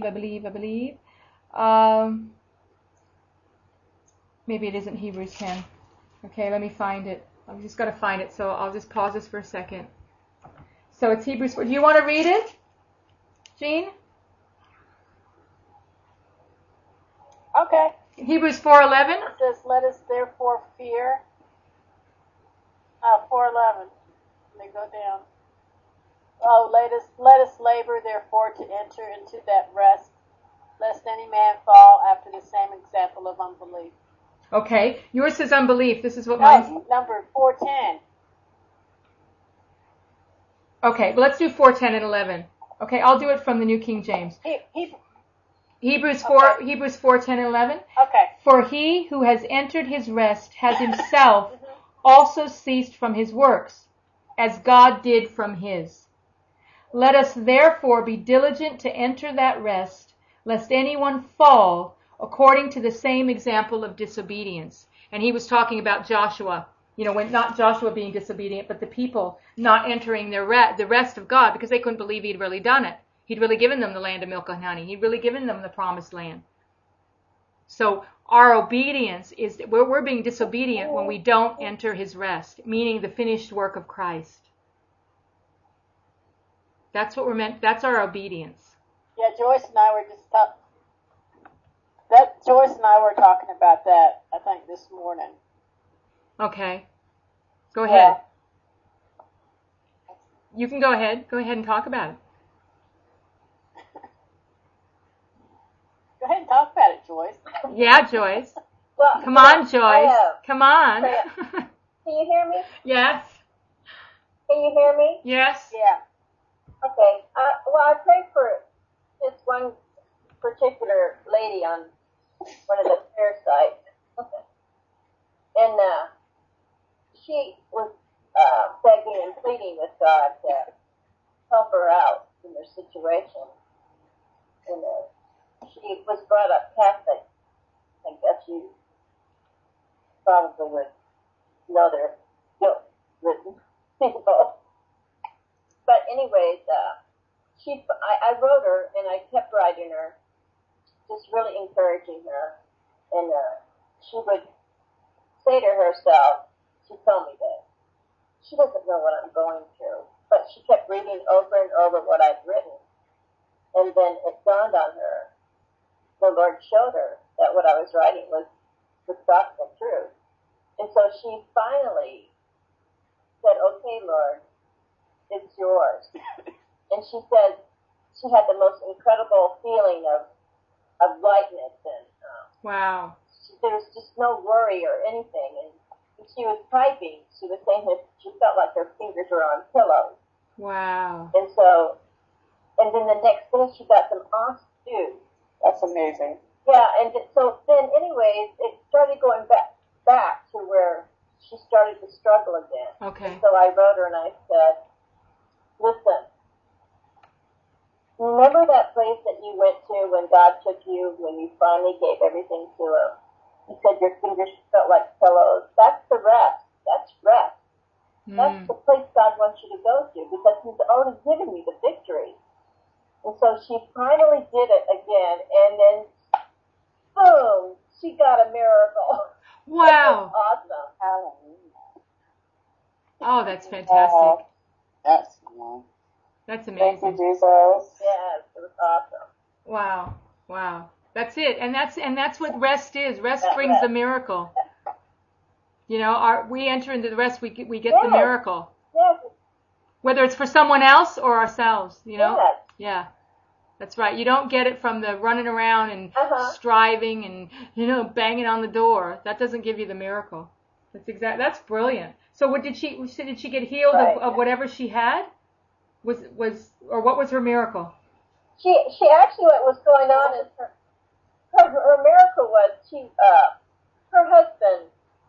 Maybe it isn't Hebrews 10. Okay, let me find it. I've just got to find it, so I'll just pause this for a second. So it's Hebrews 4. Do you want to read it, Jean? Okay. Hebrews 4:11. It says, "Let us therefore fear." 4:11. Let me go down. Oh, let us labor therefore to enter into that rest, lest any man fall after the same example of unbelief. Okay, yours says unbelief. This is what mine. Number 4:10. Okay, well, let's do 4:10 and 11. Okay, I'll do it from the New King James. Hebrews 4:10 and 11. Okay. For he who has entered his rest has himself also ceased from his works, as God did from his. Let us therefore be diligent to enter that rest, lest anyone fall according to the same example of disobedience. And he was talking about Joshua, when not Joshua being disobedient, but the people not entering the rest of God because they couldn't believe he'd really done it. He'd really given them the land of milk and honey. He'd really given them the promised land. So our obedience is that we're being disobedient when we don't enter his rest, meaning the finished work of Christ. That's what we're meant. That's our obedience. Yeah, Joyce and I were talking about that, I think, this morning. Okay. Go ahead. You can go ahead. Go ahead and talk about it. Go ahead and talk about it, Joyce. Yeah, Joyce. Well, come on, Joyce. Come on. Can you hear me? Yes. Can you hear me? Yes. Yeah. Okay. I prayed for this one particular lady on one of the prayer sites. And she was begging and pleading with God to help her out in her situation. And she was brought up Catholic. I guess you probably would know their guilt-ridden people. But anyways, I wrote her, and I kept writing her, just really encouraging her. And she would say to herself, she told me that she doesn't know what I'm going through, but she kept reading over and over what I'd written. And then it dawned on her, the Lord showed her that what I was writing was gospel truth. And so she finally said, "Okay, Lord, it's yours." And she said she had the most incredible feeling of lightness and Wow. There was just no worry or anything. And when she was typing, she was saying that she felt like her fingers were on pillows. Wow. And then the next day she got some off stew. That's amazing. Yeah, and so then anyways, it started going back to where she started to struggle again. Okay. And so I wrote her and I said, listen, remember that place that you went to when God took you, when you finally gave everything to Him? You said your fingers felt like pillows. That's the rest. That's rest. That's the place God wants you to go to because He's already given you the victory. And so she finally did it again, and then, boom, she got a miracle. Wow. Awesome. Hallelujah. Oh, that's fantastic. That's one. That's amazing. Thank you, Jesus. Yes, it was awesome. Wow. Wow. That's it. And that's what rest is. Rest brings the miracle. You know, we enter into the rest, we get the miracle. Yes. Whether it's for someone else or ourselves, you know? Yes. Yeah. That's right. You don't get it from the running around and striving and, you know, banging on the door. That doesn't give you the miracle. That's brilliant. So did she get healed of whatever she had? What was her miracle? She actually, what was going on is her miracle was her husband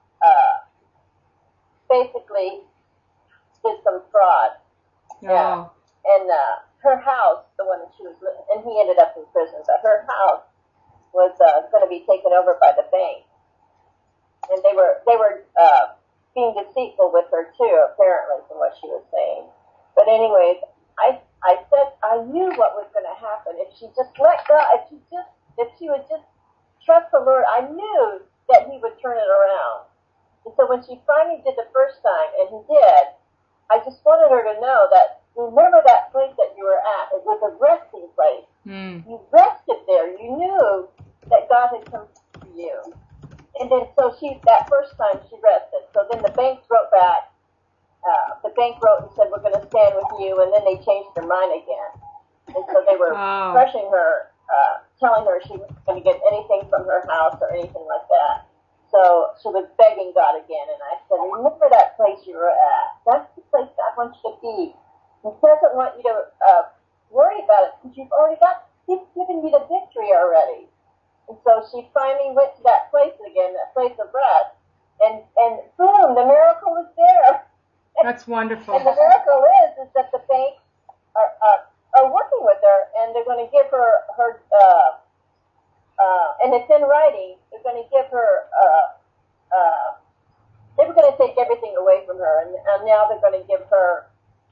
basically did some fraud. Oh. And her house, the one that she was living, and he ended up in prison, but her house was going to be taken over by the bank. And they were being deceitful with her too, apparently, from what she was saying. But anyways, I said I knew what was going to happen if she just let God, if she would just trust the Lord. I knew that He would turn it around. And so when she finally did the first time, and He did, I just wanted her to know that, remember that place that you were at. It was a resting place. You rested there. You knew that God had come to you. And then so that first time she rested. So then the bank wrote back. The bank wrote and said, we're going to stand with you. And then they changed their mind again. And so they were pressuring her, telling her she wasn't going to get anything from her house or anything like that. So she was begging God again. And I said, remember that place you were at. That's the place God wants you to be. He doesn't want you to worry about it because He's given you the victory already. And so she finally went to that place again, that place of rest, and boom, the miracle was there. That's wonderful. And the miracle is that the bank are working with her, and they're going to give her and it's in writing. They're going to give her they were going to take everything away from her, and now they're going to give her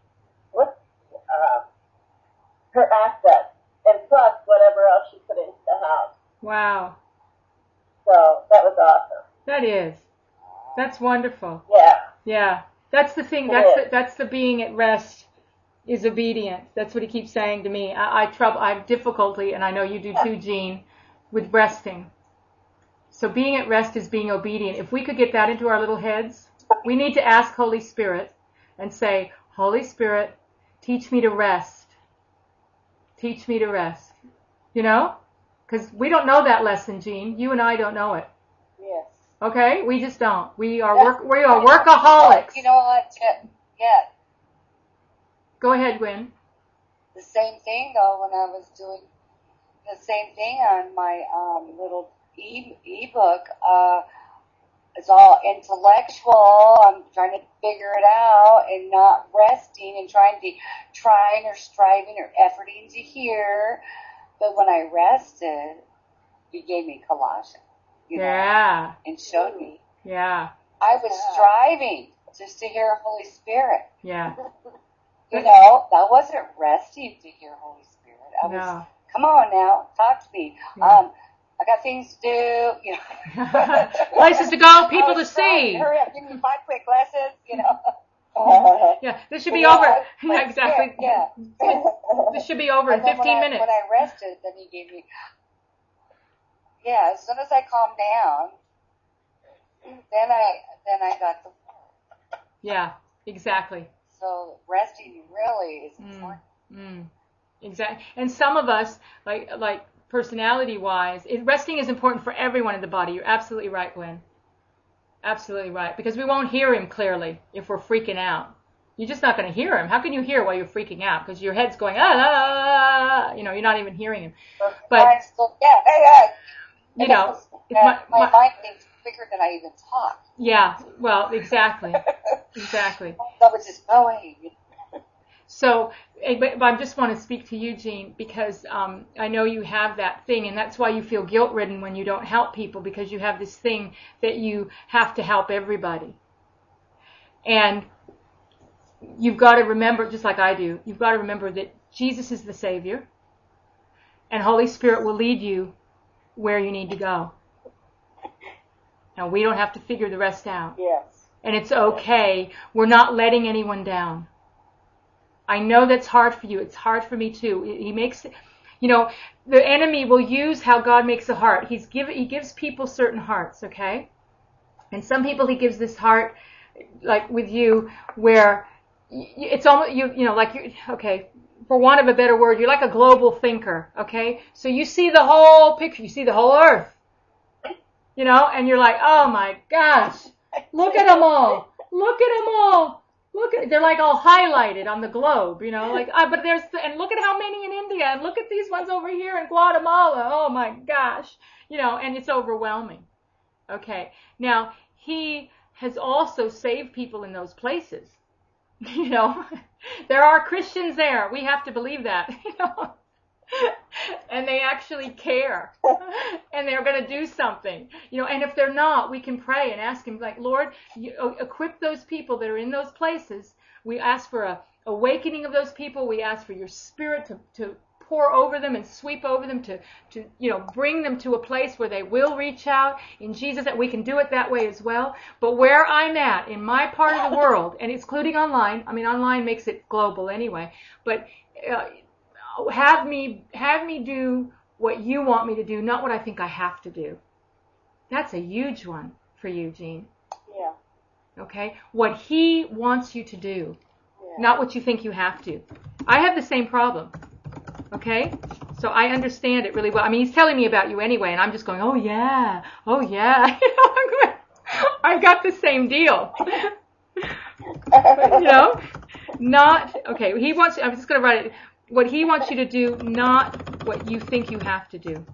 her assets, and plus whatever else she put into the house. Wow. So that was awesome. That is. That's wonderful. Yeah. Yeah. That's the thing. That's the being at rest is obedience. That's what He keeps saying to me. I have difficulty, and I know you do too, Jean, with resting. So being at rest is being obedient. If we could get that into our little heads, we need to ask Holy Spirit and say, Holy Spirit, teach me to rest. Teach me to rest. You know? Because we don't know that lesson, Jean. You and I don't know it. Yes. Okay? We just don't. We are workaholics. You know what? Yeah. Go ahead, Gwen. The same thing, though, when I was doing the same thing on my little ebook. It's all intellectual. I'm trying to figure it out and not resting and trying or striving or efforting to hear. But when I rested, He gave me Colossians. Yeah. And showed me. Yeah. I was striving just to hear Holy Spirit. Yeah. That wasn't resting to hear Holy Spirit. I was, come on now, talk to me. Yeah. I got things to do, Places to go, people to see. Hurry up, give me 5 quick lessons, Yeah, this should be over. Yeah, exactly. Yeah. This should be over in 15 minutes. When I rested, then He gave me, as soon as I calmed down, then I got the word. Yeah, exactly. So resting really is important. Exactly. And some of us, like personality-wise, resting is important for everyone in the body. You're absolutely right, Gwen. Absolutely right. Because we won't hear him clearly if we're freaking out. You're just not going to hear him. How can you hear while you're freaking out? Because your head's going, you're not even hearing him. But, my mind thinks quicker than I even talk. Yeah, well, exactly. Exactly. I was just going. So, but I just want to speak to you, Jean, because I know you have that thing, and that's why you feel guilt-ridden when you don't help people, because you have this thing that you have to help everybody. And you've got to remember, just like I do, you've got to remember that Jesus is the Savior, and Holy Spirit will lead you where you need to go. Now, we don't have to figure the rest out. Yes. And it's okay. We're not letting anyone down. I know that's hard for you. It's hard for me too. He makes, the enemy will use how God makes a heart. He gives people certain hearts, okay? And some people he gives this heart, like with you, where it's almost, okay, for want of a better word, you're like a global thinker, okay? So you see the whole picture. You see the whole earth, and you're like, oh my gosh, look at them all. Look at them all. They're like all highlighted on the globe, but and look at how many in India, and look at these ones over here in Guatemala. Oh my gosh, and it's overwhelming. Okay. Now, he has also saved people in those places. There are Christians there. We have to believe that, and they actually care, and they're going to do something, and if they're not, we can pray and ask him, like, Lord, equip those people that are in those places. We ask for a awakening of those people. We ask for your Spirit to pour over them and sweep over them, to bring them to a place where they will reach out in Jesus, that we can do it that way as well. But where I'm at, in my part of the world, and including online, online makes it global anyway, but have me do what you want me to do, not what I think I have to do. That's a huge one for you, Jean. Yeah. Okay? What he wants you to do, Yeah. not what you think you have to. I have the same problem. Okay? So I understand it really well. He's telling me about you anyway, and I'm just going, oh yeah. I've got the same deal. Not, okay, he wants, I'm just going to write it. What he wants you to do, not what you think you have to do.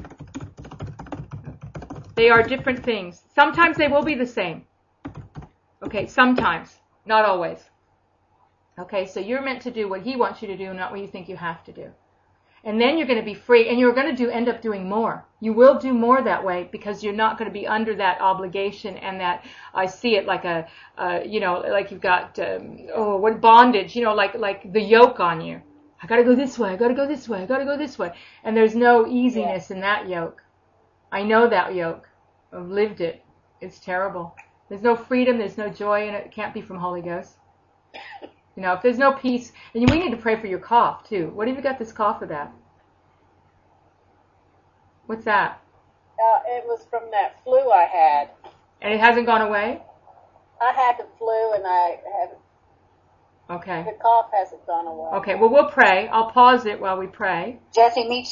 They are different things. Sometimes they will be the same. Okay, sometimes. Not always. Okay, so you're meant to do what he wants you to do, not what you think you have to do. And then you're going to be free, and you're going to end up doing more. You will do more that way, because you're not going to be under that obligation and that, I see it like like you've got, bondage, like the yoke on you. I got to go this way, I got to go this way, I got to go this way. And there's no easiness in that yoke. I know that yoke. I've lived it. It's terrible. There's no freedom, there's no joy in it. It can't be from Holy Ghost. If there's no peace, and we need to pray for your cough too. What have you got this cough about? What's that? It was from that flu I had. And it hasn't gone away? I had the flu, and I haven't. Okay. The cough hasn't gone away. Okay, well, we'll pray. I'll pause it while we pray. Jesse, me